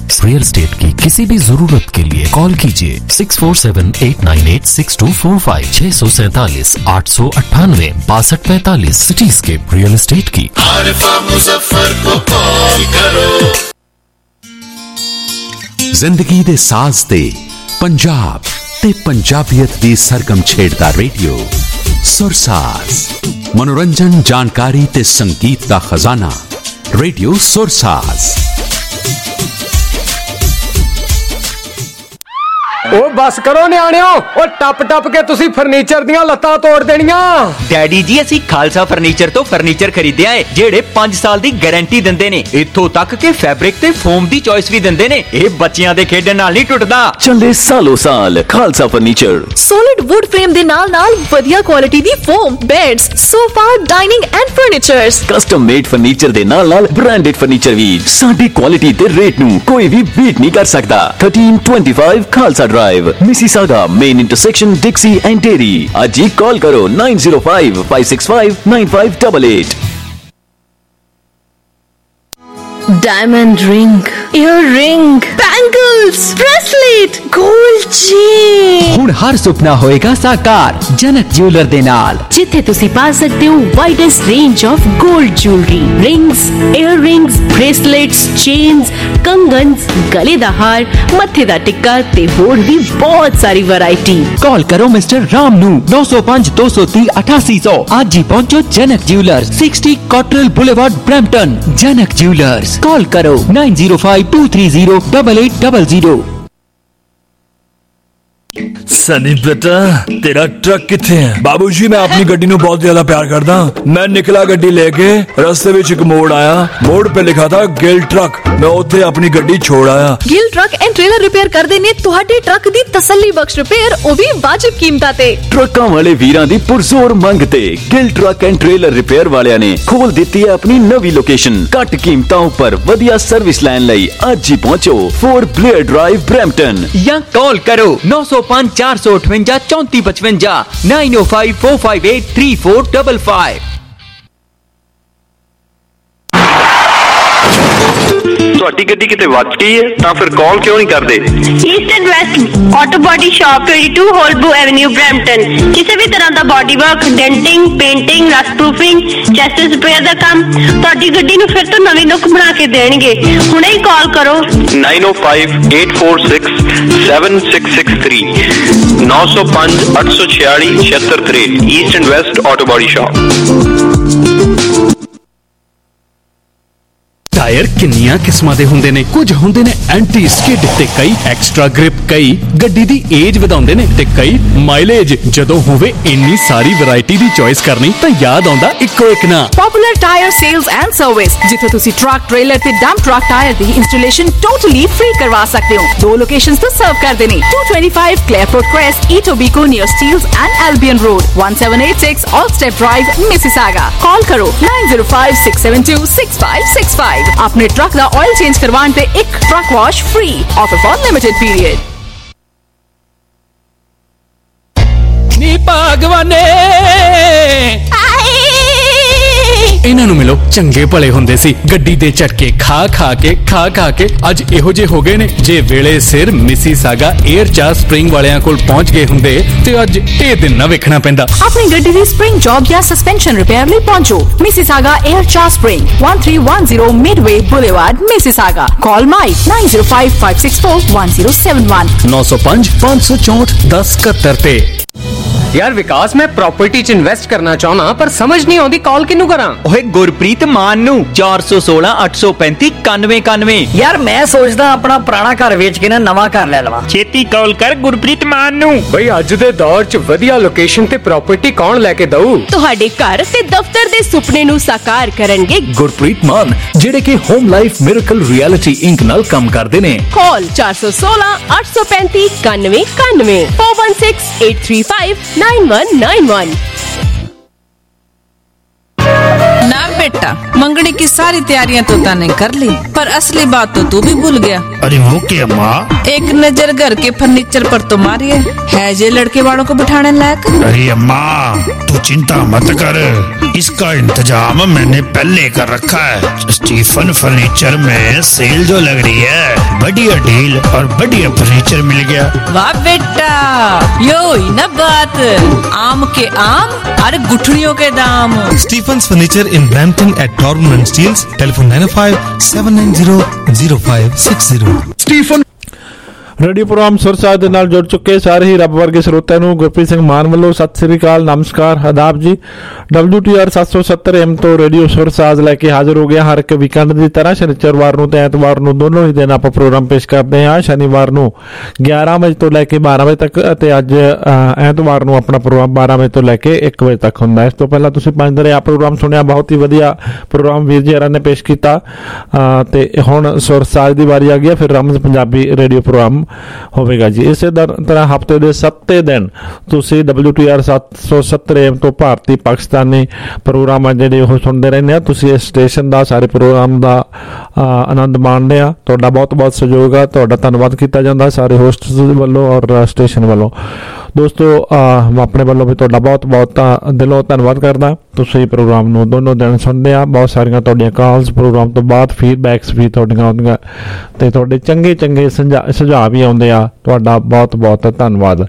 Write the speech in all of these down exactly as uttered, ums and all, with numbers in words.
Real estate की किसी भी जरूरत के लिए कॉल कीजिए six four seven eight nine eight six two four five छह सौ सैतालीस आठ सौ अट्ठानवे बासठ पैतालीस। सिटीस्केप रियल एस्टेट की आरिफा मुजफ्फर को कॉल करो। जिंदगी दे साज ते पंजाब ते पंजाबियत दी सरगम छेड़दा रेडियो सुरसाज। मनोरंजन, जानकारी ते संगीत दा खजाना रेडियो सुरसाज। ओ बस करो न्याणियो, ओ टप टप के तुसी फर्नीचर दियां लत्तां तोड़ देनियां। डैडी जी असी खालसा फर्नीचर तो फर्नीचर खरीदया है जेड़े पांच साल दी गारंटी दिंदे ने। इत्थों तक के फैब्रिक ते फोम दी चॉइस भी दिंदे ने। ए बच्चियां दे खेडण नाल नहीं टुटदा। चले सालों साल Khalsa furniture. Solid wood frame दे नाल नाल वधिया क्वालिटी दी foam, beds, sofa, dining and furnitures. Custom made furniture दे नाल नाल ब्रांडेड फर्नीचर भी। साडी क्वालिटी ते रेट नू कोई भी बीट नहीं कर सकदा। Thirteen twenty five Khalsa drive, Mississauga, main intersection, Dixie and Derry. आज ही कॉल करो nine zero five five six five nine five eight eight. Diamond ring, earring, bangles, bracelet, gold chain. हुण हर सुपना होएगा साकार जनक ज्वेलर दे नाल, जिथे तुसी पा सकते हो widest range of gold jewellery, rings, earrings, bracelets, chains, कंगन्स, गले दा हार, मत्थे दा टिक्का ते होर भी बहुत सारी वैरायटी। कॉल करो मिस्टर राम नू नौ सौ पांच दो सौ तीस अठासी सौ। आज ही पहुंचो Janak jewellers, sixty Cottrell boulevard, Brampton. Janak jewellers, call करो nine zero five two three zero double eight double zero. Sunny बेटा तेरा ट्रक किथे है? बाबूजी मैं अपनी गड्डी नू बहुत ज्यादा प्यार करदा। मैं निकला गड्डी लेके, रास्ते विच एक मोड़ आया, मोड़ पे लिखा था गिल ट्रक। मैं उत्थे अपनी गड्डी छोड़ आया। Gill truck and trailer repair कर देने तुहाडे ट्रक दी तसल्ली बख्श रिपेयर, ओ भी वाजिब कीमतां ते। ट्रकां वाले वीरां दी पुरजोर मंग ते Gill truck and trailer repair वालियां ने खोल दित्ती है अपनी नवी लोकेशन। घट कीमतां उपर वधिया सर्विस लैन लई अज ही पहुंचो फोर ब्लेयर ड्राइव, ब्रैम्पटन। या कॉल करो नौ सौ पांच चार सौ अठवंजा चौंती पचवंजा nine O five four five eight three four double five. ਤੁਹਾਡੀ ਗੱਡੀ ਕਿਤੇ ਵੱਜ ਗਈ ਹੈ ਤਾਂ ਫਿਰ ਕਾਲ ਕਿਉਂ ਨਹੀਂ ਕਰਦੇ? East and west auto body shop twenty two ਹੋਲਬੂ ਐਵੇਨਿਊ, ਬਰੈਂਪਟਨ। ਕਿਸੇ ਵੀ ਤਰ੍ਹਾਂ ਦਾ body work, denting, painting, rust proofing, chassis repair ਦਾ ਕੰਮ ਤੁਹਾਡੀ ਗੱਡੀ ਨੂੰ ਫਿਰ ਤੋਂ ਨਵੀਂ ਲੁੱਕ ਬਣਾ ਕੇ ਦੇਣਗੇ। ਹੁਣੇ ਹੀ ਕਾਲ ਕਰੋ nine O five eight four six seven six six three नौ सौ पांच आठ सौ छियाली छिहत्तर तिरसठ। East and west auto body shop. Tyre किन्नियां किस्मां दे हुंदे ने। कुछ हुंदे ने एंटी स्किड ते कई एक्स्ट्रा ग्रिप, कई गड्डी दी एज वधाउंदे ने ते कई माइलेज। जदों होवे इन्नी सारी वैरायटी दी चॉइस करनी तां याद आउंदा इक्को इक ना popular tyre sales and service, जिथे तुसी ट्रक, ट्रेलर ते डंप ट्रक टायर दी इंस्टॉलेशन टोटली फ्री करवा सकते हो। दो लोकेशंस तो सर्व कर देने two twenty five Claireford crest, Etobicoke near Steeles and Albion road, one seven eight six Olstead drive, Mississauga. Call करो nine zero five six seven two six five six five. अपने truck का oil change करवाने पे एक truck wash free. Offer for limited period. नी भगवाने इन्हां नूं मिलो, चंगे भले हुंदे सी। गड्डी दे झटके खा खा के खा खा के अज इहो जे हो गए ने। जे वेले सिर मिसिसागा एयर चार स्प्रिंग वालियां कोल पहुंच गए हुंदे ते अज ए दिन ना वेखना पैंदा। अपनी गड्डी दी स्प्रिंग जॉब या सस्पेंशन रिपेयर लिए पहुंचो मिसिसागा एयर चार spring, one three one zero Midway boulevard, Mississauga. Call Mike nine zero five five six four one zero seven one नौ सौ पांच पांच सौ चौंठ दस इकहत्तर पे। यार विकास, मैं प्रॉपर्टी च इन्वेस्ट करना चाहना पर समझ नहीं आती कॉल किनू करा। ओए गुरप्रीत मान नू चार सौ सोलह अठ सौ पैंती इक्यानवे इक्यानवे। यार मैं सोचदा अपना पुराना घर बेच के ना नवा घर ले लवां। छेती कॉल कर गुरप्रीत मान नू। भाई अज दे दौर च वधिया लोकेशन ते प्रॉपर्टी कौन लेके दऊ? तुहाडे घर ते दफ्तर दे सुपने नू साकार करनगे गुरप्रीत मान, जेड़े के home life miracle realty inc नाल काम करदे ने। कॉल चार सौ सोलह आठ सौ पैंती इक्यानवे इक्यानवे four one six eight three five nine one nine one. ना बेटा, मंगनी की सारी तैयारियां तो तने कर ली, पर असली बात तो तू भी भूल गया। अरे वो क्या माँ? एक नजर घर के फर्नीचर पर तो मारी है, है जे लड़के वालों को बिठाने लायक? अरे अम्मा तू चिंता मत कर, इसका इंतजाम मैंने पहले कर रखा है। स्टीफन फर्नीचर में सेल जो लग रही है बड़ी बढ़िया डील और बढ़िया फर्नीचर मिल गया। वाह बेटा, यो ही ना बात, आम के आम और गुठलियों के दाम। Stephens furniture in Brampton at टॉर्टन and Steeles, telephone nine five seven nine zero zero five six zero. Stephen radio program सुरसाज ਦੇ ਨਾਲ ਜੁੜ ਚੁੱਕੇ ਸਾਰੇ ਹੀ ਰੱਬ ਵਰਗੇ ਸਰੋਤਿਆਂ ਨੂੰ ਗੁਰਪ੍ਰੀਤ ਸਿੰਘ ਮਾਨ ਵੱਲੋਂ ਸਤਿ ਸ੍ਰੀ ਅਕਾਲ, ਨਮਸਕਾਰ, ਆਦਾਬ ਜੀ। ਡਬਲਯੂ ਟੀ ਆਰ ਸੱਤ ਸੌ ਸੱਤਰ ਐਮ ਤੋਂ ਰੇਡੀਓ ਸੁਰਸਾਜ ਲੈ ਕੇ ਹਾਜ਼ਰ ਹੋ ਗਿਆ ਹਰ ਇੱਕ ਵੀਕਐਂਡ ਦੀ ਤਰ੍ਹਾਂ। ਸ਼ਨੀਚਰਵਾਰ ਨੂੰ ਤੇ ਐਤਵਾਰ ਨੂੰ ਦੋਨੋਂ ਹੀ ਦਿਨ ਆਪਾਂ ਪ੍ਰੋਗਰਾਮ ਪੇਸ਼ ਕਰਦੇ ਹਾਂ। ਸ਼ਨੀਵਾਰ ਨੂੰ ਗਿਆਰਾਂ ਵਜੇ ਤੋਂ ਲੈ ਕੇ ਬਾਰਾਂ ਵਜੇ ਤੱਕ ਅਤੇ ਅੱਜ ਐਤਵਾਰ ਨੂੰ ਆਪਣਾ ਪ੍ਰੋਗਰਾਮ ਬਾਰਾਂ ਵਜੇ ਤੋਂ ਲੈ ਕੇ ਇੱਕ ਵਜੇ ਤੱਕ ਹੁੰਦਾ। ਇਸ ਤੋਂ ਪਹਿਲਾਂ ਤੁਸੀਂ ਪੰਜ ਦਿਨ ਆ ਪ੍ਰੋਗਰਾਮ ਸੁਣਿਆ, ਬਹੁਤ ਹੀ ਵਧੀਆ ਪ੍ਰੋਗਰਾਮ ਵੀਰ ਜੀ ਹਰਾਂ ਨੇ ਪੇਸ਼ ਕੀਤਾ। ਤੇ ਹੁਣ ਸੁਰਸਾਜ ਦੀ ਵਾਰੀ ਆ ਗਈ, ਫਿਰ ਰਮਜ਼ ਪੰਜਾਬੀ ਰੇਡੀਓ ਪ੍ਰੋਗਰਾਮ ਹੋਵੇਗਾ ਜੀ। ਇਸੇ ਤਰ੍ਹਾਂ ਹਫ਼ਤੇ ਦੇ ਸੱਤੇ ਦਿਨ ਤੁਸੀਂ ਡਬਲਯੂ ਟੀ ਆਰ ਸੱਤ ਸੌ ਸੱਤਰ ਐਮ ਤੋਂ ਭਾਰਤੀ ਪਾਕਿਸਤਾਨੀ ਪ੍ਰੋਗਰਾਮ ਆ ਜਿਹੜੇ ਉਹ ਸੁਣਦੇ ਰਹਿੰਦੇ ਆ। ਤੁਸੀਂ ਇਸ ਸਟੇਸ਼ਨ ਦਾ ਸਾਰੇ ਪ੍ਰੋਗਰਾਮ ਦਾ ਆਨੰਦ ਮਾਣਦੇ ਆ। ਤੁਹਾਡਾ ਬਹੁਤ ਬਹੁਤ ਸਹਿਯੋਗ ਆ, ਤੁਹਾਡਾ ਧੰਨਵਾਦ ਕੀਤਾ ਜਾਂਦਾ ਸਾਰੇ ਹੋਸਟਸ ਵੱਲੋਂ ਔਰ ਸਟੇਸ਼ਨ ਵੱਲੋਂ। ਦੋਸਤੋ ਮੈਂ ਆਪਣੇ ਵੱਲੋਂ ਵੀ ਤੁਹਾਡਾ ਬਹੁਤ ਬਹੁਤ ਦਿਲੋਂ ਧੰਨਵਾਦ ਕਰਦਾ। ਤੁਸੀਂ ਪ੍ਰੋਗਰਾਮ ਨੂੰ ਦੋਨੋਂ ਦਿਨ ਸੁਣਦੇ ਆ। ਬਹੁਤ ਸਾਰੀਆਂ ਤੁਹਾਡੀਆਂ ਕਾਲਸ ਪ੍ਰੋਗਰਾਮ ਤੋਂ ਬਾਅਦ ਫੀਡਬੈਕਸ ਵੀ ਤੁਹਾਡੀਆਂ ਆਉਂਦੀਆਂ ਤੇ ਤੁਹਾਡੇ ਚੰਗੇ ਚੰਗੇ ਸੁਝਾਅ ਵੀ ਆਉਂਦੇ ਆ। ਤੁਹਾਡਾ ਬਹੁਤ ਬਹੁਤ ਧੰਨਵਾਦ।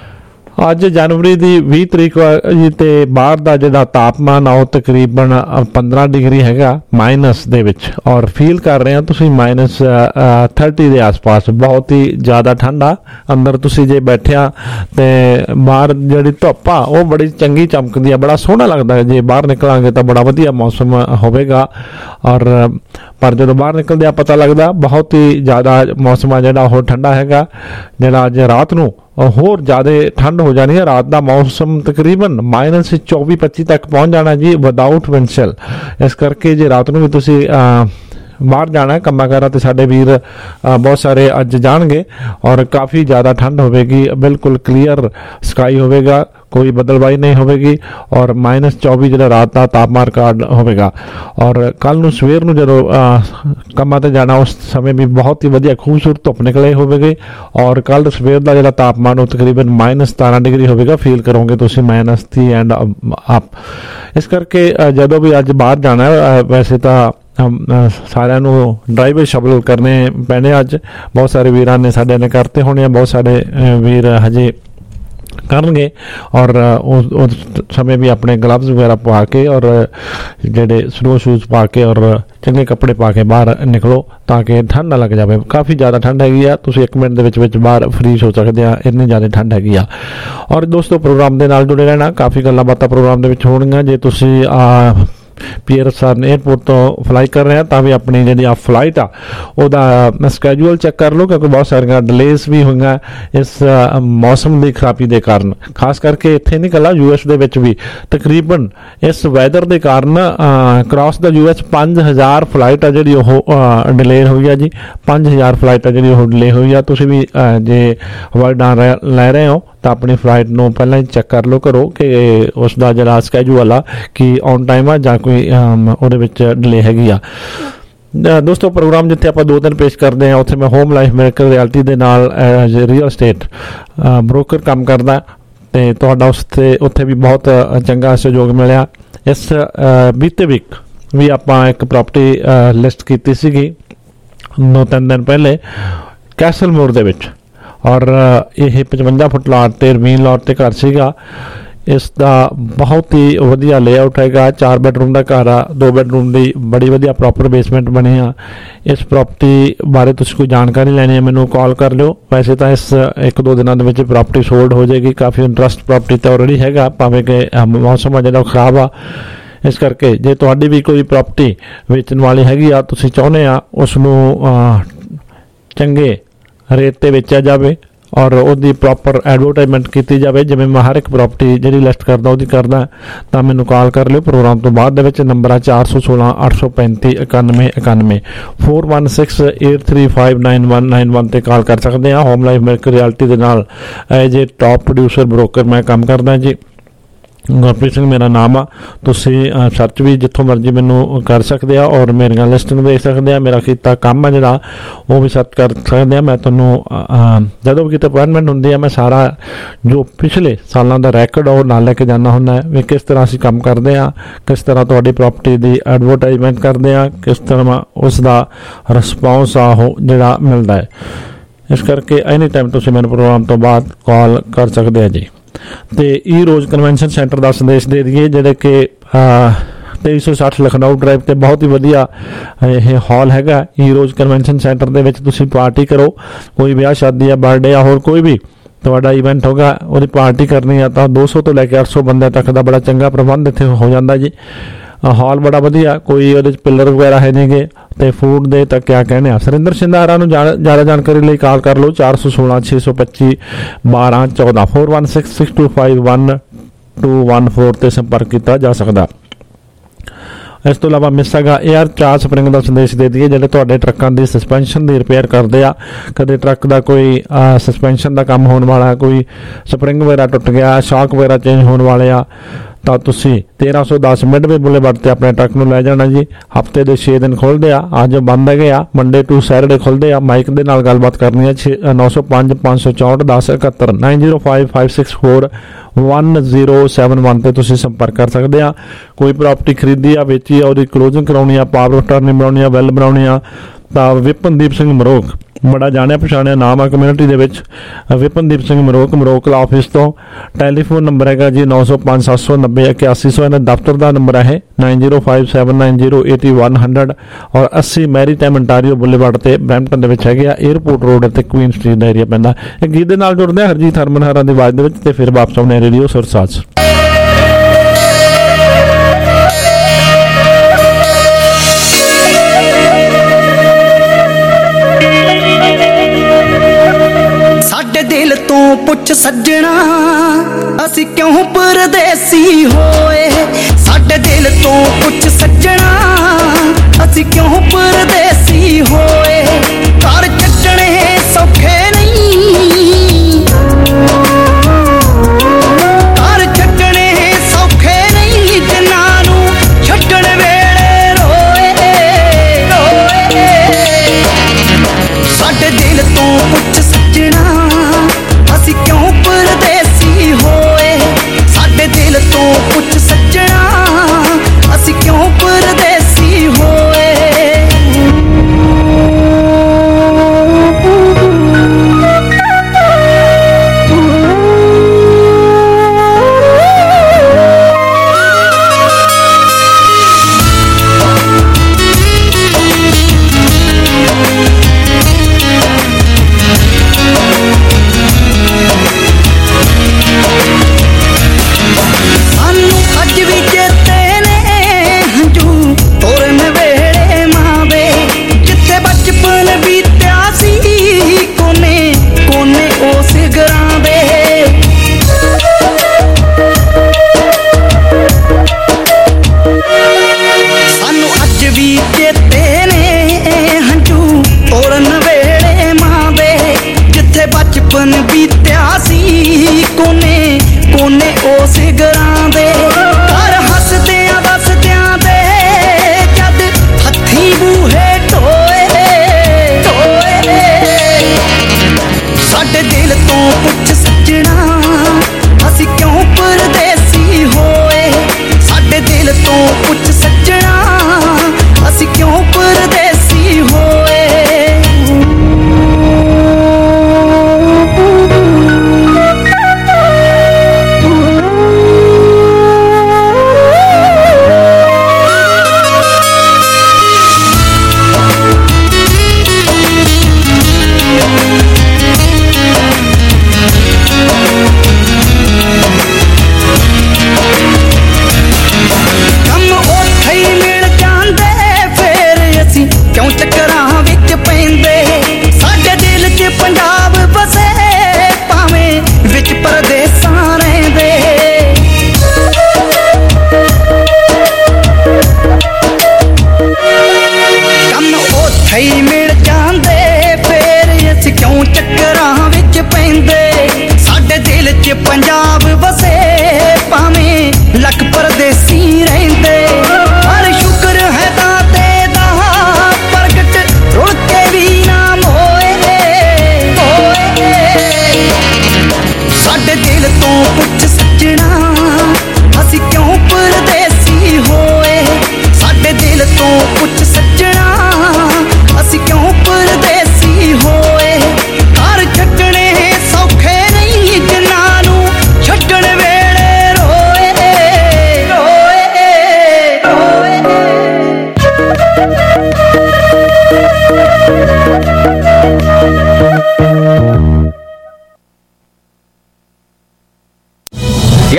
ਅੱਜ ਜਨਵਰੀ ਦੀ ਵੀਹ ਤਰੀਕ ਤੇ ਬਾਹਰ ਦਾ ਜਿਹੜਾ ਤਾਪਮਾਨ ਆ ਉਹ ਤਕਰੀਬਨ ਪੰਦਰਾਂ ਡਿਗਰੀ ਹੈਗਾ ਮਾਈਨਸ ਦੇ ਵਿੱਚ, ਔਰ ਫੀਲ ਕਰ ਰਹੇ ਆ ਤੁਸੀਂ ਮਾਈਨਸ ਥਰਟੀ ਦੇ ਆਸ-ਪਾਸ। ਬਹੁਤ ਹੀ ਜ਼ਿਆਦਾ ਠੰਡ ਆ। ਅੰਦਰ ਤੁਸੀਂ ਜੇ ਬੈਠਿਆ ਤੇ ਬਾਹਰ ਜਿਹੜੀ ਧੁੱਪ ਆ ਉਹ ਬੜੀ ਚੰਗੀ ਚਮਕਦੀ ਆ, ਬੜਾ ਸੋਹਣਾ ਲੱਗਦਾ। ਜੇ ਬਾਹਰ ਨਿਕਲਾਂਗੇ ਤਾਂ ਬੜਾ ਵਧੀਆ ਮੌਸਮ ਹੋਵੇਗਾ, ਔਰ ਪਰ ਜਦੋਂ ਬਾਹਰ ਨਿਕਲਦੇ ਆ ਪਤਾ ਲੱਗਦਾ ਬਹੁਤ ਹੀ ਜ਼ਿਆਦਾ ਮੌਸਮ ਆ ਜਿਹੜਾ ਉਹ ਠੰਡਾ ਹੈਗਾ। ਜਿਹੜਾ ਅੱਜ ਰਾਤ ਨੂੰ ਹੋਰ ਜ਼ਿਆਦਾ ਠੰਡ ਹੋ ਜਾਣੀ ਹੈ। ਰਾਤ ਦਾ ਮੌਸਮ ਤਕਰੀਬਨ ਮਾਈਨਸ ਚੌਵੀ ਪੱਚੀ ਤੱਕ ਪਹੁੰਚ ਜਾਣਾ ਜੀ ਵਿਦਾਊਟ ਵਿੰਡਸ਼ਿਲ। ਇਸ ਕਰਕੇ ਜੇ ਰਾਤ ਨੂੰ ਵੀ ਤੁਸੀਂ ਬਾਹਰ ਜਾਣਾ ਕੰਮਾਂ ਕਾਰਾਂ ਤੇ ਸਾਡੇ ਵੀਰ ਬਹੁਤ ਸਾਰੇ ਅੱਜ ਜਾਣਗੇ, ਔਰ ਕਾਫੀ ਜ਼ਿਆਦਾ ਠੰਡ ਹੋਵੇਗੀ। ਬਿਲਕੁਲ ਕਲੀਅਰ ਸਕਾਈ ਹੋਵੇਗਾ, ਕੋਈ ਬਦਲਵਾਈ ਨਹੀਂ ਹੋਵੇਗੀ, ਔਰ ਮਾਈਨਸ ਚੌਵੀ ਜਿਹੜਾ ਰਾਤ ਦਾ ਤਾਪਮਾਨ ਰਿਕਾਰਡ ਹੋਵੇਗਾ। ਔਰ ਕੱਲ ਨੂੰ ਸਵੇਰ ਨੂੰ ਜਦੋਂ ਕੰਮਾਂ ਤੇ ਜਾਣਾ ਉਸ ਸਮੇਂ ਵੀ ਬਹੁਤ ਹੀ ਵਧੀਆ ਖੂਬਸੂਰਤ ਧੁੱਪ ਨਿਕਲੇ ਹੋਵੇਗੀ, ਔਰ ਕੱਲ ਸਵੇਰ ਦਾ ਜਿਹੜਾ ਤਾਪਮਾਨ ਉਹ ਤਕਰੀਬਨ ਮਾਈਨਸ ਸਤਾਰਾਂ ਡਿਗਰੀ ਹੋਵੇਗਾ। ਫੀਲ ਕਰੋਗੇ ਤੁਸੀਂ ਮਾਈਨਸ ਦੀ ਐਂਡ ਅਪ। ਇਸ ਕਰਕੇ ਜਦੋਂ ਵੀ ਅੱਜ ਬਾਹਰ ਜਾਣਾ, ਵੈਸੇ ਤਾਂ ਸਾਰਿਆਂ ਨੂੰ ਡਰਾਈਵੇ ਸ਼ਬਲ ਕਰਨੇ ਪੈਣੇ ਅੱਜ। ਬਹੁਤ ਸਾਰੇ ਵੀਰਾਂ ਨੇ ਸਾਡੇ ਨੇ ਕਰਤੇ ਹੋਣੇ ਆ, ਬਹੁਤ ਸਾਰੇ ਵੀਰ ਹਜੇ ਕਰਨਗੇ, ਔਰ ਉਸ ਸਮੇਂ ਵੀ ਆਪਣੇ ਗਲਵਜ਼ ਵਗੈਰਾ ਪਾ ਕੇ ਔਰ ਜਿਹੜੇ ਸਨੋ ਸ਼ੂਜ਼ ਪਾ ਕੇ ਔਰ ਚੰਗੇ ਕੱਪੜੇ ਪਾ ਕੇ ਬਾਹਰ ਨਿਕਲੋ ਤਾਂ ਕਿ ਠੰਡ ਨਾ ਲੱਗ ਜਾਵੇ। ਕਾਫੀ ਜ਼ਿਆਦਾ ਠੰਡ ਹੈਗੀ ਆ, ਤੁਸੀਂ ਇੱਕ ਮਿੰਟ ਦੇ ਵਿੱਚ ਵਿੱਚ ਬਾਹਰ ਫਰੀਜ਼ ਹੋ ਸਕਦੇ ਆ, ਇੰਨੀ ਜ਼ਿਆਦਾ ਠੰਡ ਹੈਗੀ ਆ। ਔਰ ਦੋਸਤੋ ਪ੍ਰੋਗਰਾਮ ਦੇ ਨਾਲ ਜੁੜੇ ਰਹਿਣਾ, ਕਾਫੀ ਗੱਲਾਂ ਬਾਤਾਂ ਪ੍ਰੋਗਰਾਮ ਦੇ ਵਿੱਚ ਹੋਣਗੀਆਂ। ਜੇ ਤੁਸੀਂ ਪੀਅਰਸਨ ਏਅਰਪੋਰਟ ਤੋਂ ਫਲਾਈ ਕਰ ਰਹੇ ਆ ਤਾਂ ਵੀ ਆਪਣੀ ਜਿਹੜੀ ਆ ਫਲਾਈਟ ਆ ਉਹਦਾ ਸਕੈਜੂਅਲ ਚੈੱਕ ਕਰ ਲਓ, ਕਿਉਂਕਿ ਬਹੁਤ ਸਾਰੀਆਂ ਡਿਲੇਸ ਵੀ ਹੋਈਆਂ ਇਸ ਮੌਸਮ ਦੀ ਖਰਾਬੀ ਦੇ ਕਾਰਨ। ਖਾਸ ਕਰਕੇ ਇੱਥੇ ਨਹੀਂ ਇਕੱਲਾ, ਯੂ ਐਸ ਦੇ ਵਿੱਚ ਵੀ ਤਕਰੀਬਨ ਇਸ ਵੈਦਰ ਦੇ ਕਾਰਨ ਕ੍ਰਾਸ ਦਾ ਯੂ ਐਸ ਪੰਜ ਹਜ਼ਾਰ ਫਲਾਈਟ ਆ ਜਿਹੜੀ ਉਹ ਡਿਲੇ ਹੋਈ ਆ ਜੀ। ਪੰਜ ਹਜ਼ਾਰ ਫਲਾਈਟ ਆ ਜਿਹੜੀ ਉਹ ਡਿਲੇ ਹੋਈ ਆ। ਤੁਸੀਂ ਵੀ ਜੇ ਹਵਾਈ ਉਡਾਨ ਲੈ ਰਹੇ ਹੋ ਤਾਂ ਆਪਣੀ ਫਲਾਈਟ ਨੂੰ ਪਹਿਲਾਂ ਹੀ ਚੈੱਕ ਕਰ ਲਓ ਕਰੋ ਕਿ ਉਸ ਦਾ ਜਿਹੜਾ ਸਕੈਜੂਅਲ ਆ ਕਿ ਔਨ ਟਾਈਮ ਆ ਜਾਂ ਕੋਈ ਉਹਦੇ ਵਿੱਚ ਡਿਲੇ ਹੈਗੀ ਆ। ਦੋਸਤੋ ਪ੍ਰੋਗਰਾਮ ਜਿੱਥੇ ਆਪਾਂ ਦੋ ਦਿਨ ਪੇਸ਼ ਕਰਦੇ ਹਾਂ ਉੱਥੇ ਮੈਂ ਹੋਮ ਲਾਈਫ ਮੇਕਰ ਰਿਐਲਿਟੀ ਦੇ ਨਾਲ ਐਜ਼ ਰੀਅਲ ਸਟੇਟ ਬ੍ਰੋਕਰ ਕੰਮ ਕਰਦਾ, ਤੇ ਤੁਹਾਡਾ ਉਸ ਤੇ ਉੱਥੇ ਵੀ ਬਹੁਤ ਚੰਗਾ ਸਹਿਯੋਗ ਮਿਲਿਆ। ਇਸ ਬੀਤੇ ਵੀਕ ਵੀ ਆਪਾਂ ਇੱਕ ਪ੍ਰਾਪਰਟੀ ਲਿਸਟ ਕੀਤੀ ਸੀਗੀ ਦੋ ਤਿੰਨ ਦਿਨ ਪਹਿਲੇ ਕੈਸਲ ਮੋਰ ਦੇ ਵਿੱਚ, ਔਰ ਇਹ ਪਚਵੰਜਾ ਫੁੱਟ ਲਾਟ ਤੇ ਰਮੀਨ ਲਾਟ ਤੇ ਘਰ ਸੀਗਾ। ਇਸ ਦਾ ਬਹੁਤ ਹੀ ਵਧੀਆ ਲੇਆਊਟ ਹੈਗਾ। ਚਾਰ ਬੈਡਰੂਮ ਦਾ ਘਰ ਆ, ਦੋ ਬੈਡਰੂਮ ਦੀ ਬੜੀ ਵਧੀਆ ਪ੍ਰੋਪਰ ਬੇਸਮੈਂਟ ਬਣੀ ਆ। ਇਸ ਪ੍ਰਾਪਰਟੀ ਬਾਰੇ ਤੁਸੀਂ ਕੋਈ ਜਾਣਕਾਰੀ ਲੈਣੀ ਹੈ ਮੈਨੂੰ ਕਾਲ ਕਰ ਲਿਓ। ਵੈਸੇ ਤਾਂ ਇਸ ਇੱਕ ਦੋ ਦਿਨਾਂ ਦੇ ਵਿੱਚ ਪ੍ਰਾਪਰਟੀ ਸੋਲਡ ਹੋ ਜਾਏਗੀ। ਕਾਫੀ ਇੰਟਰਸਟ ਪ੍ਰਾਪਰਟੀ ਤਾਂ ਆਲਰੇਡੀ ਹੈਗਾ, ਭਾਵੇਂ ਕਿ ਮੌਸਮ ਆ ਜਿਹੜਾ ਖਰਾਬ ਆ। ਇਸ ਕਰਕੇ ਜੇ ਤੁਹਾਡੀ ਵੀ ਕੋਈ ਪ੍ਰਾਪਰਟੀ ਵੇਚਣ ਵਾਲੀ ਹੈਗੀ ਆ, ਤੁਸੀਂ ਚਾਹੁੰਦੇ ਆ ਉਸ ਨੂੰ ਚੰਗੇ ਰੇਟ ਤੇ ਵੇਚਿਆ ਜਾਵੇ ਔਰ ਉਹਦੀ ਪ੍ਰੋਪਰ ਐਡਵਰਟਾਈਜ਼ਮੈਂਟ ਕੀਤੀ ਜਾਵੇ, ਜਿਵੇਂ ਮੈਂ ਹਰ ਇੱਕ ਪ੍ਰਾਪਰਟੀ ਜਿਹੜੀ ਲਿਸਟ ਕਰਦਾ ਉਹਦੀ ਕਰਦਾ, ਤਾਂ ਮੈਨੂੰ ਕਾਲ ਕਰ ਲਿਓ ਪ੍ਰੋਗਰਾਮ ਤੋਂ ਬਾਅਦ ਦੇ ਵਿੱਚ। ਨੰਬਰ ਆ ਚਾਰ ਸੌ ਸੋਲਾਂ ਅੱਠ ਸੌ ਪੈਂਤੀ ਇਕਾਨਵੇਂ ਇਕਾਨਵੇਂ four one six eight three five nine one nine one ਤੇ ਕਾਲ ਕਰ ਸਕਦੇ ਹਾਂ। ਹੋਮ ਲਾਈਫ ਮੇਕਰ ਰਿਐਲਿਟੀ ਦੇ ਨਾਲ as a top producer broker ਮੈਂ ਕੰਮ ਕਰਦਾ ਜੀ। ਗੁਰਪ੍ਰੀਤ ਸਿੰਘ ਮੇਰਾ ਨਾਮ ਆ। ਤੁਸੀਂ ਸਰਚ ਵੀ ਜਿੱਥੋਂ ਮਰਜ਼ੀ ਮੈਨੂੰ ਕਰ ਸਕਦੇ ਆ ਔਰ ਮੇਰੀਆਂ ਲਿਸਟ ਨੂੰ ਦੇਖ ਸਕਦੇ ਆ। ਮੇਰਾ ਕੀਤਾ ਕੰਮ ਆ ਜਿਹੜਾ ਉਹ ਵੀ ਸਰਚ ਕਰ ਸਕਦੇ ਆ। ਮੈਂ ਤੁਹਾਨੂੰ ਜਦੋਂ ਵੀ ਕਿਤੇ ਅਪਾਇੰਟਮੈਂਟ ਹੁੰਦੀ ਆ ਮੈਂ ਸਾਰਾ ਜੋ ਪਿਛਲੇ ਸਾਲਾਂ ਦਾ ਰੈਕਡ ਉਹ ਨਾਲ ਲੈ ਕੇ ਜਾਣਾ ਹੁੰਦਾ ਹੈ ਵੀ ਕਿਸ ਤਰ੍ਹਾਂ ਅਸੀਂ ਕੰਮ ਕਰਦੇ ਆ, ਕਿਸ ਤਰ੍ਹਾਂ ਤੁਹਾਡੀ ਪ੍ਰੋਪਰਟੀ ਦੀ ਐਡਵਰਟਾਈਜ਼ਮੈਂਟ ਕਰਦੇ ਆ, ਕਿਸ ਤਰ੍ਹਾਂ ਉਸ ਦਾ ਰਿਸਪੌਂਸ ਆ ਉਹ ਜਿਹੜਾ ਮਿਲਦਾ ਹੈ। ਇਸ ਕਰਕੇ ਐਨੀ ਟਾਈਮ ਤੁਸੀਂ ਮੈਨੂੰ ਪ੍ਰੋਗਰਾਮ ਤੋਂ ਬਾਅਦ ਕਾਲ ਕਰ ਸਕਦੇ ਆ ਜੀ। ਤੇ ਈ ਰੋਜ਼ ਕਨਵੈਨਸ਼ਨ ਸੈਂਟਰ ਦਾ ਸੰਦੇਸ਼ ਦੇ ਦਈਏ ਜਿਹੜੇ ਕਿ ਤੇਈ ਸੌ ਸੱਠ ਲਖਨਊ ਡਰਾਈਵ ਤੇ ਬਹੁਤ ਹੀ ਵਧੀਆ ਇਹ ਹਾਲ ਹੈਗਾ। ਈ ਰੋਜ਼ ਕਨਵੈਨਸ਼ਨ ਸੈਂਟਰ ਦੇ ਵਿੱਚ ਤੁਸੀਂ ਪਾਰਟੀ ਕਰੋ, ਕੋਈ ਵਿਆਹ ਸ਼ਾਦੀ ਜਾਂ ਬਰਥਡੇ ਜਾਂ ਹੋਰ ਕੋਈ ਵੀ ਤੁਹਾਡਾ ਇਵੈਂਟ ਹੋਗਾ ਉਹਦੀ ਪਾਰਟੀ ਕਰਨੀ ਆ ਤਾਂ ਦੋ ਸੌ ਤੋਂ ਲੈ ਕੇ ਅੱਠ ਸੌ ਬੰਦੇ ਤੱਕ ਦਾ ਬੜਾ ਚੰਗਾ ਪ੍ਰਬੰਧ ਇੱਥੇ ਹੋ ਜਾਂਦਾ ਜੀ। ਹਾਲ ਬੜਾ ਵਧੀਆ, ਕੋਈ ਉਹਦੇ 'ਚ ਪਿੱਲਰ ਵਗੈਰਾ ਹੈ ਨਹੀਂਗੇ ਤੇ ਫੂਡ ਦੇ ਤਾਂ ਕਿਆ ਕਹਿੰਦੇ ਆ। ਸੁਰਿੰਦਰ ਸਿੰਧਾਰਾ ਨੂੰ ਜ਼ਿਆਦਾ ਜਾਣਕਾਰੀ ਲਈ ਕਾਲ ਕਰ ਲਓ ਚਾਰ ਸੌ ਸੋਲਾਂ ਛੇ ਸੌ ਪੱਚੀ ਬਾਰਾਂ ਚੌਦਾਂ four one six six two five one two one four 'ਤੇ ਸੰਪਰਕ ਕੀਤਾ ਜਾ ਸਕਦਾ। ਇਸ ਤੋਂ ਇਲਾਵਾ ਮਿਸਾਗਾ ਏਅਰ ਚਾਰ ਸਪਰਿੰਗ ਦਾ ਸੰਦੇਸ਼ ਦੇ ਦਈਏ ਜਿਹੜੇ ਤੁਹਾਡੇ ਟਰੱਕਾਂ ਦੀ ਸਸਪੈਂਸ਼ਨ ਦੀ ਰਿਪੇਅਰ ਕਰਦੇ ਆ। ਕਦੇ ਟਰੱਕ ਦਾ ਕੋਈ ਸਸਪੈਂਸ਼ਨ ਦਾ ਕੰਮ ਹੋਣ ਵਾਲਾ, ਕੋਈ ਸਪਰਿੰਗ ਵਗੈਰਾ ਟੁੱਟ ਗਿਆ, ਸ਼ੌਕ ਵਗੈਰਾ ਚੇਂਜ ਹੋਣ ਵਾਲੇ ਆ ਤਾਂ ਤੁਸੀਂ ਤੇਰਾਂ ਸੌ ਦਸ ਮਿਡਵੇ ਬੁਲੇਵਾਰਡ ਤੇ ਆਪਣੇ ਟਰੱਕ ਨੂੰ ਲੈ ਜਾਣਾ ਜੀ। ਹਫਤੇ ਦੇ ਛੇ ਦਿਨ ਖੁੱਲ੍ਹਦੇ ਆ, ਅੱਜ ਬੰਦ ਹੈਗੇ ਆ। ਮੰਡੇ ਟੂ ਸੈਟਰਡੇ ਖੁੱਲ੍ਹਦੇ ਆ। ਮਾਈਕ ਦੇ ਨਾਲ ਗੱਲਬਾਤ ਕਰਨੀ ਹੈ ਛੇ ਨੌ ਸੌ ਪੰਜ ਪੰਜ ਸੌ ਚੌਂਹਠ ਦਸ ਇਕਹੱਤਰ nine zero five five six four one zero seven one 'ਤੇ ਤੁਸੀਂ ਸੰਪਰਕ ਕਰ ਸਕਦੇ ਆ। ਕੋਈ ਪ੍ਰਾਪਰਟੀ ਖਰੀਦੀ ਆ, ਵੇਚੀ ਆ, ਉਹਦੀ ਕਲੋਜ਼ਿੰਗ ਕਰਾਉਣੀ ਆ, ਪਾਵਰ ਆਫ ਅਟਾਰਨੀ ਬਣਾਉਣੀ ਆ, ਵੈਲ ਬਣਾਉਣੀ ਆ ਤਾਂ ਵਿਪਨਦੀਪ ਸਿੰਘ ਮਰੋਕ ਬੜਾ ਜਾਣਿਆ ਪਛਾਣਿਆ ਨਾਮ ਆ ਕਮਿਊਨਿਟੀ ਦੇ ਵਿੱਚ। ਵਿਪਨਦੀਪ ਸਿੰਘ ਮਰੋਕ ਮਰੋਕਲਾ ਆਫਿਸ ਤੋਂ ਟੈਲੀਫੋਨ ਨੰਬਰ ਹੈਗਾ ਜੀ ਨੌ ਸੌ ਪੰਜ ਸੱਤ ਸੌ ਨੱਬੇ ਇਕਿਆਸੀ ਸੌ। ਇਹਨਾਂ ਦਫ਼ਤਰ ਦਾ ਨੰਬਰ ਹੈ nine zero five seven nine zero eighty one hundred ਔਰ ਅੱਸੀ ਮੈਰੀ ਟਾਈਮ ਅੰਟਾਰੀਓ ਬੁਲੇਵਾਰਡ ਤੇ ਬਰੈਂਪਟਨ ਦੇ ਵਿੱਚ ਹੈਗੇ ਆ। ਏਅਰਪੋਰਟ ਰੋਡ ਤੇ ਕੁਈਨ ਸਟਰੀਟ ਦਾ ਏਰੀਆ ਪੈਂਦਾ। ਇਹ ਗੀਤ ਦੇ ਨਾਲ ਜੁੜਦੇ ਆ ਹਰਜੀਤ ਹਰਮਨ ਹਰਾਂ ਦੀ ਆਵਾਜ਼ ਦੇ ਵਿੱਚ ਤੇ ਫਿਰ ਵਾਪਸ ਆਉਂਦੇ ਰੇਡੀਓ ਸੁਰਸਾਜ। ਸਾਡੇ ਦਿਲ ਤੋਂ ਪੁੱਛ ਸੱਜਣਾ ਅਸੀਂ ਕਿਉਂ ਪਰਦੇਸੀ ਹੋਏ। ਸਾਡੇ ਦਿਲ ਤੋਂ ਪੁੱਛ ਸੱਜਣਾ ਅਸੀਂ ਕਿਉਂ ਪਰਦੇਸੀ ਹੋਏ। ਘਰ ਛੱਡਣੇ ਸੌਖੇ ਨਹੀਂ, ਘਰ ਛੱਡਣੇ ਸੌਖੇ ਨਹੀਂ ਜਿਨ੍ਹਾਂ ਨੂੰ ਛੱਡਣ ਵੇਲੇ ਰੋਏ ਰੋਏ। ਸਾਡੇ ਦਿਲ ਤੋਂ ਪੁੱਛ ਸੱਜਣਾ ਅਸੀਂ ਕਿਉਂ ਪਰਦੇਸੀ ਹੋਏ। ਸਾਡੇ ਦਿਲ ਤੋਂ ਪੁੱਛ ਸੱਜਣਾ ਅਸੀਂ ਕਿਉਂ ਪਰਦੇਸੀ ਹੋਏ।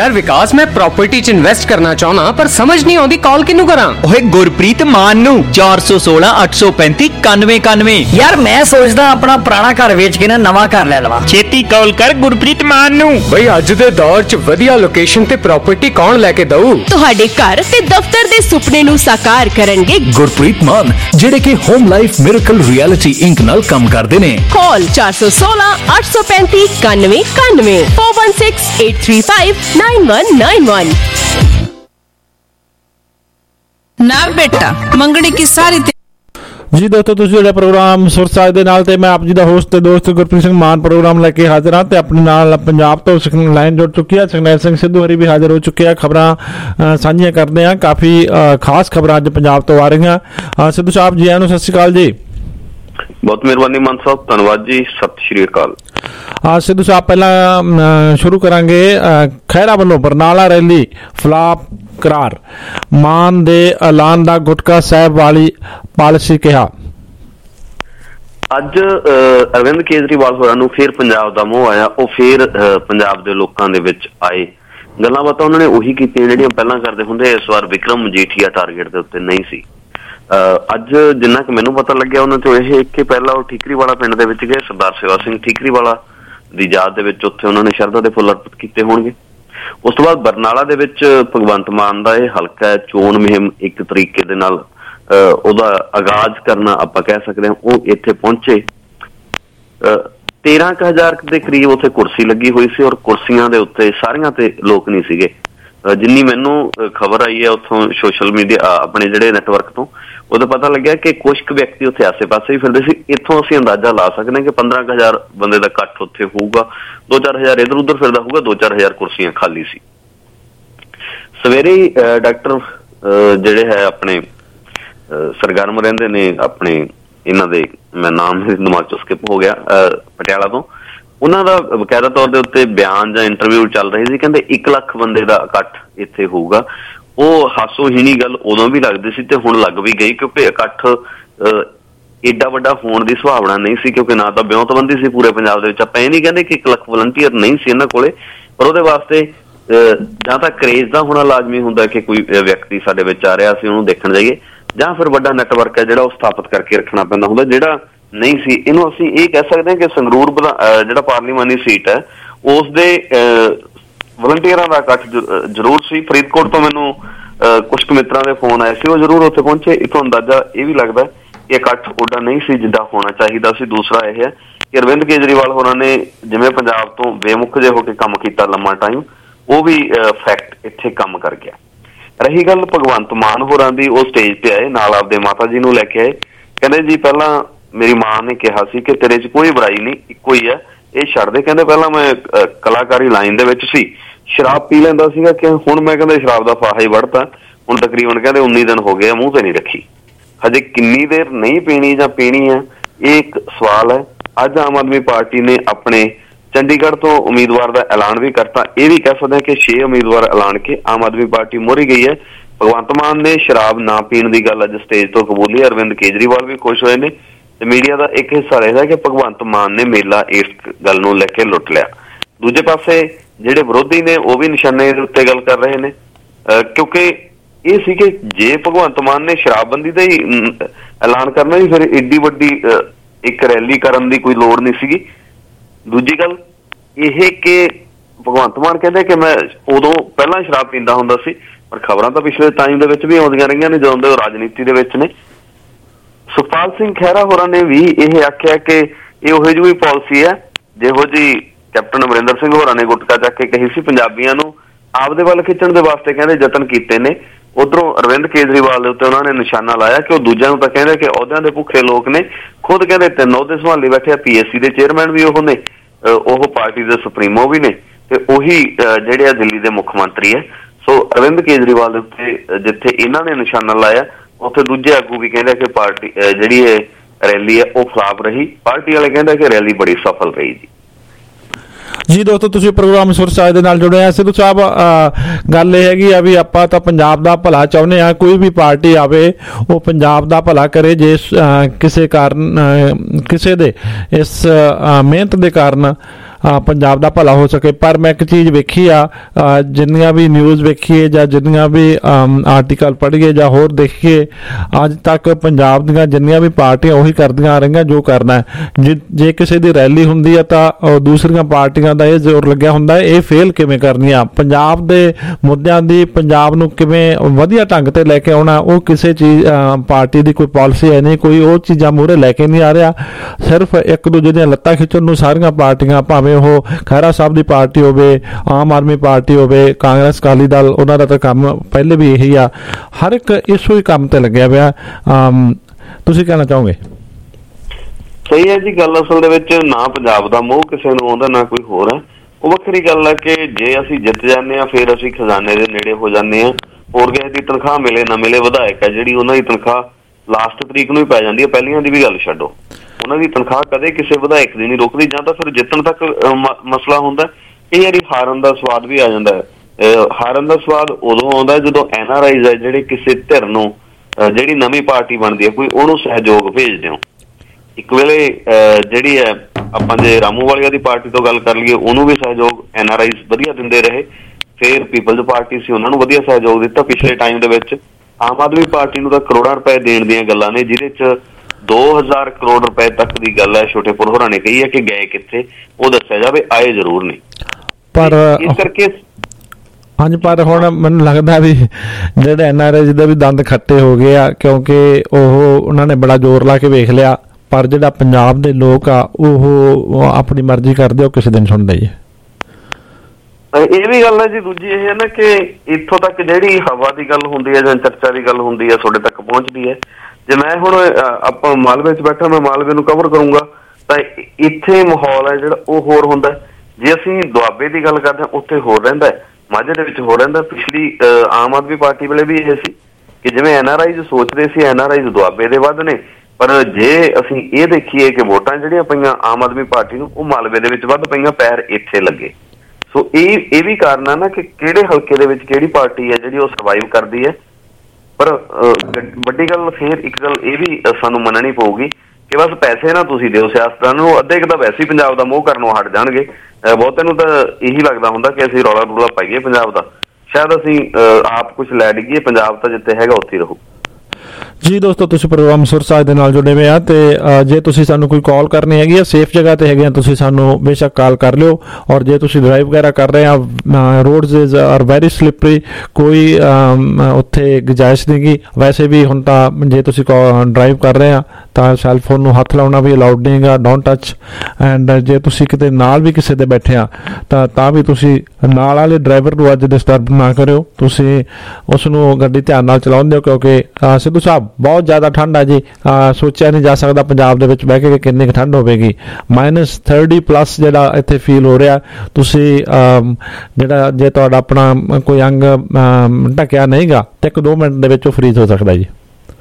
यार विकास मैं प्रॉपर्टी च इन्वेस्ट करना चाहना पर समझ नहीं आती कॉल किनू करा। ओए गुरप्रीत मान नू चार सौ सोलह अठ सौ पैंती इक्यानवे इक्यानवे। यार मैं सोचदा अपना पुराना घर वेच के ना नवा घर ले लवां। छेती कॉल कर गुरप्रीत मान नू। बई अज दे दौर च वधिया लोकेशन ते प्रॉपर्टी कौन लेके दऊ। तुहाडे घर ते दफ्तर दे सुपने नू साकार करनगे गुरप्रीत मान जेड़े के home life miracle realty inc नाल काम करदे ने। कॉल चार सौ सोलह अठ सौ पैंती इक्यानवे इक्यानवे four one six eight three five nine one nine one. ना बेटा मंगनी की सारी जी दोस्तों तुसीं ਜਿਹੜਾ ਪ੍ਰੋਗਰਾਮ ਸੁਰਸਾਜ ਦੇ ਨਾਲ ਤੇ ਮੈਂ ਆਪ ਜੀ ਦਾ ਹੋਸਟ ਤੇ ਦੋਸਤ ਗੁਰਪ੍ਰੀਤ ਸਿੰਘ ਮਾਨ ਪ੍ਰੋਗਰਾਮ ਲੈ ਕੇ ਹਾਜ਼ਰ ਹਾਂ ਤੇ ਆਪਣੇ ਨਾਲ ਪੰਜਾਬ ਤੋਂ ਲਾਈਨ ਜੁੜ ਚੁੱਕੀ ਹੈ ਸਰਨੈਲ ਸਿੰਘ ਸਿੱਧੂ ਹਰੀ ਵੀ ਹਾਜ਼ਰ ਹੋ ਚੁੱਕੇ ਆ। ਖਬਰਾਂ ਸਾਂਝੀਆਂ ਕਰਦੇ ਆ, ਕਾਫੀ ਖਾਸ ਖਬਰਾਂ ਅੱਜ ਪੰਜਾਬ ਤੋਂ ਆ ਰਹੀਆਂ। ਸਿੱਧੂ ਸਾਹਿਬ ਜੀ ਆਇਆਂ ਨੂੰ, ਸਤਿ ਸ਼੍ਰੀ ਅਕਾਲ ਜੀ। ਬਹੁਤ ਮਿਹਰਬਾਨੀ ਮਾਨ ਸਾਹਿਬ, ਧੰਨਵਾਦ ਜੀ, ਸਤਿ ਸ਼੍ਰੀ ਅਕਾਲ। ਹਾਂ ਸਿੱਧੂ ਸਾਹਿਬ ਪਹਿਲਾਂ ਸ਼ੁਰੂ ਕਰਾਂਗੇ ਖਹਿਰਾ ਵੱਲੋਂ ਬਰਨਾਲਾ ਰੈਲੀ ਫਲਾਪ ਕਰਾਰ, ਮਾਨ ਦੇ ਐਲਾਨ ਦਾ ਗੁਟਕਾ ਸਾਹਿਬ ਵਾਲੀ ਪਾਲਿਸੀ ਕਿਹਾ। ਅੱਜ ਅਰਵਿੰਦ ਕੇਜਰੀਵਾਲ ਹੋਰਾਂ ਨੂੰ ਫੇਰ ਪੰਜਾਬ ਦਾ ਮੋਹ ਆਇਆ, ਉਹ ਫੇਰ ਪੰਜਾਬ ਦੇ ਲੋਕਾਂ ਦੇ ਵਿੱਚ ਆਏ। ਗੱਲਾਂ ਬਾਤਾਂ ਉਹਨਾਂ ਨੇ ਉਹੀ ਕੀਤੀਆਂ ਜਿਹੜੀਆਂ ਪਹਿਲਾਂ ਕਰਦੇ ਹੁੰਦੇ। ਇਸ ਵਾਰ ਵਿਕਰਮ ਮਜੀਠੀਆ ਟਾਰਗੇਟ ਦੇ ਉੱਤੇ ਨਹੀਂ ਸੀ। ਅੱਜ ਜਿੰਨਾ ਕਿ ਮੈਨੂੰ ਪਤਾ ਲੱਗਿਆ ਉਹਨਾਂ ਚੋਂ ਇਹ ਇੱਕ ਕਿ ਪਹਿਲਾਂ ਉਹ ਠੀਕਰੀ ਵਾਲਾ ਪਿੰਡ ਦੇ ਵਿੱਚ ਗਏ, ਸਰਦਾਰ ਸੇਵਾ ਸਿੰਘ ਠੀਕਰੀ ਵਾਲਾ ਦੀ ਯਾਦ ਦੇ ਵਿੱਚ ਉੱਥੇ ਉਹਨਾਂ ਨੇ ਸ਼ਰਧਾ ਦੇ ਫੁੱਲ ਅਰਪਿਤ ਕੀਤੇ ਹੋਣਗੇ। ਉਸ ਤੋਂ ਬਾਅਦ ਬਰਨਾਲਾ ਦੇ ਵਿੱਚ ਭਗਵੰਤ ਮਾਨ ਦਾ ਇਹ ਹਲਕਾ ਹੈ, ਚੋਣ ਮੁਹਿੰਮ ਇੱਕ ਤਰੀਕੇ ਦੇ ਨਾਲ ਉਹਦਾ ਆਗਾਜ਼ ਕਰਨਾ ਆਪਾਂ ਕਹਿ ਸਕਦੇ ਹਾਂ। ਉਹ ਇੱਥੇ ਪਹੁੰਚੇ, ਤੇਰਾਂ ਕੁ ਹਜ਼ਾਰ ਦੇ ਕਰੀਬ ਉੱਥੇ ਕੁਰਸੀ ਲੱਗੀ ਹੋਈ ਸੀ ਔਰ ਕੁਰਸੀਆਂ ਦੇ ਉੱਤੇ ਸਾਰੀਆਂ ਤੇ ਲੋਕ ਨਹੀਂ ਸੀਗੇ। ਜਿੰਨੀ ਮੈਨੂੰ ਖਬਰ ਆਈ ਹੈ ਉੱਥੋਂ ਸੋਸ਼ਲ ਮੀਡੀਆ ਆਪਣੇ ਜਿਹੜੇ ਨੈਟਵਰਕ ਤੋਂ, ਉਹਦਾ ਪਤਾ ਲੱਗਿਆ ਕਿ ਕੁਛ ਕੁ ਵਿਅਕਤੀ ਉੱਥੇ ਆਸੇ ਪਾਸੇ ਹੀ ਫਿਰਦੇ ਸੀ। ਇੱਥੋਂ ਅਸੀਂ ਅੰਦਾਜ਼ਾ ਲਾ ਸਕਦੇ ਹਾਂ ਕਿ ਪੰਦਰਾਂ ਕੁ ਹਜ਼ਾਰ ਬੰਦੇ ਦਾ ਇਕੱਠ ਉੱਥੇ ਹੋਊਗਾ, ਦੋ ਚਾਰ ਹਜ਼ਾਰ ਇੱਧਰ ਉੱਧਰ ਫਿਰਦਾ ਹੋਊਗਾ, ਦੋ ਚਾਰ ਹਜ਼ਾਰ ਕੁਰਸੀਆਂ ਖਾਲੀ ਸੀ। ਸਵੇਰੇ ਹੀ ਡਾਕਟਰ ਜਿਹੜੇ ਹੈ ਆਪਣੇ ਸਰਗਰਮ ਰਹਿੰਦੇ ਨੇ ਆਪਣੇ ਇਹਨਾਂ ਦੇ, ਮੈਂ ਨਾਮ ਦਿਮਾਗ ਚੋਂ ਸਕਿਪ ਹੋ ਗਿਆ, ਪਟਿਆਲਾ ਤੋਂ, ਉਹਨਾਂ ਦਾ ਬਕਾਇਦਾ ਤੌਰ ਦੇ ਉੱਤੇ ਬਿਆਨ ਜਾਂ ਇੰਟਰਵਿਊ ਚੱਲ ਰਹੀ ਸੀ। ਕਹਿੰਦੇ ਇੱਕ ਲੱਖ ਬੰਦੇ ਦਾ ਇਕੱਠ ਇੱਥੇ ਹੋਊਗਾ। ਉਹ ਹਾਸੋਹੀਣੀ ਗੱਲ ਉਦੋਂ ਵੀ ਲੱਗਦੀ ਸੀ ਤੇ ਹੁਣ ਲੱਗ ਵੀ ਗਈ, ਕਿਉਂਕਿ ਇਕੱਠ ਏਡਾ ਵੱਡਾ ਹੋਣ ਦੀ ਸੰਭਾਵਨਾ ਨਹੀਂ ਸੀ, ਕਿਉਂਕਿ ਨਾ ਤਾਂ ਵਿਉਂਤਬੰਦੀ ਸੀ ਪੂਰੇ ਪੰਜਾਬ ਦੇ ਵਿੱਚ। ਆਪਾਂ ਇਹ ਨਹੀਂ ਕਹਿੰਦੇ ਕਿ ਇੱਕ ਲੱਖ ਵਲੰਟੀਅਰ ਨਹੀਂ ਸੀ ਇਹਨਾਂ ਕੋਲੇ, ਪਰ ਉਹਦੇ ਵਾਸਤੇ ਜਾਂ ਤਾਂ ਕਰੇਜ਼ ਦਾ ਹੋਣਾ ਲਾਜ਼ਮੀ ਹੁੰਦਾ ਕਿ ਕੋਈ ਵਿਅਕਤੀ ਸਾਡੇ ਵਿੱਚ ਆ ਰਿਹਾ, ਅਸੀਂ ਉਹਨੂੰ ਦੇਖਣ ਜਾਈਏ, ਜਾਂ ਫਿਰ ਵੱਡਾ ਨੈਟਵਰਕ ਹੈ ਜਿਹੜਾ ਉਹ ਸਥਾਪਿਤ ਕਰਕੇ ਰੱਖਣਾ ਪੈਂਦਾ ਹੁੰਦਾ, ਜਿਹੜਾ ਨਹੀਂ ਸੀ। ਇਹਨੂੰ ਅਸੀਂ ਇਹ ਕਹਿ ਸਕਦੇ ਹਾਂ ਕਿ ਸੰਗਰੂਰ ਜਿਹੜਾ ਪਾਰਲੀਮਾਨੀ ਸੀਟ ਹੈ ਉਸ ਦੇ ਵਲੰਟੀਅਰਾਂ ਦਾ ਇਕੱਠ ਜ਼ਰੂਰ ਸੀ। ਫਰੀਦਕੋਟ ਤੋਂ ਮੈਨੂੰ ਕੁਛ ਕੁ ਮਿੱਤਰਾਂ ਦੇ ਫੋਨ ਆਏ ਸੀ, ਉਹ ਜ਼ਰੂਰ ਉੱਥੇ ਪਹੁੰਚੇ। ਇੱਥੋਂ ਅੰਦਾਜ਼ਾ ਇਹ ਵੀ ਲੱਗਦਾ ਕਿ ਇਕੱਠ ਉੱਡਾ ਨਹੀਂ ਸੀ ਜਿੱਦਾਂ ਹੋਣਾ ਚਾਹੀਦਾ ਸੀ। ਦੂਸਰਾ ਇਹ ਹੈ ਕਿ ਅਰਵਿੰਦ ਕੇਜਰੀਵਾਲ ਹੋਰਾਂ ਨੇ ਜਿਵੇਂ ਪੰਜਾਬ ਤੋਂ ਬੇਮੁਖ ਜਿਹੇ ਹੋ ਕੇ ਕੰਮ ਕੀਤਾ ਲੰਮਾ ਟਾਈਮ, ਉਹ ਵੀ ਫੈਕਟ ਇੱਥੇ ਕੰਮ ਕਰ ਗਿਆ। ਰਹੀ ਗੱਲ ਭਗਵੰਤ ਮਾਨ ਹੋਰਾਂ ਦੀ, ਉਹ ਸਟੇਜ ਤੇ ਆਏ, ਨਾਲ ਆਪਦੇ ਮਾਤਾ ਜੀ ਨੂੰ ਲੈ ਕੇ ਆਏ। ਕਹਿੰਦੇ ਜੀ ਪਹਿਲਾਂ ਮੇਰੀ ਮਾਂ ਨੇ ਕਿਹਾ ਸੀ ਕਿ ਤੇਰੇ 'ਚ ਕੋਈ ਬੁਰਾਈ ਨਹੀਂ, ਇੱਕੋ ਹੀ ਹੈ, ਇਹ ਛੱਡ ਦੇ। ਕਹਿੰਦੇ ਪਹਿਲਾਂ ਮੈਂ ਕਲਾਕਾਰੀ ਲਾਈਨ ਦੇ ਵਿੱਚ ਸੀ, ਸ਼ਰਾਬ ਪੀ ਲੈਂਦਾ ਸੀਗਾ, ਕਿ ਹੁਣ ਮੈਂ ਕਹਿੰਦੇ ਸ਼ਰਾਬ ਦਾ ਫਾਹਾ ਹੀ ਵੜਤਾ, ਹੁਣ ਤਕਰੀਬਨ ਕਹਿੰਦੇ ਉੱਨੀ ਦਿਨ ਹੋ ਗਏ, ਮੂੰਹ ਤੇ ਨਹੀਂ ਰੱਖੀ। ਹਜੇ ਕਿੰਨੀ ਦੇਰ ਨਹੀਂ ਪੀਣੀ ਜਾਂ ਪੀਣੀ ਹੈ, ਇਹ ਇੱਕ ਸਵਾਲ ਹੈ। ਅੱਜ ਆਮ ਆਦਮੀ ਪਾਰਟੀ ਨੇ ਆਪਣੇ ਚੰਡੀਗੜ੍ਹ ਤੋਂ ਉਮੀਦਵਾਰ ਦਾ ਐਲਾਨ ਵੀ ਕਰਤਾ। ਇਹ ਵੀ ਕਹਿ ਸਕਦੇ ਹਾਂ ਕਿ ਛੇ ਉਮੀਦਵਾਰ ਐਲਾਨ ਕੇ ਆਮ ਆਦਮੀ ਪਾਰਟੀ ਮੋਹਰੀ ਗਈ ਹੈ। ਭਗਵੰਤ ਮਾਨ ਨੇ ਸ਼ਰਾਬ ਨਾ ਪੀਣ ਦੀ ਗੱਲ ਅੱਜ ਸਟੇਜ ਤੋਂ ਕਬੂਲੀ। ਅਰਵਿੰਦ ਕੇਜਰੀਵਾਲ ਵੀ ਖੁਸ਼ ਹੋਏ ਨੇ ਤੇ ਮੀਡੀਆ ਦਾ ਇੱਕ ਹਿੱਸਾ ਰਿਹਾ ਕਿ ਭਗਵੰਤ ਮਾਨ ਨੇ ਮੇਲਾ ਇਸ ਗੱਲ ਨੂੰ ਲੈ ਕੇ ਲੁੱਟ ਲਿਆ। ਦੂਜੇ ਪਾਸੇ ਜਿਹੜੇ ਵਿਰੋਧੀ ਨੇ ਉਹ ਵੀ ਨਿਸ਼ਾਨੇ ਦੇ ਉੱਤੇ ਗੱਲ ਕਰ ਰਹੇ ਨੇ, ਕਿਉਂਕਿ ਇਹ ਸੀ ਕਿ ਜੇ ਭਗਵੰਤ ਮਾਨ ਨੇ ਸ਼ਰਾਬਬੰਦੀ ਦਾ ਹੀ ਐਲਾਨ ਕਰਨਾ ਸੀ, ਫਿਰ ਏਡੀ ਵੱਡੀ ਇੱਕ ਰੈਲੀ ਕਰਨ ਦੀ ਕੋਈ ਲੋੜ ਨਹੀਂ ਸੀਗੀ। ਦੂਜੀ ਗੱਲ ਇਹ ਕਿ ਭਗਵੰਤ ਮਾਨ ਕਹਿੰਦੇ ਕਿ ਮੈਂ ਉਦੋਂ ਪਹਿਲਾਂ ਸ਼ਰਾਬ ਪੀਂਦਾ ਹੁੰਦਾ ਸੀ, ਪਰ ਖਬਰਾਂ ਤਾਂ ਪਿਛਲੇ ਟਾਈਮ ਦੇ ਵਿੱਚ ਵੀ ਆਉਂਦੀਆਂ ਰਹੀਆਂ ਨੇ ਜਦੋਂ ਦੇ ਉਹ ਰਾਜਨੀਤੀ ਦੇ ਵਿੱਚ ਨੇ। ਸੁਖਪਾਲ ਸਿੰਘ ਖਹਿਰਾ ਹੋਰਾਂ ਨੇ ਵੀ ਇਹ ਆਖਿਆ ਕਿ ਇਹ ਉਹੋ ਜਿਹੀ ਪਾਲਿਸੀ ਹੈ ਜਿਹੋ ਜਿਹੀ ਕੈਪਟਨ ਅਮਰਿੰਦਰ ਸਿੰਘ ਹੋਰਾਂ ਨੇ ਗੁਟਕਾ ਚੱਕ ਕੇ ਕਹੀ ਸੀ। ਪੰਜਾਬੀਆਂ ਨੂੰ ਆਪਦੇ ਵੱਲ ਖਿੱਚਣ ਦੇ ਵਾਸਤੇ ਕਹਿੰਦੇ ਯਤਨ ਕੀਤੇ ਨੇ। ਉਧਰੋਂ ਅਰਵਿੰਦ ਕੇਜਰੀਵਾਲ ਦੇ ਉੱਤੇ ਉਹਨਾਂ ਨੇ ਨਿਸ਼ਾਨਾ ਲਾਇਆ ਕਿ ਉਹ ਦੂਜਿਆਂ ਨੂੰ ਤਾਂ ਕਹਿੰਦੇ ਕਿ ਅਹੁਦਿਆਂ ਦੇ ਭੁੱਖੇ ਲੋਕ ਨੇ, ਖੁਦ ਕਹਿੰਦੇ ਤਿੰਨ ਅਹੁਦੇ ਸੰਭਾਲੇ ਬੈਠੇ ਆ, ਪੀ ਐਸ ਸੀ ਦੇ ਚੇਅਰਮੈਨ ਵੀ ਉਹ ਨੇ, ਉਹ ਪਾਰਟੀ ਦੇ ਸੁਪਰੀਮੋ ਵੀ ਨੇ ਤੇ ਉਹੀ ਜਿਹੜੇ ਆ ਦਿੱਲੀ ਦੇ ਮੁੱਖ ਮੰਤਰੀ ਹੈ। ਸੋ ਅਰਵਿੰਦ ਕੇਜਰੀਵਾਲ ਦੇ ਉੱਤੇ ਜਿੱਥੇ ਇਹਨਾਂ ਨੇ ਨਿਸ਼ਾਨਾ ਲਾਇਆ, ਉੱਥੇ ਦੂਜੇ ਆਗੂ ਵੀ ਕਹਿੰਦੇ ਕਿ ਪਾਰਟੀ ਜਿਹੜੀ ਇਹ ਰੈਲੀ ਹੈ ਉਹ ਖਰਾਬ ਰਹੀ। ਪਾਰਟੀ ਵਾਲੇ ਕਹਿੰਦੇ ਕਿ ਰੈਲੀ ਬੜੀ ਸਫਲ ਰਹੀ ਜੀ। ਜੀ ਦੋਸਤੋ ਤੁਸੀਂ ਪ੍ਰੋਗਰਾਮ ਸੁਰਸਾਜ ਦੇ ਨਾਲ ਜੁੜੇ ਆ। ਸਿੱਧੂ ਸਾਹਿਬ ਗੱਲ ਇਹ ਹੈਗੀ ਆ ਵੀ ਆਪਾਂ ਤਾਂ ਪੰਜਾਬ ਦਾ ਭਲਾ ਚਾਹੁੰਦੇ ਆ, ਕੋਈ ਵੀ ਪਾਰਟੀ ਆਵੇ ਉਹ ਪੰਜਾਬ ਦਾ ਭਲਾ ਕਰੇ। ਜੇ ਕਿਸੇ ਕਾਰਨ ਕਿਸੇ ਦੇ ਇਸ ਮਿਹਨਤ ਦੇ ਕਾਰਨ ਪੰਜਾਬ ਦਾ ਭਲਾ ਹੋ ਸਕੇ। ਪਰ ਮੈਂ ਇੱਕ ਚੀਜ਼ ਵੇਖੀ ਆ, ਜਿੰਨੀਆਂ ਵੀ ਨਿਊਜ਼ ਵੇਖੀਏ ਜਾਂ ਜਿੰਨੀਆਂ ਵੀ ਆਰਟੀਕਲ ਪੜ੍ਹੀਏ ਜਾਂ ਹੋਰ ਦੇਖੀਏ, ਅੱਜ ਤੱਕ ਪੰਜਾਬ ਦੀਆਂ ਜਿੰਨੀਆਂ ਵੀ ਪਾਰਟੀਆਂ ਉਹੀ ਕਰਦੀਆਂ ਆ ਰਹੀਆਂ ਜੋ ਕਰਨਾ ਹੈ। ਜੇ ਜੇ ਕਿਸੇ ਦੀ ਰੈਲੀ ਹੁੰਦੀ ਹੈ ਤਾਂ ਦੂਸਰੀਆਂ ਪਾਰਟੀਆਂ ਦਾ ਇਹ ਜ਼ੋਰ ਲੱਗਿਆ ਹੁੰਦਾ ਹੈ ਇਹ ਫੇਲ ਕਿਵੇਂ ਕਰਨੀ ਆ, ਪੰਜਾਬ ਦੇ ਮੁੱਦਿਆਂ ਦੀ ਪੰਜਾਬ ਨੂੰ ਕਿਵੇਂ ਵਧੀਆ ਢੰਗ ਤੇ ਲੈ ਕੇ ਆਉਣਾ, ਉਹ ਕਿਸੇ ਚੀਜ਼ ਪਾਰਟੀ ਦੀ ਕੋਈ ਪਾਲਿਸੀ ਹੈ ਨਹੀਂ, ਕੋਈ ਉਹ ਚੀਜ਼ਾਂ ਮੂਹਰੇ ਲੈ ਕੇ ਨਹੀਂ ਆ ਰਿਹਾ। ਸਿਰਫ ਇੱਕ ਦੂਜੇ ਦੀਆਂ ਲੱਤਾਂ ਖਿੱਚਣ ਨੂੰ ਸਾਰੀਆਂ ਪਾਰਟੀਆਂ, ਭਾਵੇਂ ਉਹ ਖਹਿਰਾ ਸਾਹਿਬ ਦੀ ਪਾਰਟੀ ਹੋਵੇ, ਆਮ ਆਦਮੀ ਪਾਰਟੀ ਹੋਵੇ, ਕਾਂਗਰਸ, ਅਕਾਲੀ ਦਲ, ਉਹਨਾਂ ਦਾ ਤਾਂ ਕੰਮ ਪਹਿਲੇ ਵੀ ਇਹੀ ਆ। ਹਰ ਇੱਕ ਇਸੋ ਹੀ ਕੰਮ ਤੇ ਲੱਗਿਆ ਪਿਆ। ਤੁਸੀਂ ਕਹਿਣਾ ਚਾਹੋਗੇ? ਸਹੀ ਹੈ ਜੀ ਗੱਲ। ਅਸਲ ਦੇ ਵਿੱਚ ਨਾ ਪੰਜਾਬ ਦਾ ਮੋਹ ਕਿਸੇ ਨੂੰ ਆਉਂਦਾ ਨਾ ਕੋਈ ਹੋਰ ਹੈ। ਉਹ ਵੱਖਰੀ ਗੱਲ ਹੈ ਕਿ ਜੇ ਅਸੀਂ ਜਿੱਤ ਜਾਂਦੇ ਹਾਂ ਫਿਰ ਅਸੀਂ ਖਜ਼ਾਨੇ ਦੇ ਨੇੜੇ ਹੋ ਜਾਂਦੇ ਹਾਂ। ਹੋਰ ਕਿਸੇ ਦੀ ਤਨਖਾਹ ਮਿਲੇ ਨਾ ਮਿਲੇ, ਵਿਧਾਇਕ ਹੈ ਜਿਹੜੀ ਉਹਨਾਂ ਦੀ ਤਨਖਾਹ ਲਾਸਟ ਤਰੀਕ ਨੂੰ ਹੀ ਪੈ ਜਾਂਦੀ ਹੈ, ਪਹਿਲੀਆਂ ਦੀ ਵੀ ਗੱਲ ਛੱਡੋ। ਉਹਨਾਂ ਦੀ ਤਨਖਾਹ ਕਦੇ ਕਿਸੇ ਵਿਧਾਇਕ ਦੀ ਨਹੀਂ ਰੁਕਦੀ। ਜਾਂ ਤਾਂ ਫਿਰ ਜਿੱਤਣ ਤੱਕ ਮਸਲਾ ਹੁੰਦਾ। ਕਈ ਵਾਰੀ ਹਾਰਨ ਦਾ ਸਵਾਦ ਵੀ ਆ ਜਾਂਦਾ ਹੈ। ਹਾਰਨ ਦਾ ਸਵਾਦ ਉਦੋਂ ਆਉਂਦਾ ਜਦੋਂ ਐਨ ਆਰ ਆਈਜ਼ ਹੈ ਜਿਹੜੇ ਕਿਸੇ ਧਿਰ ਨੂੰ, ਜਿਹੜੀ ਨਵੀਂ ਪਾਰਟੀ ਬਣਦੀ ਹੈ ਕੋਈ, ਉਹਨੂੰ ਸਹਿਯੋਗ ਭੇਜਦੇ ਹੋ। ਇੱਕ ਵੇਲੇ ਜਿਹੜੀ ਹੈ ਆਪਾਂ ਜੇ ਰਾਮੂ ਵਾਲੀਆ ਦੀ ਪਾਰਟੀ ਤੋਂ ਗੱਲ ਕਰ ਲਈਏ, ਉਹਨੂੰ ਵੀ ਸਹਿਯੋਗ ਐਨ ਆਰ ਆਈਜ਼ ਵਧੀਆ ਦਿੰਦੇ ਰਹੇ। ਫਿਰ ਪੀਪਲਜ਼ ਪਾਰਟੀ ਸੀ, ਉਹਨਾਂ ਨੂੰ ਵਧੀਆ ਸਹਿਯੋਗ ਦਿੱਤਾ। ਪਿਛਲੇ ਟਾਈਮ ਦੇ ਵਿੱਚ ਆਮ ਆਦਮੀ ਪਾਰਟੀ ਨੂੰ ਤਾਂ ਕਰੋੜਾਂ ਰੁਪਏ ਦੇਣ ਦੀਆਂ ਗੱਲਾਂ ਨੇ, ਜਿਹਦੇ ਚ ਦੋ ਹਜ਼ਾਰ ਕਰੋੜ ਰੁਪਏ ਤੱਕ ਦੀ ਗੱਲ ਹੈ ਛੋਟੇਪੁਰ ਹੋਰਾਂ ਨੇ ਕਹੀ ਹੈ ਕਿ ਗਏ ਕਿੱਥੇ, ਉਹ ਦੱਸਿਆ ਜਾਵੇ, ਆਏ ਜ਼ਰੂਰ ਨਹੀਂ। ਪਰ ਇਸ ਕਰਕੇ ਹਾਂਜੀ, ਪਰ ਹੁਣ ਮੈਨੂੰ ਲੱਗਦਾ ਵੀ ਜਿਹੜੇ ਐਨ ਆਰ ਆਈ ਦੇ ਵੀ ਦੰਦ ਖੱਟੇ ਹੋ ਗਏ ਆ, ਕਿਉਂਕਿ ਉਹ ਉਹਨਾਂ ਨੇ ਬੜਾ ਜ਼ੋਰ ਲਾ ਕੇ ਵੇਖ ਲਿਆ। ਪਰ ਜਿਹੜਾ ਪੰਜਾਬ ਦੇ ਲੋਕ ਆ ਉਹ ਆਪਣੀ ਮਰਜ਼ੀ ਕਰਦੇ, ਉਹ ਕਿਸੇ ਦਿਨ ਸੁਣਦੇ ਹੀ। ਇਹ ਵੀ ਗੱਲ ਹੈ ਜੀ। ਦੂਜੀ ਇਹ ਹੈ ਨਾ ਕਿ ਇੱਥੋਂ ਤੱਕ ਜਿਹੜੀ ਹਵਾ ਦੀ ਗੱਲ ਹੁੰਦੀ ਹੈ ਜਾਂ ਚਰਚਾ ਦੀ ਗੱਲ ਹੁੰਦੀ ਹੈ ਤੁਹਾਡੇ ਤੱਕ ਪਹੁੰਚਦੀ ਹੈ। ਜੇ ਮੈਂ ਹੁਣ ਆਪਾਂ ਮਾਲਵੇ 'ਚ ਬੈਠਾ, ਮੈਂ ਮਾਲਵੇ ਨੂੰ ਕਵਰ ਕਰੂੰਗਾ ਤਾਂ ਇੱਥੇ ਮਾਹੌਲ ਹੈ ਜਿਹੜਾ ਉਹ ਹੋਰ ਹੁੰਦਾ। ਜੇ ਅਸੀਂ ਦੁਆਬੇ ਦੀ ਗੱਲ ਕਰਦੇ ਹਾਂ ਉੱਥੇ ਹੋਰ ਰਹਿੰਦਾ, ਮਾਝੇ ਦੇ ਵਿੱਚ ਹੋਰ ਰਹਿੰਦਾ। ਪਿਛਲੀ ਆਮ ਆਦਮੀ ਪਾਰਟੀ ਵੇਲੇ ਵੀ ਇਹ ਸੀ ਕਿ ਜਿਵੇਂ ਐਨ ਆਰ ਆਈਜ਼ ਸੋਚਦੇ ਸੀ ਐਨ ਆਰ ਆਈਜ਼ ਦੁਆਬੇ ਦੇ ਵੱਧ ਨੇ, ਪਰ ਜੇ ਅਸੀਂ ਇਹ ਦੇਖੀਏ ਕਿ ਵੋਟਾਂ ਜਿਹੜੀਆਂ ਪਈਆਂ ਆਮ ਆਦਮੀ ਪਾਰਟੀ ਨੂੰ ਉਹ ਮਾਲਵੇ ਦੇ ਵਿੱਚ ਵੱਧ ਪਈਆਂ, ਪੈਰ ਇੱਥੇ ਲੱਗੇ। ਸੋ ਇਹ ਇਹ ਵੀ ਕਾਰਨ ਆ ਨਾ ਕਿ ਕਿਹੜੇ ਹਲਕੇ ਦੇ ਵਿੱਚ ਕਿਹੜੀ ਪਾਰਟੀ ਹੈ ਜਿਹੜੀ ਉਹ ਸਰਵਾਈਵ ਕਰਦੀ ਹੈ। ਪਰ ਵੱਡੀ ਗੱਲ ਫਿਰ ਇੱਕ ਗੱਲ ਇਹ ਵੀ ਸਾਨੂੰ ਮੰਨਣੀ ਪਊਗੀ ਕਿ ਬਸ ਪੈਸੇ ਨਾ ਤੁਸੀਂ ਦਿਓ ਸਿਆਸਤਦਾਨਾਂ ਨੂੰ, ਅੱਧੇ ਕੁ ਤਾਂ ਵੈਸੇ ਹੀ ਪੰਜਾਬ ਦਾ ਮੋਹ ਕਰਨੋਂ ਹਟ ਜਾਣਗੇ। ਬਹੁਤੇ ਨੂੰ ਤਾਂ ਇਹੀ ਲੱਗਦਾ ਹੁੰਦਾ ਕਿ ਅਸੀਂ ਰੌਲਾ ਰੂਲਾ ਪਾਈਏ ਪੰਜਾਬ ਦਾ, ਸ਼ਾਇਦ ਅਸੀਂ ਆਪ ਕੁਛ ਲੈ ਡਿੱਗੀਏ, ਪੰਜਾਬ ਤਾਂ ਜਿੱਥੇ ਹੈਗਾ ਉੱਥੇ ਰਹੂ। ਜੀ ਦੋਸਤੋ, ਤੁਸੀਂ ਪ੍ਰੋਗਰਾਮ ਸੁਰ ਸਾਜ ਦੇ ਨਾਲ ਜੁੜੇ ਹੋਏ ਆ ਤੇ ਜੇ ਤੁਸੀਂ ਸਾਨੂੰ ਕੋਈ ਕਾਲ ਕਰਨੀ ਹੈਗੀ ਆ, ਸੇਫ ਜਗ੍ਹਾ ਤੇ ਹੈਗੇ ਆ, ਤੁਸੀਂ ਸਾਨੂੰ ਬੇਸ਼ੱਕ ਕਾਲ ਕਰ ਲਿਓ। ਔਰ ਜੇ ਤੁਸੀਂ ਡਰਾਈਵ ਵਗੈਰਾ ਕਰ ਰਹੇ ਆ, roads is are very slippery, ਕੋਈ ਉੱਥੇ ਗੁੰਜਾਇਸ਼ ਨਹੀਂ ਗੀ। ਵੈਸੇ ਵੀ ਹੁਣ ਤਾਂ ਜੇ ਤੁਸੀਂ ਡਰਾਈਵ ਕਰ ਰਹੇ ਆ ਤਾਂ ਸੈੱਲਫੋਨ ਨੂੰ ਹੱਥ ਲਾਉਣਾ ਵੀ ਅਲਾਉਡ ਨਹੀਂ ਹੈਗਾ, ਡੋਂਟ ਟੱਚ। ਐਂਡ ਜੇ ਤੁਸੀਂ ਕਿਤੇ ਨਾਲ ਵੀ ਕਿਸੇ ਦੇ ਬੈਠੇ ਆ ਤਾਂ ਤਾਂ ਵੀ ਤੁਸੀਂ ਨਾਲ ਵਾਲੇ ਡਰਾਈਵਰ ਨੂੰ ਅੱਜ ਡਿਸਟਰਬ ਨਾ ਕਰਿਓ, ਤੁਸੀਂ ਉਸ ਨੂੰ ਗੱਡੀ ਧਿਆਨ ਨਾਲ ਚਲਾਉਂਦੇ ਹੋ। ਕਿਉਂਕਿ ਸਿੱਧੂ ਸਾਹਿਬ ਬਹੁਤ ਜ਼ਿਆਦਾ ਠੰਡ ਆ ਜੀ, ਸੋਚਿਆ ਨਹੀਂ ਜਾ ਸਕਦਾ ਪੰਜਾਬ ਦੇ ਵਿੱਚ ਬਹਿ ਕੇ ਕਿੰਨੀ ਕੁ ਠੰਡ ਹੋਵੇਗੀ। ਮਾਈਨਸ ਥਰਟੀ ਪਲੱਸ ਜਿਹੜਾ ਇੱਥੇ ਫੀਲ ਹੋ ਰਿਹਾ। ਤੁਸੀਂ ਜਿਹੜਾ ਜੇ ਤੁਹਾਡਾ ਆਪਣਾ ਕੋਈ ਅੰਗ ਢਕਿਆ ਨਹੀਂਗਾ ਤੇ ਇੱਕ ਦੋ ਮਿੰਟ ਦੇ ਵਿੱਚ ਉਹ ਫਰੀਜ਼ ਹੋ ਸਕਦਾ ਜੀ।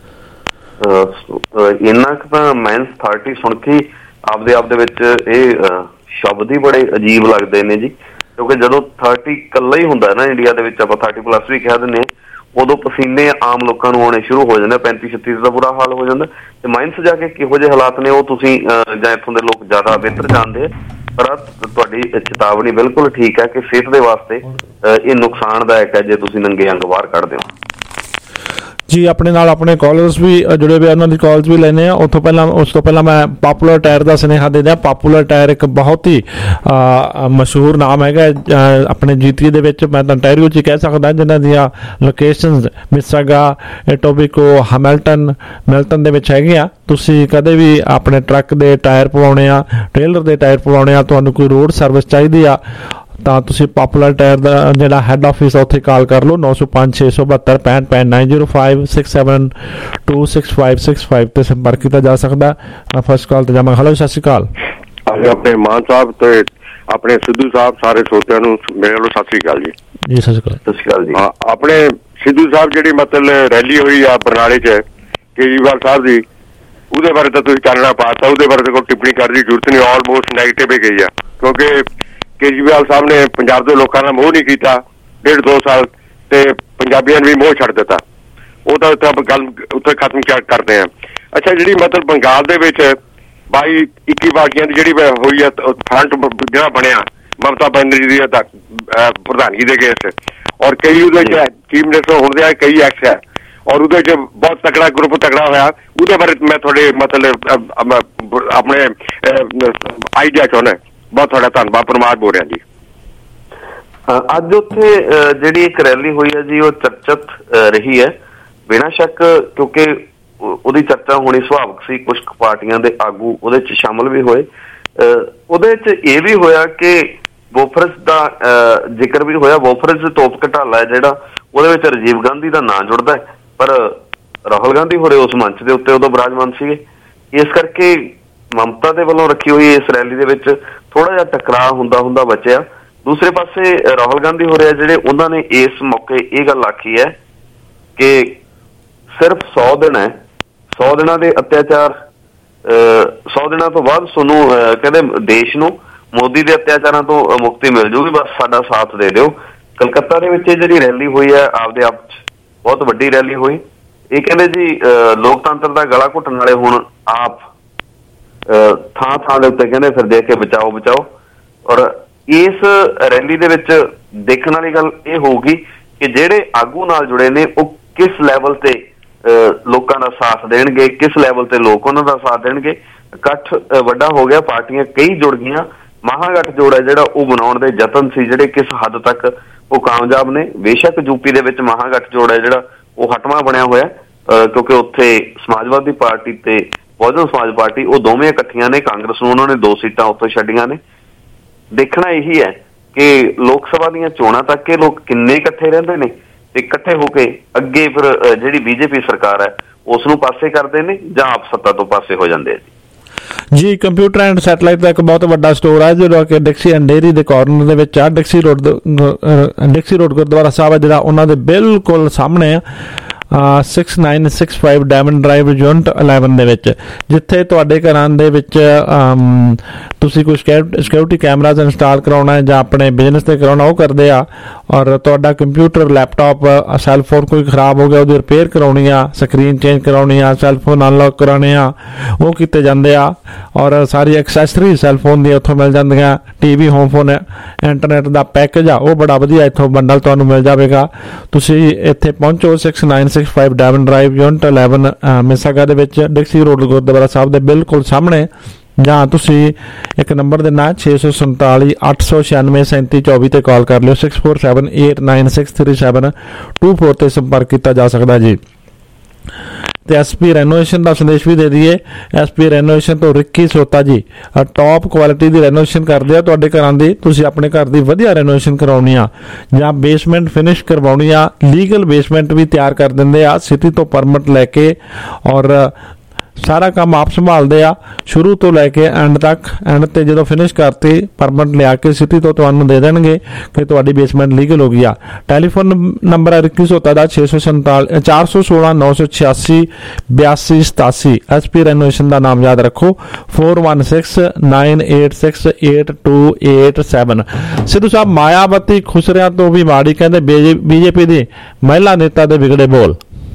ਇੰਨਾ ਕੁ ਤਾਂ ਮਾਈਨਸ ਥਰਟੀ ਸੁਣ ਕੇ ਆਪਦੇ ਆਪ ਦੇ ਵਿੱਚ ਇਹ ਸ਼ਬਦ ਹੀ ਬੜੇ ਅਜੀਬ ਲੱਗਦੇ ਨੇ ਜੀ। ਕਿਉਂਕਿ ਜਦੋਂ ਥਰਟੀ ਇਕੱਲਾ ਹੀ ਹੁੰਦਾ ਨਾ ਇੰਡੀਆ ਦੇ ਵਿੱਚ, ਆਪਾਂ ਥਰਟੀ ਪਲੱਸ ਵੀ ਕਹਿ ਦਿੰਦੇ ਹਾਂ, ਉਦੋਂ ਪਸੀਨੇ ਆਮ ਲੋਕਾਂ ਨੂੰ ਆਉਣੇ ਸ਼ੁਰੂ ਹੋ ਜਾਂਦੇ, ਪੈਂਤੀ ਛੱਤੀ ਦਾ ਬੁਰਾ ਹਾਲ ਹੋ ਜਾਂਦਾ। ਤੇ ਮਾਈਨਸ ਜਾ ਕੇ ਕਿਹੋ ਜਿਹੇ ਹਾਲਾਤ ਨੇ ਉਹ ਤੁਸੀਂ ਜਾਂ ਇੱਥੋਂ ਦੇ ਲੋਕ ਜ਼ਿਆਦਾ ਬਿਹਤਰ ਜਾਣਦੇ ਆ। ਪਰ ਤੁਹਾਡੀ ਚੇਤਾਵਨੀ ਬਿਲਕੁਲ ਠੀਕ ਹੈ ਕਿ ਸਿਹਤ ਦੇ ਵਾਸਤੇ ਇਹ ਨੁਕਸਾਨਦਾਇਕ ਹੈ ਜੇ ਤੁਸੀਂ ਨੰਗੇ ਅੰਗ ਬਾਹਰ ਕੱਢਦੇ ਹੋ। ਜੀ ਆਪਣੇ ਨਾਲ ਆਪਣੇ ਕਾਲਰਸ ਵੀ ਜੁੜੇ ਹੋਏ, ਉਹਨਾਂ ਦੀ ਕਾਲਸ ਵੀ ਲੈਣੇ ਆ। ਉੱਥੋਂ ਪਹਿਲਾਂ ਉਸ ਤੋਂ ਪਹਿਲਾਂ ਮੈਂ ਪਾਪੂਲਰ ਟਾਇਰ ਦਾ ਸੁਨੇਹਾ ਦੇ ਦਿਆਂ। ਪਾਪੂਲਰ ਟਾਇਰ ਇੱਕ ਬਹੁਤ ਹੀ ਮਸ਼ਹੂਰ ਨਾਮ ਹੈਗਾ ਆਪਣੇ ਜੀਟੀਏ ਦੇ ਵਿੱਚ, ਮੈਂ ਤਾਂ ਟਾਇਰੀਓ 'ਚ ਹੀ ਕਹਿ ਸਕਦਾ, ਜਿਨ੍ਹਾਂ ਦੀਆਂ locations Mississauga, Etobicoke, Hamilton, Milton ਦੇ ਵਿੱਚ ਹੈਗੀਆਂ। ਤੁਸੀਂ ਕਦੇ ਵੀ ਆਪਣੇ ਟਰੱਕ ਦੇ ਟਾਇਰ ਪਵਾਉਣੇ ਆ, ਟ੍ਰੇਲਰ ਦੇ ਟਾਇਰ ਪਵਾਉਣੇ ਆ, ਤੁਹਾਨੂੰ ਕੋਈ ਰੋਡ ਸਰਵਿਸ ਚਾਹੀਦੀ ਆ ਤਾਂ ਤੁਸੀਂ ਪਾਪੂਲਰ ਟਾਇਰ ਦਾ ਜਿਹੜਾ ਹੈੱਡ ਆਫਿਸ ਆ ਉੱਥੇ ਕਾਲ ਕਰ ਲਓ, ਨੌ ਸੌ ਪੰਜ ਛੇ ਸੌ ਬਹੱਤਰ ਪੈਂਹਠ ਪੈਂਹਠ nine zero five six seven two six five six five ਤੇ ਸੰਪਰਕ ਕੀਤਾ ਜਾ ਸਕਦਾ। ਫਸਟ ਕਾਲ ਤੇ ਜਾਵਾਂਗਾ। ਹੈਲੋ, ਸਤਿ ਸ਼੍ਰੀ ਅਕਾਲ। ਆਪਣੇ ਮਾਨ ਸਾਹਿਬ ਤੇ ਆਪਣੇ ਸਿੱਧੂ ਸਾਹਿਬ ਸਾਰੇ ਸਰੋਤਿਆਂ ਨੂੰ ਮੇਰੇ ਵੱਲੋਂ ਸਤਿ ਸ਼੍ਰੀ ਅਕਾਲ ਜੀ। ਜੀ ਸਤਿ ਸ਼੍ਰੀ ਅਕਾਲ। ਸਤਿ ਸ਼੍ਰੀ ਅਕਾਲ ਜੀ। ਆਪਣੇ ਸਿੱਧੂ ਸਾਹਿਬ ਜਿਹੜੀ ਮਤਲਬ ਰੈਲੀ ਹੋਈ ਆ ਬਰਨਾਲੇ 'ਚ ਕੇਜਰੀਵਾਲ ਸਾਹਿਬ ਦੀ, ਉਹਦੇ ਬਾਰੇ ਤਾਂ ਤੁਸੀਂ ਚਾਨਣਾ ਪਾਤਾ, ਉਹਦੇ ਬਾਰੇ ਤਾਂ ਕੋਈ ਟਿੱਪਣੀ ਕਰਨ ਦੀ ਜ਼ਰੂਰਤ ਨਹੀਂ, ਆਲਮੋਸਟ ਨੈਗੇਟਿਵ ਹੀ ਗਈ ਆ। ਕਿਉਂਕਿ ਕੇਜਰੀਵਾਲ ਸਾਹਿਬ ਨੇ ਪੰਜਾਬ ਦੇ ਲੋਕਾਂ ਨਾਲ ਮੋਹ ਨਹੀਂ ਕੀਤਾ ਡੇਢ ਦੋ ਸਾਲ, ਤੇ ਪੰਜਾਬੀਆਂ ਨੇ ਵੀ ਮੋਹ ਛੱਡ ਦਿੱਤਾ। ਉਹ ਤਾਂ ਉੱਥੇ ਗੱਲ ਉੱਥੇ ਖਤਮ ਕਰਦੇ ਆ। ਅੱਛਾ, ਜਿਹੜੀ ਮਤਲਬ ਬੰਗਾਲ ਦੇ ਵਿੱਚ ਬਾਈ ਇੱਕੀ ਪਾਰਟੀਆਂ ਦੀ ਜਿਹੜੀ ਹੋਈ ਹੈ ਫਰੰਟ ਜਿਹੜਾ ਬਣਿਆ ਮਮਤਾ ਬੈਨਰਜੀ ਦੀ ਪ੍ਰਧਾਨਗੀ ਦੇ ਕੇਸ, ਔਰ ਕਈ ਉਹਦੇ ਚ ਚੀਫ ਮਿਨਿਸਟਰ ਹੋਣ ਦੇ ਕਈ ਐਕਸ ਹੈ, ਔਰ ਉਹਦੇ ਚ ਬਹੁਤ ਤਕੜਾ ਗਰੁੱਪ ਤਕੜਾ ਹੋਇਆ। ਉਹਦੇ ਬਾਰੇ ਮੈਂ ਤੁਹਾਡੇ ਮਤਲਬ ਆਪਣੇ ਆਈਡੀਆ ਚਾਹੁੰਦਾ। ਬਹੁਤ ਤੁਹਾਡਾ ਧੰਨਵਾਦ, ਪਰਮਾਰ ਬੋਲ ਰਿਹਾ ਜੀ। ਅੱਜ ਉੱਥੇ ਜਿਹੜੀ ਇੱਕ ਰੈਲੀ ਹੋਈ ਹੈ ਜੀ ਉਹ ਚਰਚਿਤ ਰਹੀ ਹੈ ਬਿਨਾਂ ਸ਼ੱਕ, ਕਿਉਂਕਿ ਉਹਦੀ ਚਰਚਾ ਹੋਣੀ ਸੁਭਾਵਿਕ ਸੀ। ਕੁਝ ਪਾਰਟੀਆਂ ਦੇ ਆਗੂ ਉਹਦੇ ਚ ਸ਼ਾਮਲ ਵੀ ਹੋਏ। ਉਹਦੇ ਚ ਇਹ ਵੀ ਹੋਇਆ ਕਿ ਬੋਫਰਸ ਦਾ ਜ਼ਿਕਰ ਵੀ ਹੋਇਆ। ਬੋਫਰਸ ਤੋਪ ਘਟਾਲਾ ਹੈ ਜਿਹੜਾ, ਉਹਦੇ ਵਿੱਚ ਰਾਜੀਵ ਗਾਂਧੀ ਦਾ ਨਾਂ ਜੁੜਦਾ ਹੈ, ਪਰ ਰਾਹੁਲ ਗਾਂਧੀ ਹੋਰੇ ਉਸ ਮੰਚ ਦੇ ਉੱਤੇ ਉਦੋਂ ਵਿਰਾਜਮਾਨ ਸੀਗੇ। ਇਸ ਕਰਕੇ ਮਮਤਾ ਦੇ ਵੱਲੋਂ ਰੱਖੀ ਹੋਈ ਇਸ ਰੈਲੀ ਦੇ ਵਿੱਚ ਥੋੜਾ ਜਿਹਾ ਟਕਰਾਅ ਹੁੰਦਾ ਹੁੰਦਾ ਬਚਿਆ। ਦੂਸਰੇ ਪਾਸੇ ਰਾਹੁਲ ਗਾਂਧੀ ਹੋਰੇ ਆ ਜਿਹੜੇ, ਉਹਨਾਂ ਨੇ ਇਸ ਮੌਕੇ ਇਹ ਗੱਲ ਆਖੀ ਹੈ ਕਿ ਸਿਰਫ ਸੌ ਦਿਨ ਹੈ, ਸੌ ਦਿਨਾਂ ਦੇ ਅਤਿਆਚਾਰ, ਸੌ ਦਿਨਾਂ ਤੋਂ ਬਾਅਦ ਤੁਹਾਨੂੰ ਕਹਿੰਦੇ ਦੇਸ਼ ਨੂੰ ਮੋਦੀ ਦੇ ਅਤਿਆਚਾਰਾਂ ਤੋਂ ਮੁਕਤੀ ਮਿਲ ਜੂਗੀ, ਬਸ ਸਾਡਾ ਸਾਥ ਦੇ ਦਿਓ। ਕਲਕੱਤਾ ਦੇ ਵਿੱਚ ਜਿਹੜੀ ਰੈਲੀ ਹੋਈ ਹੈ ਆਪਦੇ ਆਪ ਚ ਬਹੁਤ ਵੱਡੀ ਰੈਲੀ ਹੋਈ। ਇਹ ਕਹਿੰਦੇ ਜੀ ਲੋਕਤੰਤਰ ਦਾ ਗਲਾ ਘੁੱਟਣ ਵਾਲੇ ਹੁਣ ਆਪ ਥਾਂ ਥਾਂ ਦੇ ਉੱਤੇ ਕਹਿੰਦੇ ਫਿਰ ਦੇਖ ਕੇ ਬਚਾਓ ਬਚਾਓ। ਔਰ ਇਸ ਰੈਲੀ ਦੇ ਵਿੱਚ ਦੇਖਣ ਵਾਲੀ ਗੱਲ ਇਹ ਹੋਊਗੀ ਕਿ ਜਿਹੜੇ ਆਗੂ ਨਾਲ ਜੁੜੇ ਨੇ ਉਹ ਕਿਸ ਲੈਵਲ ਤੇ ਲੋਕਾਂ ਦਾ ਸਾਥ ਦੇਣਗੇ, ਕਿਸ ਲੈਵਲ ਤੇ ਲੋਕ ਉਹਨਾਂ ਦਾ ਸਾਥ ਦੇਣਗੇ। ਇਕੱਠ ਵੱਡਾ ਹੋ ਗਿਆ, ਪਾਰਟੀਆਂ ਕਈ ਜੁੜ ਗਈਆਂ। ਮਹਾਗਠਜੋੜ ਹੈ ਜਿਹੜਾ ਉਹ ਬਣਾਉਣ ਦੇ ਯਤਨ ਸੀ ਜਿਹੜੇ ਕਿਸ ਹੱਦ ਤੱਕ ਉਹ ਕਾਮਯਾਬ ਨੇ। ਬੇਸ਼ੱਕ ਯੂਪੀ ਦੇ ਵਿੱਚ ਮਹਾਗਠਜੋੜ ਹੈ ਜਿਹੜਾ ਉਹ ਹਟਵਾਂ ਬਣਿਆ ਹੋਇਆ, ਕਿਉਂਕਿ ਉੱਥੇ ਸਮਾਜਵਾਦੀ ਪਾਰਟੀ ਤੇ ਬਹੁਜਨ ਸਮਾਜ ਪਾਰਟੀ ਉਹ ਦੋਵੇਂ ਇਕੱਠੀਆਂ ਨੇ। ਕਾਂਗਰਸ ਨੂੰ ਉਹਨਾਂ ਨੇ ਦੋ ਸੀਟਾਂ ਉੱਥੋਂ ਛੱਡੀਆਂ ਨੇ। ਦੇਖਣਾ ਇਹੀ ਹੈ ਕਿ ਲੋਕ ਸਭਾ ਦੀਆਂ ਚੋਣਾਂ ਤੱਕ ਇਹ ਲੋਕ ਕਿੰਨੇ ਇਕੱਠੇ ਰਹਿੰਦੇ ਨੇ ਤੇ ਇਕੱਠੇ ਹੋ ਕੇ ਅੱਗੇ ਫਿਰ ਜਿਹੜੀ ਬੀਜੇਪੀ ਸਰਕਾਰ ਹੈ ਉਸ ਨੂੰ ਪਾਸੇ ਕਰਦੇ ਨੇ ਜਾਂ ਆਪ ਸੱਤਾ ਤੋਂ ਪਾਸੇ ਹੋ ਜਾਂਦੇ ਆ ਜੀ। ਜੀ ਕੰਪਿਊਟਰ ਐਂਡ ਸੈਟਲਾਈਟ ਦਾ ਇੱਕ ਬਹੁਤ ਵੱਡਾ ਸਟੋਰ ਹੈ ਜਿਹੜਾ ਕਿ ਡਿਕਸੀ ਐਂਡ ਡੇਅਰੀ ਦੇ ਕਾਰਨਰ ਦੇ ਵਿੱਚ ਆ। Dixie road Dixie road Gurdwara Sahib ਹੈ ਜਿਹੜਾ, ਉਹਨਾਂ ਦੇ ਬਿਲਕੁਲ ਸਾਹਮਣੇ ਆ six nine six five diamond drive unit eleven ਦੇ ਵਿੱਚ, ਜਿੱਥੇ ਤੁਹਾਡੇ ਘਰਾਂ ਦੇ ਵਿੱਚ ਤੁਸੀਂ ਕੋਈ ਸਿਕਿਉਰਿਟੀ ਕੈਮਰਾਜ਼ ਇੰਸਟਾਲ ਕਰਾਉਣਾ ਹੈ ਜਾਂ ਆਪਣੇ ਬਿਜ਼ਨਸ 'ਤੇ ਕਰਾਉਣਾ ਉਹ ਕਰਦੇ ਆ। ਔਰ ਤੁਹਾਡਾ ਕੰਪਿਊਟਰ ਲੈਪਟਾਪ ਸੈੱਲਫੋਨ ਕੋਈ ਖਰਾਬ ਹੋ ਗਿਆ ਉਹਦੀ ਰਿਪੇਅਰ ਕਰਾਉਣੀ ਆ, ਸਕਰੀਨ ਚੇਂਜ ਕਰਾਉਣੀ ਆ, ਸੈੱਲਫੋਨ ਅਨਲੌਕ ਕਰਾਉਣੇ ਆ, ਉਹ ਕੀਤੇ ਜਾਂਦੇ ਆ। ਔਰ ਸਾਰੀ ਐਕਸੈਸਰੀ ਸੈੱਲਫੋਨ ਦੀ ਉੱਥੋਂ ਮਿਲ ਜਾਂਦੀਆਂ। T V, home phone, internet ਦਾ ਪੈਕੇਜ ਆ ਉਹ ਬੜਾ ਵਧੀਆ ਇੱਥੋਂ ਬੰਡਲ ਤੁਹਾਨੂੰ ਮਿਲ ਜਾਵੇਗਾ। ਤੁਸੀਂ ਇੱਥੇ ਪਹੁੰਚੋ six nine six five diamond drive unit eleven Mississauga ਦੇ ਵਿੱਚ, ਡਿਕਸੀ ਰੋਡ ਗੁਰਦੁਆਰਾ ਸਾਹਿਬ ਦੇ ਬਿਲਕੁਲ ਸਾਹਮਣੇ। ਜਾਂ ਤੁਸੀਂ ਇੱਕ ਨੰਬਰ ਦੇਣਾ ਛੇ ਸੌ ਸੰਤਾਲੀ ਅੱਠ ਸੌ ਛਿਆਨਵੇਂ ਸੈਂਤੀ ਚੌਵੀ ਤੇ ਕਾਲ ਕਰ ਲਿਓ। Six four seven eight nine six three seven two four ਤੇ ਸੰਪਰਕ ਕੀਤਾ ਜਾ ਸਕਦਾ ਜੀ। ਤੇ ਐਸਪੀ ਰੈਨੋਵੇਸ਼ਨ ਦਾ ਸੰਦੇਸ਼ ਵੀ ਦੇ ਦਈਏ। ਐਸਪੀ ਰੈਨੋਵੇਸ਼ਨ ਤੋਂ ਰਿੱਕੀ ਸੋਤਾ ਜੀ ਟੌਪ ਕੁਆਲਿਟੀ ਦੀ ਰੈਨੋਵੇਸ਼ਨ ਕਰਦੇ ਆ ਤੁਹਾਡੇ ਘਰਾਂ ਦੀ। ਤੁਸੀਂ ਆਪਣੇ ਘਰ ਦੀ ਵਧੀਆ ਰੈਨੋਵੇਸ਼ਨ ਕਰਾਉਣੀ ਆ ਜਾਂ ਬੇਸਮੈਂਟ ਫਿਨਿਸ਼ ਕਰਵਾਉਣੀ ਆ, ਲੀਗਲ ਬੇਸਮੈਂਟ ਵੀ ਤਿਆਰ ਕਰ ਦਿੰਦੇ ਆ ਸਿਟੀ ਤੋਂ ਪਰਮਿਟ ਲੈ ਕੇ। ਔਰ ਸਾਰਾ ਕੰਮ ਆਪ ਸੰਭਾਲਦੇ ਆ ਸ਼ੁਰੂ ਤੋਂ ਲੈ ਕੇ ਐਂਡ ਤੱਕ। ਐਂਡ ਤੇ ਜਦੋਂ ਫਿਨਿਸ਼ ਕਰਤੀ ਪਰਮਿਟ ਲਿਆ ਕੇ ਸਿਟੀ ਤੋਂ ਤੁਹਾਨੂੰ ਦੇ ਦੇਣਗੇ ਕਿ ਤੁਹਾਡੀ ਬੇਸਮੈਂਟ ਲੀਗਲ ਹੋ ਗਈ ਆ। ਟੈਲੀਫੋਨ ਨੰਬਰ ਹੈ ਰਿੱਕੀ ਸੋਤਾ ਦਾ ਛੇ ਸੌ ਸੰਤਾਲੀ ਚਾਰ ਸੌ ਸੋਲਾਂ ਨੌ ਸੌ ਛਿਆਸੀ ਬਿਆਸੀ ਸਤਾਸੀ। ਐਸਪੀ ਰੈਨੋਵੇਸ਼ਨ ਦਾ ਨਾਮ ਯਾਦ ਰੱਖੋ four one six nine eight six eight two eight seven. Sidhu Sahib, Mayawati ਖੁਸਰਿਆਂ ਤੋਂ ਵੀ ਮਾੜੀ ਕਹਿੰਦੇ ਬੀਜੇਪੀ ਦੀ ਮਹਿਲਾ ਨੇਤਾ ਦੇ ਵਿਗੜੇ ਬੋਲ।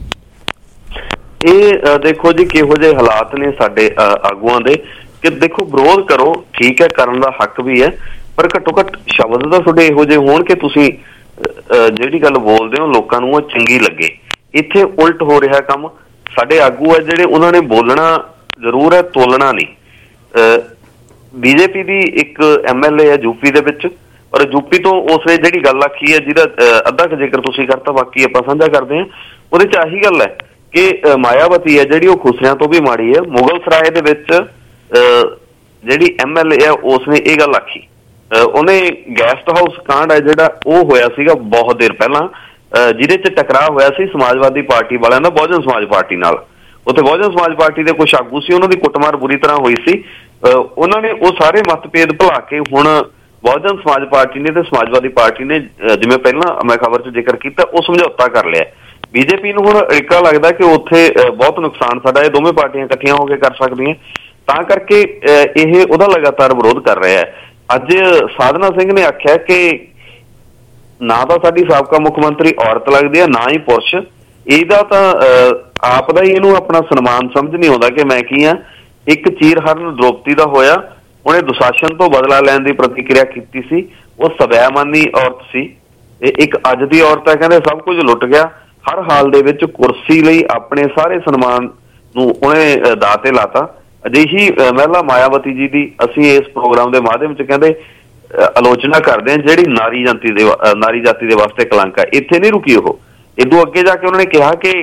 ਇਹ ਦੇਖੋ ਜੀ ਕਿਹੋ ਜਿਹੇ ਹਾਲਾਤ ਨੇ ਸਾਡੇ ਆਗੂਆਂ ਦੇ ਕਿ ਦੇਖੋ ਵਿਰੋਧ ਕਰੋ, ਠੀਕ ਹੈ, ਕਰਨ ਦਾ ਹੱਕ ਵੀ ਹੈ, ਪਰ ਘੱਟੋ ਘੱਟ ਸ਼ਬਦ ਤਾਂ ਤੁਹਾਡੇ ਇਹੋ ਜਿਹੇ ਹੋਣ ਕਿ ਤੁਸੀਂ ਜਿਹੜੀ ਗੱਲ ਬੋਲਦੇ ਹੋ ਲੋਕਾਂ ਨੂੰ ਉਹ ਚੰਗੀ ਲੱਗੇ। ਇੱਥੇ ਉਲਟ ਹੋ ਰਿਹਾ ਕੰਮ। ਸਾਡੇ ਆਗੂ ਹੈ ਜਿਹੜੇ ਉਹਨਾਂ ਨੇ ਬੋਲਣਾ ਜ਼ਰੂਰ ਹੈ, ਤੋਲਣਾ ਨਹੀਂ। ਬੀਜੇਪੀ ਦੀ ਇੱਕ ਐਮ ਐਲ ਏ ਹੈ ਯੂਪੀ ਦੇ ਵਿੱਚ, ਔਰ ਯੂਪੀ ਤੋਂ ਉਸਨੇ ਜਿਹੜੀ ਗੱਲ ਆਖੀ ਹੈ ਜਿਹਦਾ ਅੱਧਾ ਕੁ ਜ਼ਿਕਰ ਤੁਸੀਂ ਕਰਤਾ, ਬਾਕੀ ਆਪਾਂ ਸਾਂਝਾ ਕਰਦੇ ਹਾਂ। ਉਹਦੇ ਚ ਆਹੀ ਗੱਲ ਹੈ ਕਿ ਮਾਇਆਵਤੀ ਹੈ ਜਿਹੜੀ ਉਹ ਖੁਸਰਿਆਂ ਤੋਂ ਵੀ ਮਾੜੀ ਹੈ। ਮੁਗਲ ਸਰਾਏ ਦੇ ਵਿੱਚ ਜਿਹੜੀ ਐਮ ਐਲ ਏ ਹੈ ਉਸਨੇ ਇਹ ਗੱਲ ਆਖੀ। ਉਹਨੇ ਗੈਸਟ ਹਾਊਸ ਕਾਂਡ ਹੈ ਜਿਹੜਾ ਉਹ ਹੋਇਆ ਸੀਗਾ ਬਹੁਤ ਦੇਰ ਪਹਿਲਾਂ, ਜਿਹਦੇ ਚ ਟਕਰਾਅ ਹੋਇਆ ਸੀ ਸਮਾਜਵਾਦੀ ਪਾਰਟੀ ਵਾਲਿਆਂ ਦਾ ਬਹੁਜਨ ਸਮਾਜ ਪਾਰਟੀ ਨਾਲ। ਉੱਥੇ ਬਹੁਜਨ ਸਮਾਜ ਪਾਰਟੀ ਦੇ ਕੁਛ ਆਗੂ ਸੀ, ਉਹਨਾਂ ਦੀ ਕੁੱਟਮਾਰ ਬੁਰੀ ਤਰ੍ਹਾਂ ਹੋਈ ਸੀ। ਉਹਨਾਂ ਨੇ ਉਹ ਸਾਰੇ ਮਤਭੇਦ ਭੁਲਾ ਕੇ ਹੁਣ ਬਹੁਜਨ ਸਮਾਜ ਪਾਰਟੀ ਨੇ ਤੇ ਸਮਾਜਵਾਦੀ ਪਾਰਟੀ ਨੇ, ਜਿਵੇਂ ਪਹਿਲਾਂ ਮੈਂ ਖਬਰ ਚ ਜ਼ਿਕਰ ਕੀਤਾ, ਉਹ ਸਮਝੌਤਾ ਕਰ ਲਿਆ। ਬੀਜੇਪੀ ਨੂੰ ਹੁਣ ਇੱਕਾ ਲੱਗਦਾ ਕਿ ਉੱਥੇ ਬਹੁਤ ਨੁਕਸਾਨ ਸਾਡਾ ਇਹ ਦੋਵੇਂ ਪਾਰਟੀਆਂ ਇਕੱਠੀਆਂ ਹੋ ਕੇ ਕਰ ਸਕਦੀਆਂ, ਤਾਂ ਕਰਕੇ ਇਹ ਉਹਦਾ ਲਗਾਤਾਰ ਵਿਰੋਧ ਕਰ ਰਿਹਾ ਹੈ। ਅੱਜ ਸਾਧਨਾ ਸਿੰਘ ਨੇ ਆਖਿਆ ਕਿ ਨਾ ਤਾਂ ਸਾਡੀ ਸਾਬਕਾ ਮੁੱਖ ਮੰਤਰੀ ਔਰਤ ਲੱਗਦੀ ਹੈ, ਨਾ ਹੀ ਪੁਰਸ਼। ਇਹਦਾ ਤਾਂ ਆਪ ਦਾ ਹੀ ਇਹਨੂੰ ਆਪਣਾ ਸਨਮਾਨ ਸਮਝ ਨਹੀਂ ਆਉਂਦਾ ਕਿ ਮੈਂ ਕੀ ਹਾਂ। ਇੱਕ ਚੀਰਹਰਨ ਦ੍ਰੋਪਦੀ ਦਾ ਹੋਇਆ, ਉਹਨੇ ਦੁਸ਼ਾਸਨ ਤੋਂ ਬਦਲਾ ਲੈਣ ਦੀ ਪ੍ਰਤੀਕਿਰਿਆ ਕੀਤੀ ਸੀ। ਉਹ ਸਵੈਮਾਨੀ ਔਰਤ ਸੀ। ਇਹ ਇੱਕ ਅੱਜ ਦੀ ਔਰਤ ਹੈ, ਕਹਿੰਦੇ ਸਭ ਕੁਝ ਲੁੱਟ ਗਿਆ, ਹਰ ਹਾਲ ਦੇ ਵਿੱਚ ਕੁਰਸੀ ਲਈ ਆਪਣੇ ਸਾਰੇ ਸਨਮਾਨ ਨੂੰ ਉਹਨੇ ਦਾਅ ਤੇ ਲਾਤਾ। ਅਜਿਹੀ ਮਹਿਲਾ ਮਾਇਆਵਤੀ ਜੀ ਦੀ ਅਸੀਂ ਇਸ ਪ੍ਰੋਗਰਾਮ ਦੇ ਮਾਧਿਅਮ ਚ ਕਹਿੰਦੇ ਆਲੋਚਨਾ ਕਰਦੇ ਹਾਂ, ਜਿਹੜੀ ਨਾਰੀ ਜਾਤੀ ਦੇ ਨਾਰੀ ਜਾਤੀ ਦੇ ਵਾਸਤੇ ਕਲੰਕ ਹੈ। ਇੱਥੇ ਨਹੀਂ ਰੁਕੀ ਉਹ, ਇਦੋਂ ਅੱਗੇ ਜਾ ਕੇ ਉਹਨਾਂ ਨੇ ਕਿਹਾ ਕਿ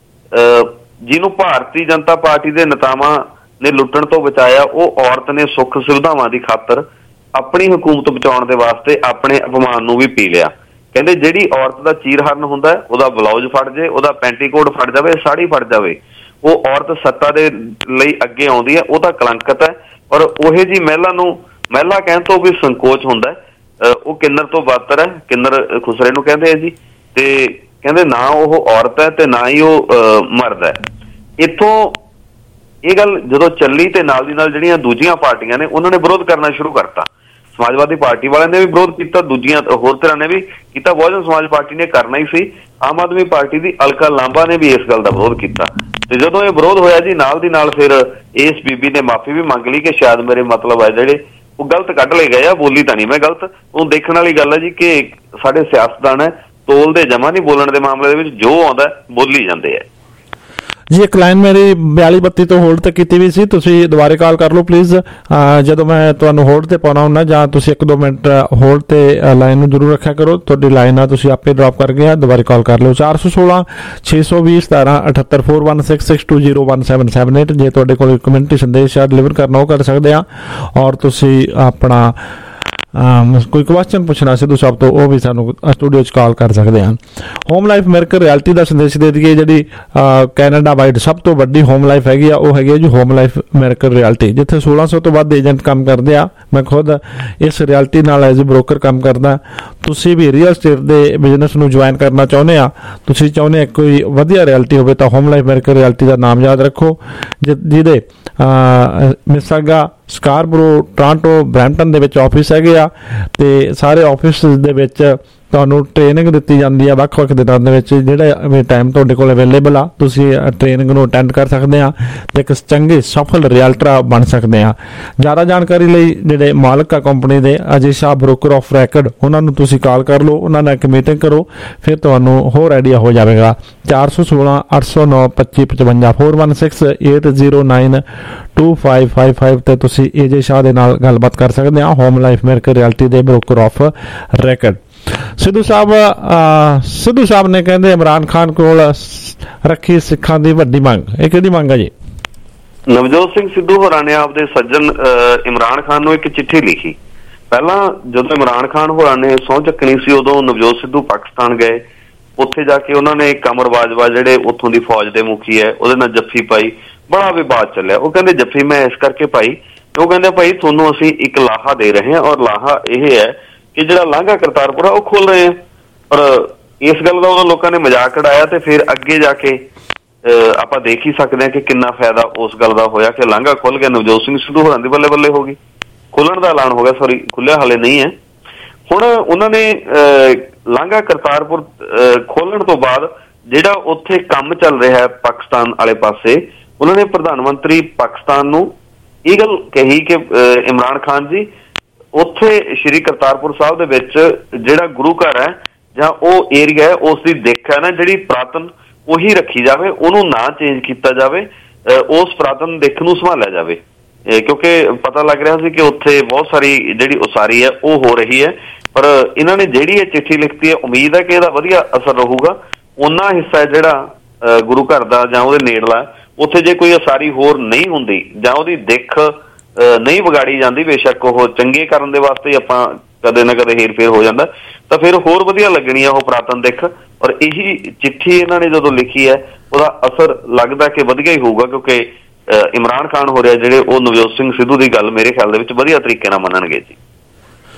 ਜਿਹਨੂੰ ਭਾਰਤੀ ਜਨਤਾ ਪਾਰਟੀ ਦੇ ਨੇਤਾਵਾਂ ਨੇ ਲੁੱਟਣ ਤੋਂ ਬਚਾਇਆ, ਉਹ ਔਰਤ ਨੇ ਸੁੱਖ ਸੁਵਿਧਾਵਾਂ ਦੀ ਖਾਤਰ ਆਪਣੀ ਹਕੂਮਤ ਬਚਾਉਣ ਦੇ ਵਾਸਤੇ ਆਪਣੇ ਅਪਮਾਨ ਨੂੰ ਵੀ ਪੀ ਲਿਆ। ਕਹਿੰਦੇ ਜਿਹੜੀ ਔਰਤ ਦਾ ਚੀਰਹਰਨ ਹੁੰਦਾ, ਉਹਦਾ ਬਲਾਉਜ਼ ਫੜ ਜੇ, ਉਹਦਾ ਪੈਂਟੀਕੋਟ ਫੜ ਜਾਵੇ, ਸਾੜੀ ਫੜ ਜਾਵੇ, ਉਹ ਔਰਤ ਸੱਤਾ ਦੇ ਲਈ ਅੱਗੇ ਆਉਂਦੀ ਹੈ, ਉਹ ਤਾਂ ਕਲੰਕਤ ਹੈ। ਔਰ ਉਹੇ ਜੀ ਮਹਿਲਾ ਨੂੰ ਮਹਿਲਾ ਕਹਿਣ ਤੋਂ ਵੀ ਸੰਕੋਚ ਹੁੰਦਾ, ਉਹ ਕਿੰਨਰ ਤੋਂ ਬਦਤਰ ਹੈ। ਕਿੰਨਰ ਖੁਸਰੇ ਨੂੰ ਕਹਿੰਦੇ ਆ ਜੀ। ਤੇ ਕਹਿੰਦੇ ਨਾ ਉਹ ਔਰਤ ਹੈ ਤੇ ਨਾ ਹੀ ਉਹ ਮਰਦ ਹੈ। ਇੱਥੋਂ ਇਹ ਗੱਲ ਜਦੋਂ ਚੱਲੀ ਤੇ ਨਾਲ ਦੀ ਨਾਲ ਜਿਹੜੀਆਂ ਦੂਜੀਆਂ ਪਾਰਟੀਆਂ ਨੇ ਉਹਨਾਂ ਨੇ ਵਿਰੋਧ ਕਰਨਾ ਸ਼ੁਰੂ ਕਰਤਾ। ਸਮਾਜਵਾਦੀ ਪਾਰਟੀ ਵਾਲਿਆਂ ਨੇ ਵੀ ਵਿਰੋਧ ਕੀਤਾ, ਦੂਜੀਆਂ ਹੋਰ ਤਰ੍ਹਾਂ ਨੇ ਵੀ ਕੀਤਾ। ਬਹੁਜਨ ਸਮਾਜ ਪਾਰਟੀ ਨੇ ਕਰਨਾ ਹੀ ਸੀ। ਆਮ ਆਦਮੀ ਪਾਰਟੀ ਦੀ ਅਲਕਾ ਲਾਂਬਾ ਨੇ ਵੀ ਇਸ ਗੱਲ ਦਾ ਵਿਰੋਧ ਕੀਤਾ। ਤੇ ਜਦੋਂ ਇਹ ਵਿਰੋਧ ਹੋਇਆ ਜੀ, ਨਾਲ ਦੀ ਨਾਲ ਫਿਰ ਇਸ ਬੀਬੀ ਨੇ ਮਾਫੀ ਵੀ ਮੰਗ ਲਈ ਕਿ ਸ਼ਾਇਦ ਮੇਰੇ ਮਤਲਬ ਹੈ ਜਿਹੜੇ ਉਹ ਗਲਤ ਕੱਢ ਲਏ ਗਏ ਆ, ਬੋਲੀ ਤਾਂ ਨਹੀਂ ਮੈਂ ਗਲਤ। ਉਹ ਦੇਖਣ ਵਾਲੀ ਗੱਲ ਹੈ ਜੀ ਕਿ ਸਾਡੇ ਸਿਆਸਤਦਾਨ ਹੈ ਤੋਲਦੇ ਜਮਾ ਨਹੀਂ, ਬੋਲਣ ਦੇ ਮਾਮਲੇ ਦੇ ਵਿੱਚ ਜੋ ਆਉਂਦਾ ਬੋਲੀ ਜਾਂਦੇ ਆ ਜੀ। ਇੱਕ ਲਾਈਨ ਮੇਰੀ ਬਿਆਲੀ ਬੱਤੀ ਤੋਂ ਹੋਲਡ ਤੇ ਕੀਤੀ ਵੀ ਸੀ, ਤੁਸੀਂ ਦੁਬਾਰੇ ਕਾਲ ਕਰ ਲਓ ਪਲੀਜ਼। ਜਦੋਂ ਮੈਂ ਤੁਹਾਨੂੰ ਹੋਲਡ ਤੇ ਪਾਉਣਾ ਹੁੰਦਾ ਜਾਂ ਤੁਸੀਂ ਇੱਕ ਦੋ ਮਿੰਟ ਹੋਲਡ ਤੇ ਲਾਈਨ ਨੂੰ ਜ਼ਰੂਰ ਰੱਖਿਆ ਕਰੋ। ਤੁਹਾਡੀ ਲਾਈਨ ਆ ਤੁਸੀਂ ਆਪੇ ਡ੍ਰੌਪ ਕਰ ਗਏ ਆ, ਦੁਬਾਰੇ ਕਾਲ ਕਰ ਲਿਓ। ਚਾਰ ਸੌ ਸੋਲਾਂ ਛੇ ਸੌ ਵੀਹ ਸਤਾਰਾਂ ਅਠੱਤਰ four one six six two zero one seven seven eight. ਜੇ ਤੁਹਾਡੇ ਕੋਲ ਕਮਿਊਨਿਟੀ ਸੰਦੇਸ਼ ਆ ਡਿਲੀਵਰ ਕਰਨਾ ਉਹ ਕਰ ਸਕਦੇ ਆ। ਔਰ ਤੁਸੀਂ ਆਪਣਾ ਕੋਈ ਕੁਐਸਚਨ ਪੁੱਛਣਾ ਸਿੱਧੂ ਸਾਹਿਬ ਤੋਂ, ਉਹ ਵੀ ਸਾਨੂੰ ਸਟੂਡੀਓ 'ਚ ਕਾਲ ਕਰ ਸਕਦੇ ਹਨ। ਹੋਮ ਲਾਈਫ ਮਿਰਕਲ ਰਿਐਲਿਟੀ ਦਾ ਸੰਦੇਸ਼ ਦੇ ਦਈਏ, ਜਿਹੜੀ ਕੈਨੇਡਾ ਵਾਈਡ ਸਭ ਤੋਂ ਵੱਡੀ ਹੋਮ ਲਾਈਫ ਹੈਗੀ ਆ, ਉਹ ਹੈਗੀ ਆ ਜੀ ਹੋਮ ਲਾਈਫ ਮਿਰਕਲ ਰਿਐਲਿਟੀ, ਜਿੱਥੇ ਸੋਲਾਂ ਸੌ ਤੋਂ ਵੱਧ ਏਜੰਟ ਕੰਮ ਕਰਦੇ ਆ। ਮੈਂ ਖੁਦ ਇਸ ਰਿਐਲਿਟੀ ਨਾਲ ਐਜ਼ ਏ ਬ੍ਰੋਕਰ ਕੰਮ ਕਰਦਾ। ਤੁਸੀਂ ਵੀ ਰੀਅਲ ਸਟੇਟ ਦੇ ਬਿਜ਼ਨਸ ਨੂੰ ਜੁਆਇਨ ਕਰਨਾ ਚਾਹੁੰਦੇ ਆ, ਤੁਸੀਂ ਚਾਹੁੰਦੇ ਕੋਈ ਵਧੀਆ ਰਿਐਲਿਟੀ ਹੋਵੇ ਤਾਂ ਹੋਮ ਲਾਈਫ ਮਿਰਕਲ ਰਿਐਲਿਟੀ ਦਾ ਨਾਮ ਯਾਦ ਰੱਖੋ, ਜਿਹਦੇ ਮਿਸਾਗਾ, ਸਕਾਰਬਰੋ, ਟੋਰਾਂਟੋ, ਬਰੈਂਪਟਨ ਦੇ ਵਿੱਚ ਆਫਿਸ ਹੈਗੇ ਆ। ਤੇ ਸਾਰੇ ਆਫਿਸ ਦੇ ਵਿੱਚ ਤੁਹਾਨੂੰ ਟ੍ਰੇਨਿੰਗ ਦਿੱਤੀ ਜਾਂਦੀ ਆ ਵੱਖ ਵੱਖ ਦਿਨਾਂ ਦੇ ਵਿੱਚ। ਜਿਹੜਾ ਟਾਈਮ ਤੁਹਾਡੇ ਕੋਲ ਅਵੇਲੇਬਲ ਆ, ਤੁਸੀਂ ਟ੍ਰੇਨਿੰਗ ਨੂੰ ਅਟੈਂਡ ਕਰ ਸਕਦੇ ਆ ਤੇ ਇੱਕ ਚੰਗੇ ਸਫਲ ਰਿਐਲਟਰ ਬਣ ਸਕਦੇ ਆ। ਜ਼ਿਆਦਾ ਜਾਣਕਾਰੀ ਲਈ ਜਿਹੜੇ ਮਾਲਕ ਆ ਕੰਪਨੀ ਦੇ ਅਜੇ ਸ਼ਾਹ ਬ੍ਰੋਕਰ ਆਫ ਰੈਕਡ, ਉਹਨਾਂ ਨੂੰ ਤੁਸੀਂ ਕਾਲ ਕਰ ਲਓ, ਉਹਨਾਂ ਨਾਲ ਇੱਕ ਮੀਟਿੰਗ ਕਰੋ, ਫਿਰ ਤੁਹਾਨੂੰ ਹੋਰ ਆਈਡੀਆ ਹੋ ਜਾਵੇਗਾ। ਚਾਰ ਸੌ ਸੋਲਾਂ ਅੱਠ ਸੌ ਨੌ ਪੱਚੀ ਪਚਵੰਜਾ four one six eight zero nine two five five five ਤੇ ਤੁਸੀਂ ਏਜੇ ਸ਼ਾਹ ਦੇ ਨਾਲ ਗੱਲਬਾਤ ਕਰ ਸਕਦੇ ਆ, ਹੋਮ ਲਾਈਫ ਮਿਰਕਲ ਰਿਐਲਿਟੀ ਦੇ broker of wrecked. Sidhu sahib Sidhu sahib ਨੇ ਕਹਿੰਦੇ ਇਮਰਾਨ ਖਾਨ ਕੋਲ ਰੱਖੀ ਸਿੱਖਾਂ ਦੀ ਵੱਡੀ ਮੰਗ, ਇਹ ਕਿਹੜੀ ਮੰਗ ਹੈ ਜੀ? ਨਵਜੋਤ ਸਿੰਘ ਸਿੱਧੂ ਹੋਰਾਂ ਨੇ ਆਪਦੇ ਸੱਜਣ ਇਮਰਾਨ ਖਾਨ ਨੂੰ ਇੱਕ ਚਿੱਠੀ ਲਿਖੀ। ਪਹਿਲਾਂ ਜਦੋਂ ਇਮਰਾਨ ਖਾਨ ਹੋਰਾਂ ਨੇ ਸਹੁੰ ਚੱਕਣੀ ਸੀ, ਉਦੋਂ ਨਵਜੋਤ ਸਿੱਧੂ ਪਾਕਿਸਤਾਨ ਗਏ। ਉੱਥੇ ਜਾ ਕੇ ਉਹਨਾਂ ਨੇ ਕਮਰ ਬਾਜਵਾ ਜਿਹੜੇ ਉੱਥੋਂ ਦੀ ਫੌਜ ਦੇ ਮੁਖੀ ਹੈ, ਉਹਦੇ ਨਾਲ ਜੱਫੀ ਪਾਈ, ਬੜਾ ਵਿਵਾਦ ਚੱਲਿਆ। ਉਹ ਕਹਿੰਦੇ ਜੱਫੀ ਮੈਂ ਇਸ ਕਰਕੇ ਪਾਈ, ਉਹ ਕਹਿੰਦੇ ਭਾਈ ਤੁਹਾਨੂੰ ਅਸੀਂ ਇੱਕ ਲਾਹਾ ਦੇ ਰਹੇ ਹਾਂ, ਔਰ ਲਾਹਾ ਇਹ ਹੈ ਕਿ ਜਿਹੜਾ ਲਾਂਘਾ ਕਰਤਾਰਪੁਰ ਆ ਉਹ ਖੋਲ ਰਹੇ ਆ। ਪਰ ਇਸ ਗੱਲ ਦਾ ਉਦੋਂ ਲੋਕਾਂ ਨੇ ਮਜ਼ਾਕ ਉਡਾਇਆ ਤੇ ਫਿਰ ਅੱਗੇ ਜਾ ਕੇ ਆਪਾਂ ਦੇਖ ਹੀ ਸਕਦੇ ਹਾਂ ਕਿ ਕਿੰਨਾ ਫਾਇਦਾ ਉਸ ਗੱਲ ਦਾ ਹੋਇਆ ਕਿ ਲਾਂਘਾ ਖੁੱਲ ਗਿਆ। ਨਵਜੋਤ ਸਿੰਘ ਸਿੱਧੂ ਹੋਰਾਂ ਦੀ ਬੱਲੇ ਬੱਲੇ ਹੋ ਗਈ, ਖੁੱਲਣ ਦਾ ਐਲਾਨ ਹੋ ਗਿਆ, ਸੌਰੀ ਖੁੱਲਿਆ ਹਾਲੇ ਨਹੀਂ ਹੈ। ਹੁਣ ਉਹਨਾਂ ਨੇ ਲਾਂਘਾ ਕਰਤਾਰਪੁਰ ਖੋਲਣ ਤੋਂ ਬਾਅਦ ਜਿਹੜਾ ਉੱਥੇ ਕੰਮ ਚੱਲ ਰਿਹਾ ਹੈ ਪਾਕਿਸਤਾਨ ਵਾਲੇ ਪਾਸੇ, ਉਹਨਾਂ ਨੇ ਪ੍ਰਧਾਨ ਮੰਤਰੀ ਪਾਕਿਸਤਾਨ ਨੂੰ ਇਹ ਗੱਲ ਕਹੀ ਕਿ ਇਮਰਾਨ ਖਾਨ ਜੀ ਉੱਥੇ ਸ਼੍ਰੀ ਕਰਤਾਰਪੁਰ ਸਾਹਿਬ ਦੇ ਵਿੱਚ ਜਿਹੜਾ ਗੁਰੂ ਘਰ ਹੈ ਜਾਂ ਉਹ ਏਰੀਆ ਹੈ, ਉਸ ਦੀ ਦਿੱਖ ਹੈ ਨਾ ਜਿਹੜੀ ਪੁਰਾਤਨ, ਉਹੀ ਰੱਖੀ ਜਾਵੇ, ਉਹਨੂੰ ਨਾ ਚੇਂਜ ਕੀਤਾ ਜਾਵੇ, ਉਸ ਪੁਰਾਤਨ ਦਿੱਖ ਨੂੰ ਸੰਭਾਲਿਆ ਜਾਵੇ। ਕਿਉਂਕਿ ਪਤਾ ਲੱਗ ਰਿਹਾ ਸੀ ਕਿ ਉੱਥੇ ਬਹੁਤ ਸਾਰੀ ਜਿਹੜੀ ਉਸਾਰੀ ਹੈ ਉਹ ਹੋ ਰਹੀ ਹੈ। ਪਰ ਇਹਨਾਂ ਨੇ ਜਿਹੜੀ ਇਹ ਚਿੱਠੀ ਲਿਖਤੀ ਹੈ, ਉਮੀਦ ਹੈ ਕਿ ਇਹਦਾ ਵਧੀਆ ਅਸਰ ਰਹੂਗਾ। ਉਹਨਾਂ ਹਿੱਸਾ ਜਿਹੜਾ ਗੁਰੂ ਘਰ ਦਾ ਜਾਂ ਉਹਦੇ ਨੇੜਲਾ, ਉੱਥੇ ਜੇ ਕੋਈ ਉਸਾਰੀ ਹੋਰ ਨਹੀਂ ਹੁੰਦੀ ਜਾਂ ਉਹਦੀ ਦਿੱਖ ਨਹੀਂ ਵਿਗਾੜੀ ਜਾਂਦੀ, ਬੇਸ਼ੱਕ ਉਹ ਚੰਗੇ ਕਰਨ ਦੇ ਵਾਸਤੇ ਆਪਾਂ ਕਦੇ ਨਾ ਕਦੇ ਹੇਰ ਫੇਰ ਹੋ ਜਾਂਦਾ, ਤਾਂ ਫਿਰ ਹੋਰ ਵਧੀਆ ਲੱਗਣੀ ਆ ਉਹ ਪੁਰਾਤਨ ਦਿੱਖ। ਔਰ ਇਹੀ ਚਿੱਠੀ ਇਹਨਾਂ ਨੇ ਜਦੋਂ ਲਿਖੀ ਹੈ, ਉਹਦਾ ਅਸਰ ਲੱਗਦਾ ਕਿ ਵਧੀਆ ਹੀ ਹੋਊਗਾ, ਕਿਉਂਕਿ ਇਮਰਾਨ ਖਾਨ ਹੋ ਰਿਹਾ ਜਿਹੜੇ ਉਹ ਨਵਜੋਤ ਸਿੰਘ ਸਿੱਧੂ ਦੀ ਗੱਲ ਮੇਰੇ ਖਿਆਲ ਦੇ ਵਿੱਚ ਵਧੀਆ ਤਰੀਕੇ ਨਾਲ ਮੰਨਣਗੇ ਜੀ।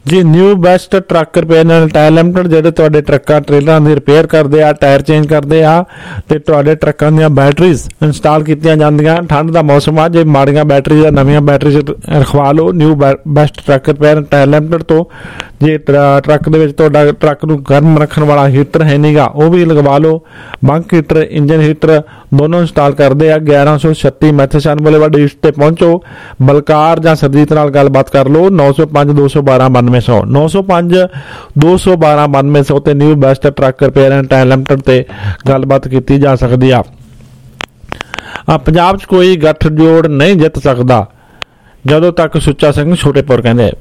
ਜੀ new best truck repair and tire limited ਜਿਹੜੇ ਤੁਹਾਡੇ ਟਰੱਕਾਂ ਟ੍ਰੇਲਰਾਂ ਦੀ ਰਿਪੇਅਰ ਕਰਦੇ ਆ, ਟਾਇਰ ਚੇਂਜ ਕਰਦੇ ਆ ਤੇ ਤੁਹਾਡੇ ਟਰੱਕਾਂ ਦੀਆਂ ਬੈਟਰੀਜ਼ ਇੰਸਟਾਲ ਕੀਤੀਆਂ ਜਾਂਦੀਆਂ। ਠੰਡ ਦਾ ਮੌਸਮ ਆ, ਜੇ ਮਾੜੀਆਂ ਬੈਟਰੀ ਜਾਂ ਨਵੀਆਂ ਬੈਟਰੀਜ਼ ਰਖਵਾ ਲਓ new best truck repair and tire limited ਤੋਂ। ਜੇ ਟਰੱਕ ਦੇ ਵਿੱਚ ਤੁਹਾਡਾ ਟਰੱਕ ਨੂੰ ਗਰਮ ਰੱਖਣ ਵਾਲਾ ਹੀਟਰ ਹੈ ਨਹੀਂਗਾ, ਉਹ ਵੀ ਲਗਵਾ ਲਓ। ਬੰਕ ਹੀਟਰ, ਇੰਜਨ ਹੀਟਰ ਦੋਨੋਂ ਇੰਸਟਾਲ ਕਰਦੇ ਆ। ਗਿਆਰਾਂ ਸੌ ਛੱਤੀ ਮੈਥੇਸਨ ਬੁਲੇਵਾਰਡ ਈਸਟ ਤੇ ਪਹੁੰਚੋ। ਬਲਕਾਰ ਜਾਂ ਸਰਜੀਤ ਨਾਲ ਗੱਲਬਾਤ ਕਰ ਲਓ। ਨੌ ਸੌ ਪੰਜ ਦੋ ਸੌ ਬਾਰਾਂ ਬਾਨਵੇਂ ਸੌ ਨੌ ਸੌ ਪੰਜ ਦੋ ਸੌ ਬਾਰਾਂ ਬਾਨਵੇਂ ਸੌ ਤੇ new best truck repair and tire limited ਤੇ ਗੱਲਬਾਤ ਕੀਤੀ ਜਾ ਸਕਦੀ ਆ। ਪੰਜਾਬ 'ਚ ਕੋਈ ਗੱਠਜੋੜ ਨਹੀਂ ਜਿੱਤ ਸਕਦਾ ਜਦੋਂ ਤੱਕ ਸੁੱਚਾ ਸਿੰਘ ਛੋਟੇਪੁਰ ਕਹਿੰਦੇ।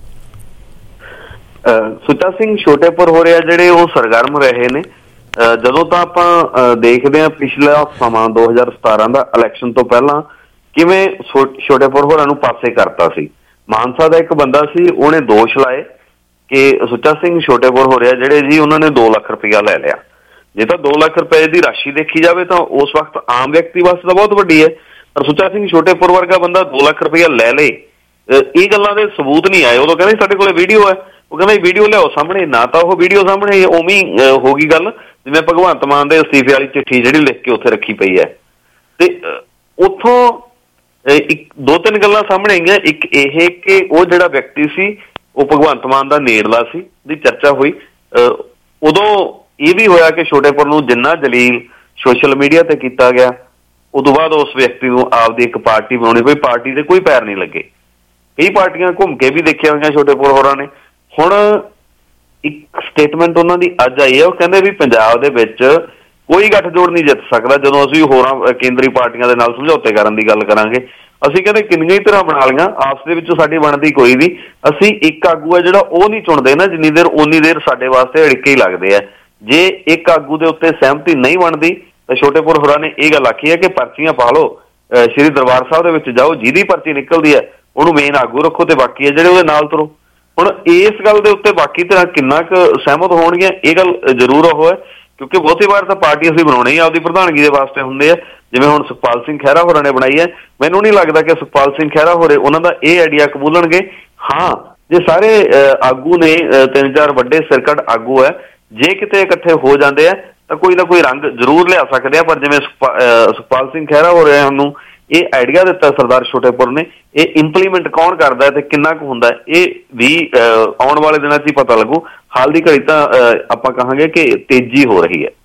ਸੁੱਚਾ ਸਿੰਘ ਛੋਟੇਪੁਰ ਹੋ ਰਿਹਾ ਜਿਹੜੇ ਉਹ ਸਰਗਰਮ ਰਹੇ ਨੇ। ਜਦੋਂ ਤਾਂ ਆਪਾਂ ਦੇਖਦੇ ਹਾਂ ਪਿਛਲਾ ਸਮਾਂ ਦੋ ਹਜ਼ਾਰ ਸਤਾਰਾਂ ਦਾ ਇਲੈਕਸ਼ਨ ਤੋਂ ਪਹਿਲਾਂ ਕਿਵੇਂ ਛੋਟੇਪੁਰ ਹੋਰਾਂ ਨੂੰ ਪਾਸੇ ਕਰਤਾ ਸੀ। ਮਾਨਸਾ ਦਾ ਇੱਕ ਬੰਦਾ ਸੀ, ਉਹਨੇ ਦੋਸ਼ ਲਾਏ ਕਿ ਸੁੱਚਾ ਸਿੰਘ ਛੋਟੇਪੁਰ ਹੋ ਰਿਹਾ ਜਿਹੜੇ ਜੀ ਉਹਨਾਂ ਨੇ ਦੋ ਲੱਖ ਰੁਪਇਆ ਲੈ ਲਿਆ। ਜੇ ਤਾਂ ਦੋ ਲੱਖ ਰੁਪਏ ਦੀ ਰਾਸ਼ੀ ਦੇਖੀ ਜਾਵੇ ਤਾਂ ਉਸ ਵਕਤ ਆਮ ਵਿਅਕਤੀ ਵਾਸਤੇ ਤਾਂ ਬਹੁਤ ਵੱਡੀ ਹੈ, ਪਰ ਸੁੱਚਾ ਸਿੰਘ ਛੋਟੇਪੁਰ ਵਰਗਾ ਬੰਦਾ ਦੋ ਲੱਖ ਰੁਪਇਆ ਲੈ ਲੇ, ਇਹ ਗੱਲਾਂ ਦੇ ਸਬੂਤ ਨਹੀਂ ਆਏ। ਉਦੋਂ ਕਹਿੰਦੇ ਸਾਡੇ ਕੋਲ ਵੀਡੀਓ ਹੈ, ਉਹ ਕਹਿੰਦਾ ਵੀਡੀਓ ਲਿਆਓ ਸਾਹਮਣੇ, ਨਾ ਤਾਂ ਉਹ ਵੀਡੀਓ ਸਾਹਮਣੇ, ਉਵੇਂ ਹੋ ਗਈ ਗੱਲ ਜਿਵੇਂ ਭਗਵੰਤ ਮਾਨ ਦੇ ਅਸਤੀਫੇ ਵਾਲੀ ਚਿੱਠੀ ਜਿਹੜੀ ਲਿਖ ਕੇ ਉੱਥੇ ਰੱਖੀ ਪਈ ਹੈ। ਤੇ ਉੱਥੋਂ ਇੱਕ ਦੋ ਤਿੰਨ ਗੱਲਾਂ ਸਾਹਮਣੇ ਆਈਆਂ। ਇੱਕ ਇਹ ਕਿ ਉਹ ਜਿਹੜਾ ਵਿਅਕਤੀ ਸੀ ਉਹ ਭਗਵੰਤ ਮਾਨ ਦਾ ਨੇੜਲਾ ਸੀ, ਦੀ ਚਰਚਾ ਹੋਈ। ਉਦੋਂ ਇਹ ਵੀ ਹੋਇਆ ਕਿ ਛੋਟੇਪੁਰ ਨੂੰ ਜਿੰਨਾ ਜਲੀਲ ਸੋਸ਼ਲ ਮੀਡੀਆ ਤੇ ਕੀਤਾ ਗਿਆ, ਉਦੋਂ ਬਾਅਦ ਉਸ ਵਿਅਕਤੀ ਨੂੰ ਆਪਦੀ ਇੱਕ ਪਾਰਟੀ ਬਣਾਉਣੀ ਪਈ। ਪਾਰਟੀ ਦੇ ਕੋਈ ਪੈਰ ਨਹੀਂ ਲੱਗੇ, ਕਈ ਪਾਰਟੀਆਂ ਘੁੰਮ ਕੇ ਵੀ ਦੇਖਿਆ ਹੋਈਆਂ ਛੋਟੇਪੁਰ ਹੋਰਾਂ ਨੇ। ਹੁਣ ਇੱਕ ਸਟੇਟਮੈਂਟ ਉਹਨਾਂ ਦੀ ਅੱਜ ਆਈ ਹੈ, ਉਹ ਕਹਿੰਦੇ ਵੀ ਪੰਜਾਬ ਦੇ ਵਿੱਚ ਕੋਈ ਗੱਠਜੋੜ ਨਹੀਂ ਜਿੱਤ ਸਕਦਾ ਜਦੋਂ ਅਸੀਂ ਹੋਰਾਂ ਕੇਂਦਰੀ ਪਾਰਟੀਆਂ ਦੇ ਨਾਲ ਸਮਝੌਤੇ ਕਰਨ ਦੀ ਗੱਲ ਕਰਾਂਗੇ। ਅਸੀਂ ਕਹਿੰਦੇ ਕਿੰਨੀਆਂ ਹੀ ਤਰ੍ਹਾਂ ਬਣਾ ਲਈਆਂ, ਆਪਸ ਦੇ ਵਿੱਚ ਸਾਡੀ ਬਣਦੀ ਕੋਈ ਨਹੀਂ। ਅਸੀਂ ਇੱਕ ਆਗੂ ਹੈ ਜਿਹੜਾ ਉਹ ਨਹੀਂ ਚੁਣਦੇ ਨਾ, ਜਿੰਨੀ ਦੇਰ ਉਨੀ ਦੇਰ ਸਾਡੇ ਵਾਸਤੇ ਅੜਿੱਕੇ ਹੀ ਲੱਗਦੇ ਆ। ਜੇ ਇੱਕ ਆਗੂ ਦੇ ਉੱਤੇ ਸਹਿਮਤੀ ਨਹੀਂ ਬਣਦੀ ਤਾਂ ਛੋਟੇਪੁਰ ਹੋਰਾਂ ਨੇ ਇਹ ਗੱਲ ਆਖੀ ਹੈ ਕਿ ਪਰਚੀਆਂ ਪਾ ਲਓ, ਸ਼੍ਰੀ ਦਰਬਾਰ ਸਾਹਿਬ ਦੇ ਵਿੱਚ ਜਾਓ, ਜਿਹਦੀ ਪਰਚੀ ਨਿਕਲਦੀ ਹੈ ਉਹਨੂੰ ਮੇਨ ਆਗੂ ਰੱਖੋ ਤੇ ਬਾਕੀ ਹੈ ਜਿਹੜੇ ਉਹਦੇ ਨਾਲ ਤੁਰੋ। ਹੁਣ ਇਸ ਗੱਲ ਦੇ ਉੱਤੇ ਬਾਕੀ ਤਰ੍ਹਾਂ ਕਿੰਨਾ ਕੁ ਸਹਿਮਤ ਹੋਣਗੀਆਂ ਇਹ ਗੱਲ ਜ਼ਰੂਰ ਉਹ ਹੈ, ਕਿਉਂਕਿ ਬਹੁਤੀ ਵਾਰ ਤਾਂ ਪਾਰਟੀ ਅਸੀਂ ਬਣਾਉਣੇ ਹੀ ਆਪਦੀ ਪ੍ਰਧਾਨਗੀ ਦੇ ਵਾਸਤੇ ਹੁੰਦੇ ਆ। ਜਿਵੇਂ ਹੁਣ ਸੁਖਪਾਲ ਸਿੰਘ ਖਹਿਰਾ ਹੋਰਾਂ ਨੇ ਬਣਾਈ ਹੈ, ਮੈਨੂੰ ਨਹੀਂ ਲੱਗਦਾ ਕਿ ਸੁਖਪਾਲ ਸਿੰਘ ਖਹਿਰਾ ਹੋਰੇ ਉਹਨਾਂ ਦਾ ਇਹ ਆਈਡੀਆ ਕਬੂਲਣਗੇ। ਹਾਂ, ਜੇ ਸਾਰੇ ਆਗੂ ਨੇ ਤਿੰਨ ਚਾਰ ਵੱਡੇ ਸਿਰਕੱਢ ਆਗੂ ਹੈ, ਜੇ ਕਿਤੇ ਇਕੱਠੇ ਹੋ ਜਾਂਦੇ ਆ ਤਾਂ ਕੋਈ ਨਾ ਕੋਈ ਰੰਗ ਜ਼ਰੂਰ ਲਿਆ ਸਕਦੇ ਆ। ਪਰ ਜਿਵੇਂ ਸੁਖਪਾਲ ਸਿੰਘ ਖਹਿਰਾ ਹੋ ਰਿਹਾ ਨੂੰ ਇਹ ਆਈਡੀਆ ਦਿੱਤਾ ਸਰਦਾਰ ਛੋਟੇਪੁਰ ਨੇ, ਇਹ ਇੰਪਲੀਮੈਂਟ ਕੌਣ ਕਰਦਾ ਤੇ ਕਿੰਨਾ ਕੁ ਹੁੰਦਾ ਇਹ ਵੀ ਆਉਣ ਵਾਲੇ ਦਿਨਾਂ 'ਚ ਹੀ ਪਤਾ ਲੱਗੂ। ਹਾਲ ਦੀ ਘੜੀ ਤਾਂ ਆਪਾਂ ਕਹਾਂਗੇ ਕਿ ਤੇਜ਼ੀ ਹੋ ਰਹੀ ਹੈ।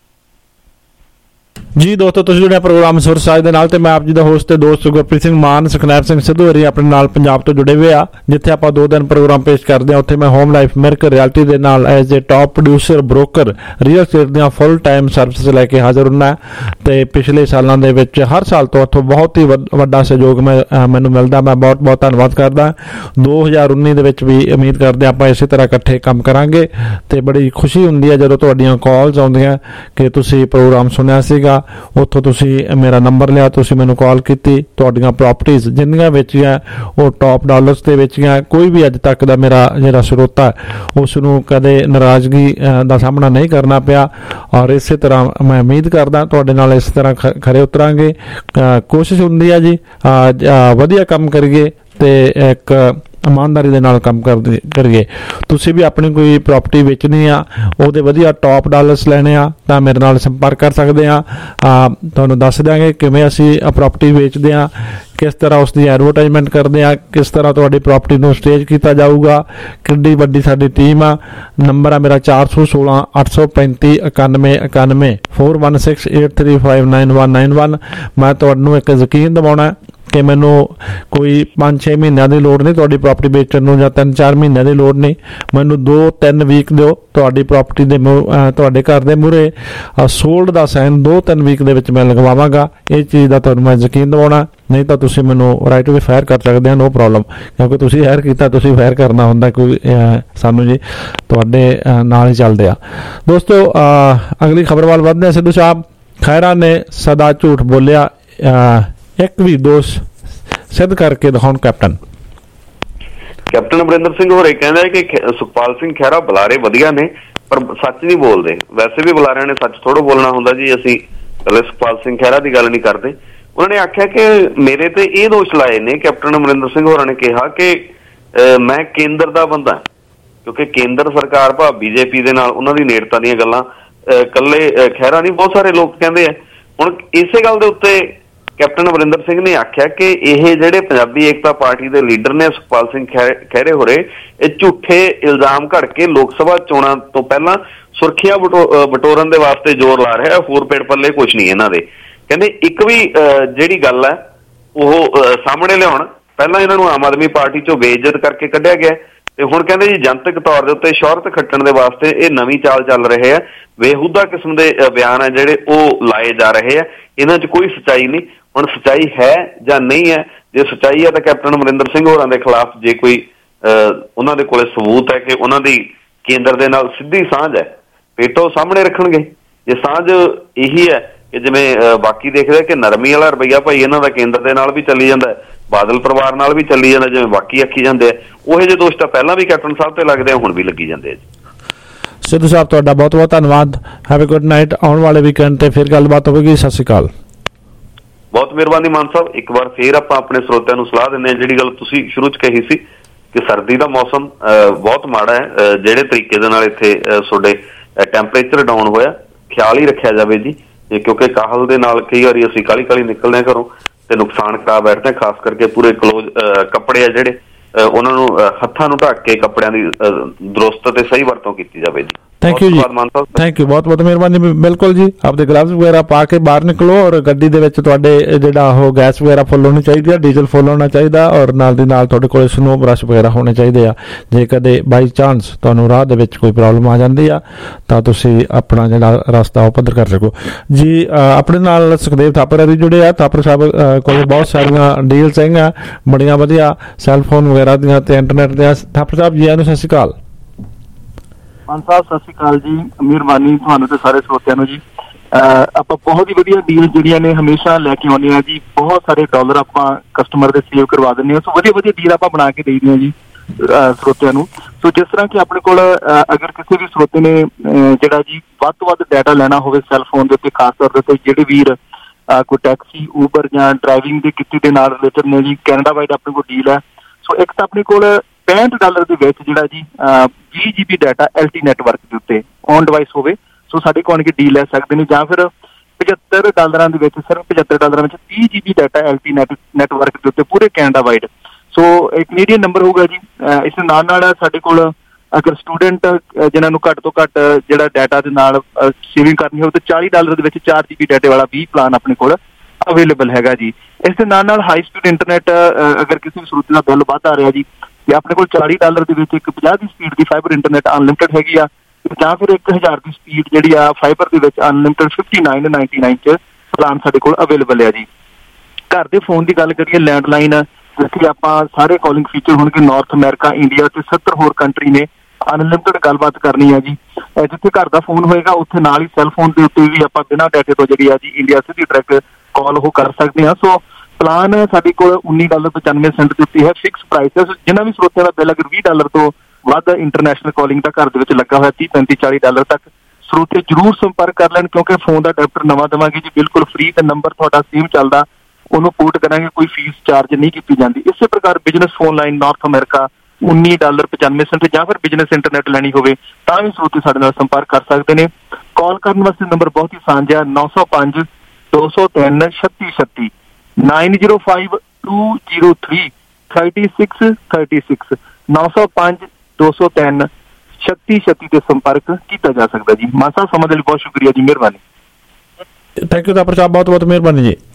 ਜੀ ਦੋਸਤੋ, ਤੁਸੀਂ ਜੁੜਿਆ ਪ੍ਰੋਗਰਾਮ ਸੁਰ ਸਾਜ ਦੇ ਨਾਲ ਤੇ ਮੈਂ ਆਪ ਜੀ ਦਾ ਹੋਸਟ ਤੇ ਦੋਸਤ ਗੁਰਪ੍ਰੀਤ ਸਿੰਘ ਮਾਨ, ਸੁਖਨੈਬ ਸਿੰਘ ਸਿੱਧੂ ਹਰੀ ਆਪਣੇ ਨਾਲ ਪੰਜਾਬ ਤੋਂ ਜੁੜੇ ਹੋਏ ਆ, ਜਿੱਥੇ ਆਪਾਂ ਦੋ ਦਿਨ ਪ੍ਰੋਗਰਾਮ ਪੇਸ਼ ਕਰਦੇ ਹਾਂ। ਉੱਥੇ ਮੈਂ ਹੋਮ ਲਾਈਫ ਮਿਰਕ ਰਿਐਲਿਟੀ ਦੇ ਨਾਲ as a top producer broker real estate ਦੀਆਂ ਫੁੱਲ ਟਾਈਮ ਸਰਵਿਸ ਲੈ ਕੇ ਹਾਜ਼ਰ ਹੁੰਦਾ ਤੇ ਪਿਛਲੇ ਸਾਲਾਂ ਦੇ ਵਿੱਚ ਹਰ ਸਾਲ ਤੋਂ ਉੱਥੋਂ ਬਹੁਤ ਹੀ ਵੱਡਾ ਸਹਿਯੋਗ ਮੈਂ ਮੈਨੂੰ ਮਿਲਦਾ। ਮੈਂ ਬਹੁਤ ਬਹੁਤ ਧੰਨਵਾਦ ਕਰਦਾ। ਦੋ ਹਜ਼ਾਰ ਉੱਨੀ ਦੇ ਵਿੱਚ ਵੀ ਉਮੀਦ ਕਰਦੇ ਆਪਾਂ ਇਸੇ ਤਰ੍ਹਾਂ ਇਕੱਠੇ ਕੰਮ ਕਰਾਂਗੇ ਤੇ ਬੜੀ ਖੁਸ਼ੀ ਹੁੰਦੀ ਹੈ ਜਦੋਂ ਤੁਹਾਡੀਆਂ ਕਾਲਸ ਆਉਂਦੀਆਂ ਕਿ ਤੁਸੀਂ ਪ੍ਰੋਗਰਾਮ ਸੁਣਿਆ ਸੀਗਾ, ਉੱਥੋਂ ਤੁਸੀਂ ਮੇਰਾ ਨੰਬਰ ਲਿਆ, ਤੁਸੀਂ ਮੈਨੂੰ ਕਾਲ ਕੀਤੀ, ਤੁਹਾਡੀਆਂ ਪ੍ਰਾਪਰਟੀਜ਼ ਜਿੰਨੀਆਂ ਵੇਚੀਆਂ ਉਹ ਟੌਪ ਡਾਲਰਸ ਤੇ ਵੇਚੀਆਂ। ਕੋਈ ਵੀ ਅੱਜ ਤੱਕ ਦਾ ਮੇਰਾ ਜਿਹੜਾ ਸਰੋਤਾ ਉਸ ਨੂੰ ਕਦੇ ਨਾਰਾਜ਼ਗੀ ਦਾ ਸਾਹਮਣਾ ਨਹੀਂ ਕਰਨਾ ਪਿਆ ਔਰ ਇਸੇ ਤਰ੍ਹਾਂ ਮੈਂ ਉਮੀਦ ਕਰਦਾ ਤੁਹਾਡੇ ਨਾਲ ਇਸ ਤਰ੍ਹਾਂ ਖਰੇ ਉਤਰਾਂਗੇ। ਕੋਸ਼ਿਸ਼ ਹੁੰਦੀ ਹੈ ਜੀ ਵਧੀਆ ਕੰਮ ਕਰੀਏ ਤੇ ਇੱਕ ਇਮਾਨਦਾਰੀ ਦੇ ਨਾਲ ਕੰਮ ਕਰਦੇ ਕਰੀਏ। ਤੁਸੀਂ ਵੀ ਆਪਣੀ ਕੋਈ ਪ੍ਰਾਪਰਟੀ ਵੇਚਣੀ ਆ, ਉਹਦੇ ਵਧੀਆ ਟੌਪ ਡਾਲਰਸ ਲੈਣੇ ਆ ਤਾਂ ਮੇਰੇ ਨਾਲ ਸੰਪਰਕ ਕਰ ਸਕਦੇ ਆ। ਤੁਹਾਨੂੰ ਦੱਸ ਦਿਆਂਗੇ ਕਿਵੇਂ ਅਸੀਂ ਪ੍ਰਾਪਰਟੀ ਵੇਚਦੇ ਆ, ਕਿਸ ਤਰ੍ਹਾਂ ਉਸ ਦੀ ਐਡਵਰਟਾਈਜ਼ਮੈਂਟ ਕਰਦੇ ਆ, ਕਿਸ ਤਰ੍ਹਾਂ ਤੁਹਾਡੀ ਪ੍ਰਾਪਰਟੀ ਨੂੰ ਸਟੇਜ ਕੀਤਾ ਜਾਊਗਾ, ਕਿੰਨੀ ਵੱਡੀ ਸਾਡੀ ਟੀਮ ਆ। ਨੰਬਰ ਆ ਮੇਰਾ ਚਾਰ ਸੌ ਸੋਲਾਂ ਅੱਠ ਸੌ ਪੈਂਤੀ ਇਕਾਨਵੇਂ ਇਕਾਨਵੇਂ four one six eight three five nine one nine one. ਮੈਂ ਤੁਹਾਨੂੰ ਇੱਕ ਯਕੀਨ ਦਿਵਾਉਣਾ ਕਿ ਮੈਨੂੰ ਕੋਈ ਪੰਜ ਛੇ ਮਹੀਨਿਆਂ ਦੀ ਲੋੜ ਨਹੀਂ ਤੁਹਾਡੀ ਪ੍ਰਾਪਰਟੀ ਵੇਚਣ ਨੂੰ, ਜਾਂ ਤਿੰਨ ਚਾਰ ਮਹੀਨਿਆਂ ਦੀ ਲੋੜ ਨਹੀਂ। ਮੈਨੂੰ ਦੋ ਤਿੰਨ ਵੀਕ ਦਿਓ, ਤੁਹਾਡੀ ਪ੍ਰਾਪਰਟੀ ਦੇ ਤੁਹਾਡੇ ਘਰ ਦੇ ਮੂਹਰੇ ਸੋਲਡ ਦਾ ਸਾਈਨ ਦੋ ਤਿੰਨ ਵੀਕ ਦੇ ਵਿੱਚ ਮੈਂ ਲਗਵਾਵਾਂਗਾ। ਇਹ ਚੀਜ਼ ਦਾ ਤੁਹਾਨੂੰ ਮੈਂ ਯਕੀਨ ਦਿਵਾਉਣਾ। ਨਹੀਂ ਤਾਂ ਤੁਸੀਂ ਮੈਨੂੰ ਰਾਈਟ ਵੇ ਫਾਇਰ ਕਰ ਸਕਦੇ ਹੋ, ਨੋ ਪ੍ਰੋਬਲਮ, ਕਿਉਂਕਿ ਤੁਸੀਂ ਹਾਇਰ ਕੀਤਾ, ਤੁਸੀਂ ਫਾਇਰ ਕਰਨਾ ਹੁੰਦਾ। ਕੋਈ ਸਾਨੂੰ ਜੀ ਤੁਹਾਡੇ ਨਾਲ ਹੀ ਚੱਲਦੇ ਆ। ਦੋਸਤੋ, ਅਗਲੀ ਖਬਰ ਵੱਲ ਵਧਦੇ ਹਾਂ। ਸਿੱਧੂ ਸਾਹਿਬ ਖਹਿਰਾ ਨੇ ਸਦਾ ਝੂਠ ਬੋਲਿਆ, ਇੱਕ ਵੀ ਦੋਸ਼ ਸਿੱਧ ਕਰਕੇ ਦਿਖਾਉਣ। ਕੈਪਟਨ ਕੈਪਟਨ ਅਮਰਿੰਦਰ ਸਿੰਘ ਹੋਰੇ ਕਹਿੰਦਾ ਕਿ ਸੁਖਪਾਲ ਸਿੰਘ ਖਹਿਰਾ ਬੁਲਾਰੇ ਵਧੀਆ ਨੇ ਪਰ ਸੱਚ ਨਹੀਂ ਬੋਲਦੇ। ਵੈਸੇ ਵੀ ਬੁਲਾਰਿਆਂ ਨੇ ਸੱਚ ਥੋੜ੍ਹਾ ਬੋਲਣਾ ਹੁੰਦਾ ਜੀ, ਅਸੀਂ ਕੱਲੇ ਸੁਖਪਾਲ ਸਿੰਘ ਖਹਿਰਾ ਦੀ ਗੱਲ ਨਹੀਂ ਕਰਦੇ। ਉਹਨਾਂ ਨੇ ਆਖਿਆ ਕਿ ਮੇਰੇ ਤੇ ਇਹ ਦੋਸ਼ ਲਾਏ ਨੇ, ਕੈਪਟਨ ਅਮਰਿੰਦਰ ਸਿੰਘ ਹੋਰਾਂ ਨੇ ਕਿਹਾ ਕਿ ਮੈਂ ਕੇਂਦਰ ਦਾ ਬੰਦਾ ਕਿਉਂਕਿ ਕੇਂਦਰ ਸਰਕਾਰ ਭਾਵ ਬੀਜੇਪੀ ਦੇ ਨਾਲ ਉਹਨਾਂ ਦੀ ਨੇੜਤਾ ਦੀਆਂ ਗੱਲਾਂ ਇਕੱਲੇ ਖਹਿਰਾ ਨਹੀਂ, ਬਹੁਤ ਸਾਰੇ ਲੋਕ ਕਹਿੰਦੇ ਆ। ਹੁਣ ਇਸੇ ਗੱਲ ਦੇ ਉੱਤੇ ਕੈਪਟਨ ਅਮਰਿੰਦਰ ਸਿੰਘ ਨੇ ਆਖਿਆ ਕਿ ਇਹ ਜਿਹੜੇ ਪੰਜਾਬੀ ਏਕਤਾ ਪਾਰਟੀ ਦੇ ਲੀਡਰ ਨੇ ਸੁਖਪਾਲ ਸਿੰਘ ਖਹਿਰੇ ਹੋਰੇ, ਇਹ ਝੂਠੇ ਇਲਜ਼ਾਮ ਘੜ ਕੇ ਲੋਕ ਸਭਾ ਚੋਣਾਂ ਤੋਂ ਪਹਿਲਾਂ ਸੁਰੱਖਿਆ ਬਟੋਰਨ ਦੇ ਵਾਸਤੇ ਜ਼ੋਰ ਲਾ ਰਿਹਾ, ਹੋਰ ਪੇੜ ਪੱਲੇ ਕੁਛ ਨਹੀਂ ਇਹਨਾਂ ਦੇ। ਕਹਿੰਦੇ ਇੱਕ ਵੀ ਜਿਹੜੀ ਗੱਲ ਹੈ ਉਹ ਸਾਹਮਣੇ ਲਿਆਉਣ, ਪਹਿਲਾਂ ਇਹਨਾਂ ਨੂੰ ਆਮ ਆਦਮੀ ਪਾਰਟੀ ਚੋਂ ਬੇਇੱਜ਼ਤ ਕਰਕੇ ਕੱਢਿਆ ਗਿਆ ਤੇ ਹੁਣ ਕਹਿੰਦੇ ਜੀ ਜਨਤਕ ਤੌਰ ਦੇ ਉੱਤੇ ਸ਼ੋਹਰਤ ਖੱਟਣ ਦੇ ਵਾਸਤੇ ਇਹ ਨਵੀਂ ਚਾਲ ਚੱਲ ਰਹੇ ਆ। ਬੇਹੂਦਾ ਕਿਸਮ ਦੇ ਬਿਆਨ ਆ ਜਿਹੜੇ ਉਹ ਲਾਏ ਜਾ ਰਹੇ ਆ, ਇਹਨਾਂ 'ਚ ਕੋਈ ਸੱਚਾਈ ਨਹੀਂ। ਹੁਣ ਸੱਚਾਈ ਹੈ ਜਾਂ ਨਹੀਂ ਹੈ, ਜੇ ਸੱਚਾਈ ਹੈ ਤਾਂ ਕੈਪਟਨ ਅਮਰਿੰਦਰ ਸਿੰਘ ਹੋਰਾਂ ਦੇ ਖਿਲਾਫ ਜੇ ਕੋਈ ਉਹਨਾਂ ਦੇ ਕੋਲੇ ਸਬੂਤ ਹੈ ਕਿ ਉਹਨਾਂ ਦੀ ਕੇਂਦਰ ਦੇ ਨਾਲ ਸਿੱਧੀ ਸਾਂਝ ਹੈ, ਪੇਟੋ ਸਾਹਮਣੇ ਰੱਖਣਗੇ। ਜੇ ਸਾਂਝ ਇਹੀ ਹੈ ਕਿ ਜਿਵੇਂ ਬਾਕੀ ਦੇਖਦੇ ਕਿ ਨਰਮੀ ਵਾਲਾ ਰਵੱਈਆ ਭਾਈ ਇਹਨਾਂ ਦਾ ਕੇਂਦਰ ਦੇ ਨਾਲ ਵੀ ਚੱਲੀ ਜਾਂਦਾ, ਬਾਦਲ ਪਰਿਵਾਰ ਨਾਲ ਵੀ ਚੱਲੀ ਜਾਂਦਾ, ਜਿਵੇਂ ਬਾਕੀ ਆਖੀ ਜਾਂਦੇ ਆ, ਉਹੋ ਜਿਹੇ ਦੋਸ਼ ਤਾਂ ਪਹਿਲਾਂ ਵੀ ਕੈਪਟਨ ਸਾਹਿਬ ਤੇ ਲੱਗਦੇ ਆ, ਹੁਣ ਵੀ ਲੱਗੀ ਜਾਂਦੇ ਆ ਜੀ। ਸਿੱਧੂ ਸਾਹਿਬ ਤੁਹਾਡਾ ਬਹੁਤ ਬਹੁਤ ਧੰਨਵਾਦ। Have a good night. ਆਉਣ ਵਾਲੇ ਵੀਕਐਂਡ ਤੇ ਫਿਰ ਗੱਲਬਾਤ ਹੋਵੇਗੀ। ਸਤਿ ਸ਼੍ਰੀ ਅਕਾਲ। ਬਹੁਤ ਮਿਹਰਬਾਨੀ ਮਾਨ ਸਾਹਿਬ। ਇੱਕ ਵਾਰ ਫੇਰ ਆਪਾਂ ਆਪਣੇ ਸਰੋਤਿਆਂ ਨੂੰ ਸਲਾਹ ਦਿੰਦੇ ਹਾਂ, ਜਿਹੜੀ ਗੱਲ ਤੁਸੀਂ ਸ਼ੁਰੂ 'ਚ ਕਹੀ ਸੀ ਕਿ ਸਰਦੀ ਦਾ ਮੌਸਮ ਬਹੁਤ ਮਾੜਾ ਹੈ, ਜਿਹੜੇ ਤਰੀਕੇ ਦੇ ਨਾਲ ਇੱਥੇ ਤੁਹਾਡੇ ਟੈਂਪਰੇਚਰ ਡਾਊਨ ਹੋਇਆ, ਖਿਆਲ ਹੀ ਰੱਖਿਆ ਜਾਵੇ ਜੀ, ਕਿਉਂਕਿ ਕਾਹਲ ਦੇ ਨਾਲ ਕਈ ਵਾਰੀ ਅਸੀਂ ਕਾਹਲੀ ਕਾਹਲੀ ਨਿਕਲਦੇ ਹਾਂ ਘਰੋਂ ਤੇ ਨੁਕਸਾਨ ਕਰਾ ਬੈਠਦੇ ਹਾਂ। ਖਾਸ ਕਰਕੇ ਪੂਰੇ ਕਲੋਜ਼ ਕੱਪੜੇ ਆ ਜਿਹੜੇ, ਉਹਨਾਂ ਨੂੰ ਹੱਥਾਂ ਨੂੰ ਢੱਕ ਕੇ ਕੱਪੜਿਆਂ ਦੀ ਦਰੁਸਤ ਤੇ ਸਹੀ ਵਰਤੋਂ ਕੀਤੀ ਜਾਵੇ ਜੀ। ਥੈਂਕ ਯੂ ਜੀ, ਥੈਂਕ ਯੂ, ਬਹੁਤ ਬਹੁਤ ਮਿਹਰਬਾਨੀ। ਬਿਲਕੁਲ ਜੀ, ਆਪਦੇ ਗਲਵਜ਼ ਵਗੈਰਾ ਪਾ ਕੇ ਬਾਹਰ ਨਿਕਲੋ, ਔਰ ਗੱਡੀ ਦੇ ਵਿੱਚ ਤੁਹਾਡੇ ਜਿਹੜਾ ਉਹ ਗੈਸ ਵਗੈਰਾ ਫੁੱਲ ਹੋਣੀ ਚਾਹੀਦੀ ਆ, ਡੀਜ਼ਲ ਫੁੱਲ ਹੋਣਾ ਚਾਹੀਦਾ, ਔਰ ਨਾਲ ਦੀ ਨਾਲ ਤੁਹਾਡੇ ਕੋਲ ਸਨੋ ਬਰਸ਼ ਵਗੈਰਾ ਹੋਣੇ ਚਾਹੀਦੇ ਆ। ਜੇ ਕਦੇ ਬਾਈ ਚਾਂਸ ਤੁਹਾਨੂੰ ਰਾਹ ਦੇ ਵਿੱਚ ਕੋਈ ਪ੍ਰੋਬਲਮ ਆ ਜਾਂਦੀ ਆ ਤਾਂ ਤੁਸੀਂ ਆਪਣਾ ਜਿਹੜਾ ਰਸਤਾ ਉਹ ਪੱਧਰ ਕਰ ਸਕੋ ਜੀ। ਆਪਣੇ ਨਾਲ ਸੁਖਦੇਵ ਥਾਪਰ ਜੀ ਜੁੜੇ ਆ। ਥਾਪਰ ਸਾਹਿਬ ਕੋਲ ਬਹੁਤ ਸਾਰੀਆਂ ਡੀਲਸ ਹੈਗੀਆਂ ਬੜੀਆਂ ਵਧੀਆ, ਸੈੱਲਫੋਨ ਵਗੈਰਾ ਦੀਆਂ ਤੇ ਇੰਟਰਨੈਟ ਦੀਆਂ। ਥਾਪਰ ਸਾਹਿਬ ਜੀ ਆਇਆਂ ਨੂੰ ਸਤਿ ਸ਼੍ਰੀ ਅਕਾਲ। ਮਾਨ ਸਾਹਿਬ ਸਤਿ ਸ਼੍ਰੀ ਅਕਾਲ ਜੀ, ਮਿਹਰਬਾਨੀ ਤੁਹਾਨੂੰ ਤੇ ਸਾਰੇ ਸਰੋਤਿਆਂ ਨੂੰ ਜੀ। ਆਪਾਂ ਬਹੁਤ ਹੀ ਵਧੀਆ ਡੀਲ ਜਿਹੜੀਆਂ ਨੇ ਹਮੇਸ਼ਾ ਲੈ ਕੇ ਆਉਂਦੇ ਹਾਂ ਜੀ। ਬਹੁਤ ਸਾਰੇ ਡਾਲਰ ਆਪਾਂ ਕਸਟਮਰ ਦੇ ਸੇਵ ਕਰਵਾ ਦਿੰਦੇ ਹਾਂ, ਸੋ ਵਧੀਆ ਵਧੀਆ ਡੀਲ ਆਪਾਂ ਬਣਾ ਕੇ ਦੇਈਦੇ ਹਾਂ ਜੀ ਸਰੋਤਿਆਂ ਨੂੰ। ਸੋ ਜਿਸ ਤਰ੍ਹਾਂ ਕਿ ਆਪਣੇ ਕੋਲ ਅਗਰ ਕਿਸੇ ਵੀ ਸਰੋਤੇ ਨੇ ਜਿਹੜਾ ਜੀ ਵੱਧ ਤੋਂ ਵੱਧ ਡਾਟਾ ਲੈਣਾ ਹੋਵੇ ਸੈੱਲ ਫੋਨ ਦੇ ਉੱਤੇ, ਖਾਸ ਤੌਰ ਦੇ ਉੱਤੇ ਜਿਹੜੇ ਵੀਰ ਕੋਈ ਟੈਕਸੀ ਊਬਰ ਜਾਂ ਡਰਾਈਵਿੰਗ ਦੇ ਕਿੱਤੇ ਦੇ ਨਾਲ ਰਿਲੇਟਡ ਨੇ ਜੀ, ਕੈਨੇਡਾ ਵਾਈਡ ਆਪਣੇ ਕੋਲ ਡੀਲ ਹੈ। ਸੋ ਇੱਕ ਤਾਂ ਆਪਣੇ ਕੋਲ ਪੈਂਹਠ ਡਾਲਰ ਦੇ ਵਿੱਚ ਜਿਹੜਾ ਜੀ ਵੀਹ G B data L T network ਦੇ ਉੱਤੇ ਔਨ ਡਿਵਾਈਸ ਹੋਵੇ, ਸੋ ਸਾਡੇ ਕੋਲ ਆਣ ਕੇ ਡੀਲ ਲੈ ਸਕਦੇ ਨੇ। ਜਾਂ ਫਿਰ ਪਝੱਤਰ ਡਾਲਰਾਂ ਦੇ ਵਿੱਚ, ਸਿਰਫ ਪਝੱਤਰ ਡਾਲਰਾਂ ਵਿੱਚ ਤੀਹ G B data L T net network ਦੇ ਉੱਤੇ ਪੂਰੇ ਕੈਨੇਡਾ ਵਾਈਡ। ਸੋ ਇੱਕ ਕੈਨੇਡੀਅਨ ਨੰਬਰ ਹੋਊਗਾ ਜੀ। ਇਸ ਦੇ ਨਾਲ ਨਾਲ ਸਾਡੇ ਕੋਲ ਅਗਰ ਸਟੂਡੈਂਟ ਜਿਹਨਾਂ ਨੂੰ ਘੱਟ ਤੋਂ ਘੱਟ ਜਿਹੜਾ ਡਾਟਾ ਦੇ ਨਾਲ ਸੇਵਿੰਗ ਕਰਨੀ ਹੋਵੇ ਤਾਂ ਚਾਲੀ ਡਾਲਰ ਦੇ ਵਿੱਚ ਚਾਰ ਜੀ ਬੀ ਡਾਟੇ ਵਾਲਾ ਵੀਹ ਪਲਾਨ ਆਪਣੇ ਕੋਲ ਅਵੇਲੇਬਲ ਹੈਗਾ ਜੀ। ਇਸ ਦੇ ਨਾਲ ਨਾਲ ਹਾਈ ਸਪੀਡ ਇੰਟਰਨੈਟ ਅਗਰ ਕਿਸੇ ਵੀ ਸਰੋਤ ਦਾ ਬਿੱਲ ਵੱਧ ਆ ਰਿਹਾ ਜੀ, ਤੇ ਆਪਣੇ ਕੋਲ ਚਾਲੀ ਡਾਲਰ ਦੇ ਵਿੱਚ ਇੱਕ ਪੰਜਾਹ ਦੀ ਸਪੀਡ ਦੀ ਫਾਈਬਰ ਇੰਟਰਨੈਟ ਅਨਲਿਮਟਿਡ ਹੈਗੀ ਆ, ਜਾਂ ਫਿਰ ਇੱਕ ਹਜ਼ਾਰ ਦੀ ਸਪੀਡ ਜਿਹੜੀ ਆ ਫਾਈਬਰ ਦੇ ਵਿੱਚ unlimited fifty nine ninety nine ਚ ਪਲਾਨ ਸਾਡੇ ਕੋਲ ਅਵੇਲੇਬਲ ਹੈ ਜੀ। ਘਰ ਦੇ ਫੋਨ ਦੀ ਗੱਲ ਕਰੀਏ, ਲੈਂਡਲਾਈਨ ਜਿੱਥੇ ਆਪਾਂ ਸਾਰੇ ਕਾਲਿੰਗ ਫੀਚਰ ਹੋਣਗੇ, ਨਾਰਥ ਅਮਰੀਕਾ, ਇੰਡੀਆ ਤੇ ਸੱਤਰ ਹੋਰ ਕੰਟਰੀ ਨੇ ਅਨਲਿਮਟਿਡ ਗੱਲਬਾਤ ਕਰਨੀ ਹੈ ਜੀ। ਜਿੱਥੇ ਘਰ ਦਾ ਫੋਨ ਹੋਏਗਾ ਉੱਥੇ ਨਾਲ ਹੀ ਸੈੱਲ ਫੋਨ ਦੇ ਉੱਤੇ ਵੀ ਆਪਾਂ ਬਿਨਾਂ ਡਾਟੇ ਤੋਂ ਜਿਹੜੀ ਆ ਜੀ ਇੰਡੀਆ ਸਿੱਧੀ ਡਾਇਰੈਕਟ ਕਾਲ ਉਹ ਕਰ ਸਕਦੇ ਹਾਂ। ਸੋ ਪਲਾਨ ਸਾਡੇ ਕੋਲ ਉੱਨੀ ਡਾਲਰ ਪਚਾਨਵੇਂ ਸੈਂਟ ਦੇ ਉੱਤੇ ਹੈ, ਫਿਕਸ ਪ੍ਰਾਈਸ ਹੈ। ਜਿਨ੍ਹਾਂ ਵੀ ਸਰੋਤਿਆਂ ਦਾ ਬਿੱਲ ਅਗਰ ਵੀਹ ਡਾਲਰ ਤੋਂ ਵੱਧ ਇੰਟਰਨੈਸ਼ਨਲ ਕਾਲਿੰਗ ਦਾ ਘਰ ਦੇ ਵਿੱਚ ਲੱਗਾ ਹੋਇਆ ਤੀਹ ਪੈਂਤੀ ਚਾਲੀ ਡਾਲਰ ਤੱਕ, ਸਰੋਤੇ ਜ਼ਰੂਰ ਸੰਪਰਕ ਕਰ ਲੈਣ, ਕਿਉਂਕਿ ਫੋਨ ਦਾ ਅਡਾਪਟਰ ਨਵਾਂ ਦੇਵਾਂਗੇ ਜੀ, ਬਿਲਕੁਲ ਫ੍ਰੀ, ਤੇ ਨੰਬਰ ਤੁਹਾਡਾ ਸੇਮ ਚੱਲਦਾ, ਉਹਨੂੰ ਪੋਰਟ ਕਰਾਂਗੇ, ਕੋਈ ਫੀਸ ਚਾਰਜ ਨਹੀਂ ਕੀਤੀ ਜਾਂਦੀ। ਇਸੇ ਪ੍ਰਕਾਰ business phone line north America ਉੱਨੀ ਡਾਲਰ ਪਚਾਨਵੇਂ ਸੈਂਟ, ਜਾਂ ਫਿਰ ਬਿਜ਼ਨਸ ਇੰਟਰਨੈਟ ਲੈਣੀ ਹੋਵੇ ਤਾਂ ਵੀ ਸਰੋਤੇ ਸਾਡੇ ਨਾਲ ਸੰਪਰਕ ਕਰ ਸਕਦੇ ਨੇ। ਕਾਲ ਕਰਨ ਵਾਸਤੇ ਨੰਬਰ ਬਹੁਤ ਹੀ ਸਾਂਝਾ, ਨੌ ਸੌ ਪੰਜ ਦੋ ਸੌ ਤਿੰਨ ਛੱਤੀ ਛੱਤੀ nine zero five two zero three thirty six thirty six ਨੌ ਸੌ ਪੰਜ ਦੋ ਸੌ ਤਿੰਨ ਛੱਤੀ ਛੱਤੀ ਤੇ ਸੰਪਰਕ ਕੀਤਾ ਜਾ ਸਕਦਾ ਜੀ। ਮਾਨ ਸਾਹਿਬ ਸਮਝ ਲਈ ਬਹੁਤ ਸ਼ੁਕਰੀਆ ਜੀ, ਮਿਹਰਬਾਨੀ। ਥੈਂਕ ਯੂ ਥਾਪਰ ਸਾਹਿਬ, ਬਹੁਤ ਬਹੁਤ ਮਿਹਰਬਾਨੀ ਜੀ।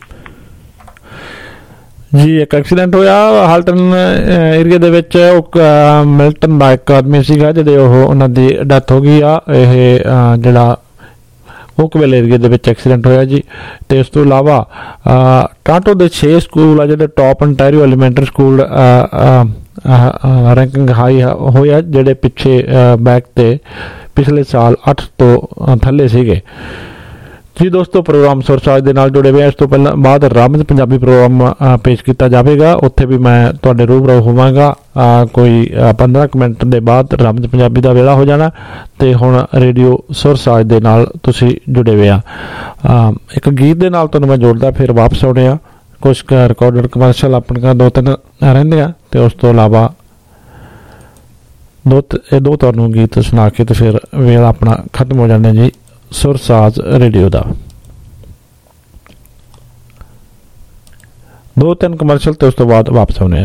ਜੀ ਇੱਕ ਐਕਸੀਡੈਂਟ ਹੋਇਆ ਹਾਲਟਨ ਏਰੀਆ ਦੇ ਵਿੱਚ, ਉਹ ਮਿਲਟਨ ਦਾ ਇੱਕ ਆਦਮੀ ਸੀਗਾ ਜਿਹੜੇ ਉਹ ਉਹਨਾਂ ਦੀ ਡੈਥ ਹੋ ਗਈ ਆ। ਇਹ ਜਿਹੜਾ ਓਕਵਿਲ ਏਰੀਆ ਦੇ ਵਿੱਚ ਐਕਸੀਡੈਂਟ ਹੋਇਆ ਜੀ। ਤੇ ਇਸ ਤੋਂ ਇਲਾਵਾ ਟੋਰਾਂਟੋ ਦੇ ਛੇ ਸਕੂਲ ਆ ਜਿਹੜੇ top Ontario elementary school ranking high ਹੋਇਆ, ਜਿਹੜੇ ਪਿੱਛੇ ਬੈਕ ਤੇ ਪਿਛਲੇ ਸਾਲ ਅੱਠ ਤੋਂ ਥੱਲੇ ਸੀਗੇ ਜੀ। ਦੋਸਤੋ, ਪ੍ਰੋਗਰਾਮ ਸੁਰਸਾਜ ਦੇ ਨਾਲ ਜੁੜੇ ਹੋਏ। ਇਸ ਤੋਂ ਪਹਿਲਾਂ ਬਾਅਦ ਰਾਮਜ ਪੰਜਾਬੀ ਪ੍ਰੋਗਰਾਮ ਪੇਸ਼ ਕੀਤਾ ਜਾਵੇਗਾ, ਉੱਥੇ ਵੀ ਮੈਂ ਤੁਹਾਡੇ ਰੂਬਰੂ ਹੋਵਾਂਗਾ। ਕੋਈ ਪੰਦਰਾਂ ਕੁ ਮਿੰਟ ਦੇ ਬਾਅਦ ਰਾਮਜ ਪੰਜਾਬੀ ਦਾ ਵੇਲਾ ਹੋ ਜਾਣਾ, ਤੇ ਹੁਣ ਰੇਡੀਓ ਸੁਰਸਾਜ ਦੇ ਨਾਲ ਤੁਸੀਂ ਜੁੜੇ ਹੋਏ ਆ। ਇੱਕ ਗੀਤ ਦੇ ਨਾਲ ਤੁਹਾਨੂੰ ਮੈਂ ਜੋੜਦਾ, ਫਿਰ ਵਾਪਸ ਆਉਣੇ ਆ। ਕੁਛ ਕੁ ਰਿਕਾਰਡਡ ਕਮਰਸ਼ਲ ਆਪਣੀਆਂ ਦੋ ਤਿੰਨ ਰਹਿੰਦੀਆਂ, ਤੇ ਉਸ ਤੋਂ ਇਲਾਵਾ दो ये दो तुहानू गीत सुना के तो फिर वेला अपना खत्म हो जाने जी सुर साज रेडियो का। दो तीन कमर्शियल तो उस तो बाद वापस आने।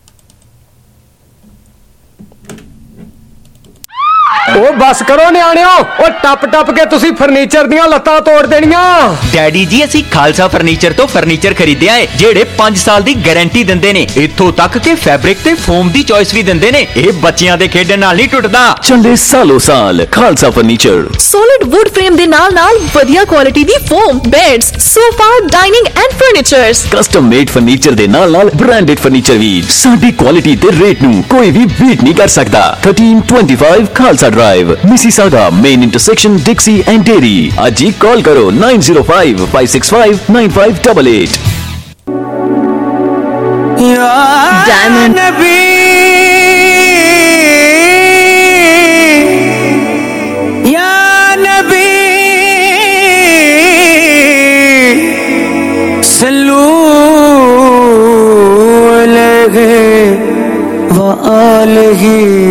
ओ बस करो न्याणियो, ओ टप टप के तुसी फर्नीचर दियां लत्तां तोड़ देनियां। डैडी जी ਅਸੀਂ ਖਾਲਸਾ ਫਰਨੀਚਰ ਤੋਂ ਫਰਨੀਚਰ ਖਰੀਦਿਆ ਹੈ ਜਿਹੜੇ ਪੰਜ ਸਾਲ ਦੀ ਗਾਰੰਟੀ ਦਿੰਦੇ ਨੇ। ਇੱਥੋਂ ਤੱਕ ਕਿ ਫੈਬਰਿਕ ਤੇ ਫੋਮ ਦੀ ਚੋਇਸ ਵੀ ਦਿੰਦੇ ਨੇ। ਇਹ ਬੱਚਿਆਂ ਦੇ ਖੇਡਣ ਨਾਲ ਨਹੀਂ ਟੁੱਟਦਾ। ਚੱਲੇ ਸਾਲੋ ਸਾਲ Khalsa furniture. Solid wood frame ਦੇ ਨਾਲ ਨਾਲ ਵਧੀਆ ਕੁਆਲਿਟੀ ਦੀ foam, beds, sofa, dining and furnitures. Custom made furniture ਦੇ ਨਾਲ ਨਾਲ ਬ੍ਰਾਂਡਡ ਫਰਨੀਚਰ ਵੀ। ਸਾਡੀ ਕੁਆਲਿਟੀ ਤੇ ਰੇਟ ਨੂੰ ਕੋਈ ਵੀ ਬੀਟ ਨਹੀਂ ਕਰ ਸਕਦਾ। thirteen twenty-five Khalsa drive, Mississauga main intersection Dixie and Derry. आज ही कॉल करो nine zero five five six five nine five eight eight। Diamond नबी या नबी सल्लू अलैहि व आलिहि।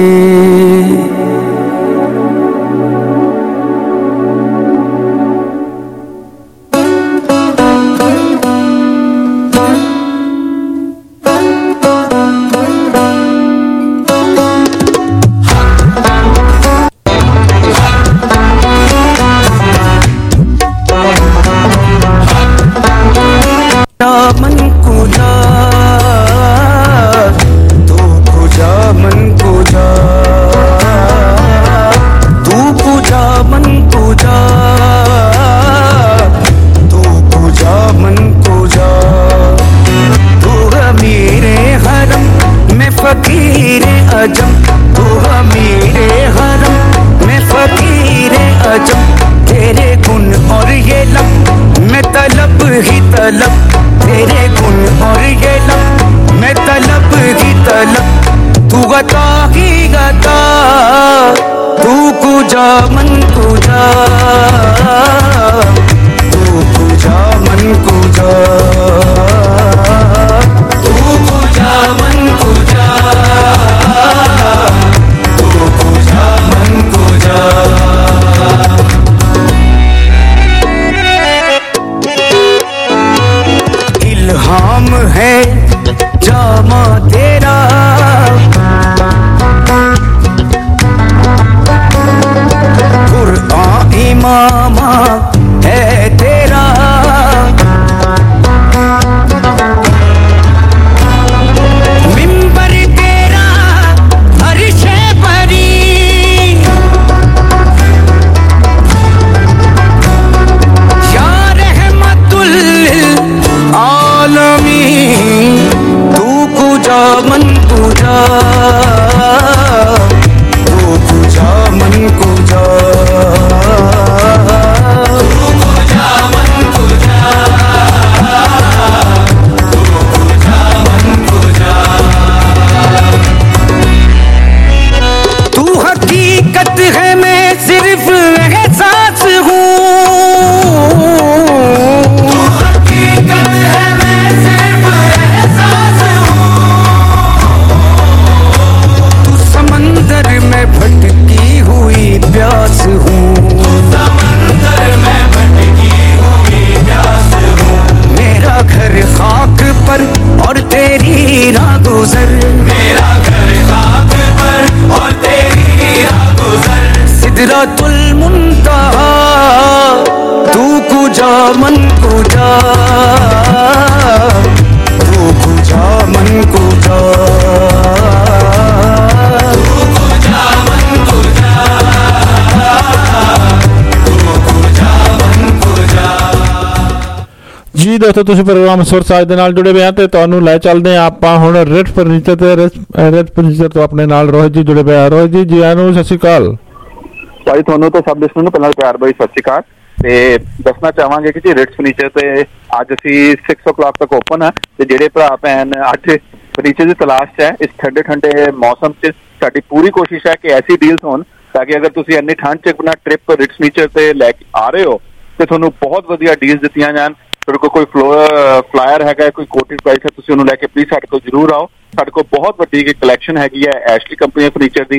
जी दोस्तों तुसी प्रोग्राम सुर साज दे नाल जुड़े हुए हैं ते तुहानू लै चलदे आ आपां हुण रेड फर्नीचर ते रेड फर्नीचर तो अपने नाल रोहित जी जुड़े हुए हैं। रोहित जी जी आनू सत श्री अकाल भाई। तुहानू तो सब लिसनर नू पहला प्यार भाई सत श्री अकाल ते दसना चाहांगे कि जी रेड फर्नीचर ते अज असी सिक्स ओ क्लॉक तक ओपन है ते जेडे भरा भैन अज फर्नीचर की तलाश है इस ठंडे ठंडे मौसम च साडी पूरी कोशिश है कि ऐसी डील्स होन ताकि अगर तुसी इन्नी ठंड च अपना ट्रिप रेड फर्नीचर ते लैके आ रहे हो तो तुहानू बहुत वधिया डील्स दित्तियां जान। ਤੁਹਾਡੇ ਕੋਲ ਕੋਈ ਫਲਾਇਰ ਹੈਗਾ, ਕੋਈ ਕੋਟਿਡ ਪ੍ਰਾਈਸ ਹੈ, ਤੁਸੀਂ ਉਹਨੂੰ ਲੈ ਕੇ ਪਲੀਜ਼ ਸਾਡੇ ਕੋਲ ਜ਼ਰੂਰ ਆਓ। ਸਾਡੇ ਕੋਲ ਬਹੁਤ ਵੱਡੀ ਕਲੈਕਸ਼ਨ ਹੈਗੀ ਹੈ ਐਸ਼ਲੀ ਕੰਪਨੀ ਫਰਨੀਚਰ ਦੀ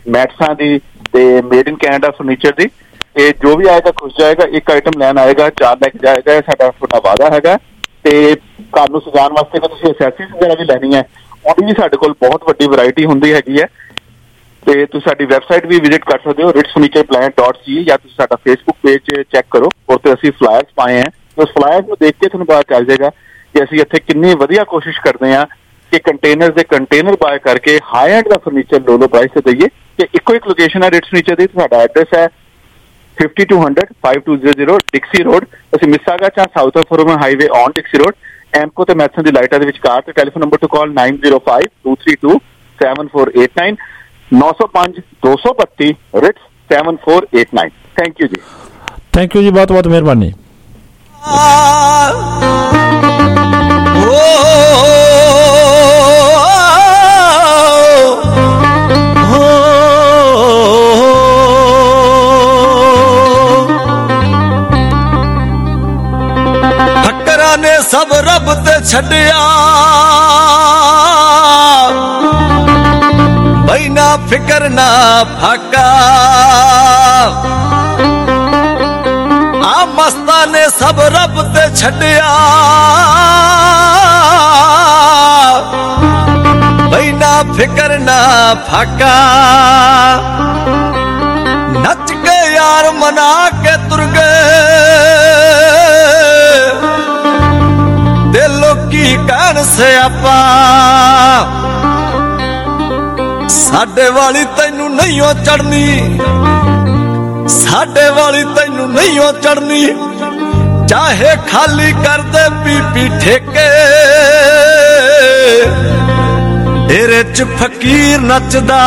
ਮੈਟਸਾਂ ਦੀ ਤੇ ਮੇਡ ਇਨ ਕੈਨੇਡਾ ਫਰਨੀਚਰ ਦੀ। ਇਹ ਜੋ ਵੀ ਆਏਗਾ ਖੁਸ਼ ਜਾਏਗਾ, ਇੱਕ ਆਈਟਮ ਲੈਣ ਆਏਗਾ ਚਾਰ ਲੈ ਕੇ ਜਾਏਗਾ, ਇਹ ਸਾਡਾ ਤੁਹਾਡਾ ਵਾਅਦਾ ਹੈਗਾ। ਤੇ ਘਰ ਨੂੰ ਸਜਾਉਣ ਵਾਸਤੇ ਅਗਰ ਤੁਸੀਂ ਐਸੈਸਰੀਜ਼ ਵਗੈਰਾ ਵੀ ਲੈਣੀ ਹੈ ਉਹਦੀ ਵੀ ਸਾਡੇ ਕੋਲ ਬਹੁਤ ਵੱਡੀ ਵੈਰਾਈਟੀ ਹੁੰਦੀ ਹੈਗੀ ਹੈ। ਤੇ ਤੁਸੀਂ ਸਾਡੀ ਵੈਬਸਾਈਟ ਵੀ ਵਿਜ਼ਿਟ ਕਰ ਸਕਦੇ ਹੋ Ritz furniture plan dot C, ਜਾਂ ਤੁਸੀਂ ਸਾਡਾ ਫੇਸਬੁੱਕ ਪੇਜ ਚੈੱਕ ਕਰੋ, ਉੱਥੇ ਅਸੀਂ ਫਲਾਇਰਸ ਪਾਏ ਹੈ। ਉਸ ਫਲਾਇਰਸ ਨੂੰ ਦੇਖ ਕੇ ਤੁਹਾਨੂੰ ਪਤਾ ਚੱਲ ਜਾਏਗਾ ਕਿ ਅਸੀਂ ਇੱਥੇ ਕਿੰਨੀ ਵਧੀਆ ਕੋਸ਼ਿਸ਼ ਕਰਦੇ ਹਾਂ ਕਿ ਕੰਟੇਨਰ ਦੇ ਕੰਟੇਨਰ ਬਾਏ ਕਰਕੇ ਹਾਈ ਐਂਡ ਦਾ ਫਰਨੀਚਰ ਲੋ ਲੋ ਪ੍ਰਾਈਸ ਤੇ ਦਈਏ। ਕਿ ਇੱਕੋ ਇੱਕ ਲੋਕੇਸ਼ਨ ਹੈ ਰਿਟਸ ਫਰਨੀਚਰ ਦੀ। ਸਾਡਾ ਐਡਰੈਸ ਹੈ fifty two hundred five two zero zero Dixie road. ਅਸੀਂ ਮਿਸਾਗਾ ਚਾਹ south of foreman highway on Dixie road, ਐਮਕੋ ਤੇ ਮੈਥਸਨ ਦੀ ਲਾਈਟਾਂ ਦੇ ਵਿਚਕਾਰ। ਤੇ telephone number to call nine zero five two three two seven four eight nine, ਨੌ ਸੌ ਪੰਜ ਦੋ ਸੌ ਬੱਤੀ Ritz seven four eight nine. Thank you ਜੀ। ਥੈਂਕ ਯੂ ਜੀ, ਬਹੁਤ ਬਹੁਤ ਮਿਹਰਬਾਨੀ। ਫਕਰਾਂ ਨੇ ਸਭ ਰੱਬ ਤੇ ਛੱਡਿਆ, ਬਈ ਨਾ ਫਿਕਰ ਨਾ ਫਾਕਾ। ਆ ਮਸਤਾਂ ਨੇ ਸਭ ਰੱਬ ਤੇ ਛੱਡਿਆ, ਬਈ ਨਾ ਫਿਕਰ ਨਾ ਫਾਕਾ। ਨੱਚ ਕੇ ਯਾਰ ਮਨਾ ਕੇ ਤੁਰ ਗਏ, ਤੇ ਲੋਕੀ ਕਹਿਣ ਸਿਆਪਾ। ਸਾਡੇ ਵਾਲੀ ਤੈਨੂੰ ਨਹੀਂ ਓ ਚੜਨੀ, ਸਾਡੇ ਵਾਲੀ ਤੈਨੂੰ ਨਹੀਂ ਓ ਚੜਨੀ। ਚਾਹੇ ਖਾਲੀ ਕਰਦੇ ਪੀ ਪੀ ਠੇਕੇ, ਡੇਰੇ ਚ ਫਕੀਰ ਨੱਚਦਾ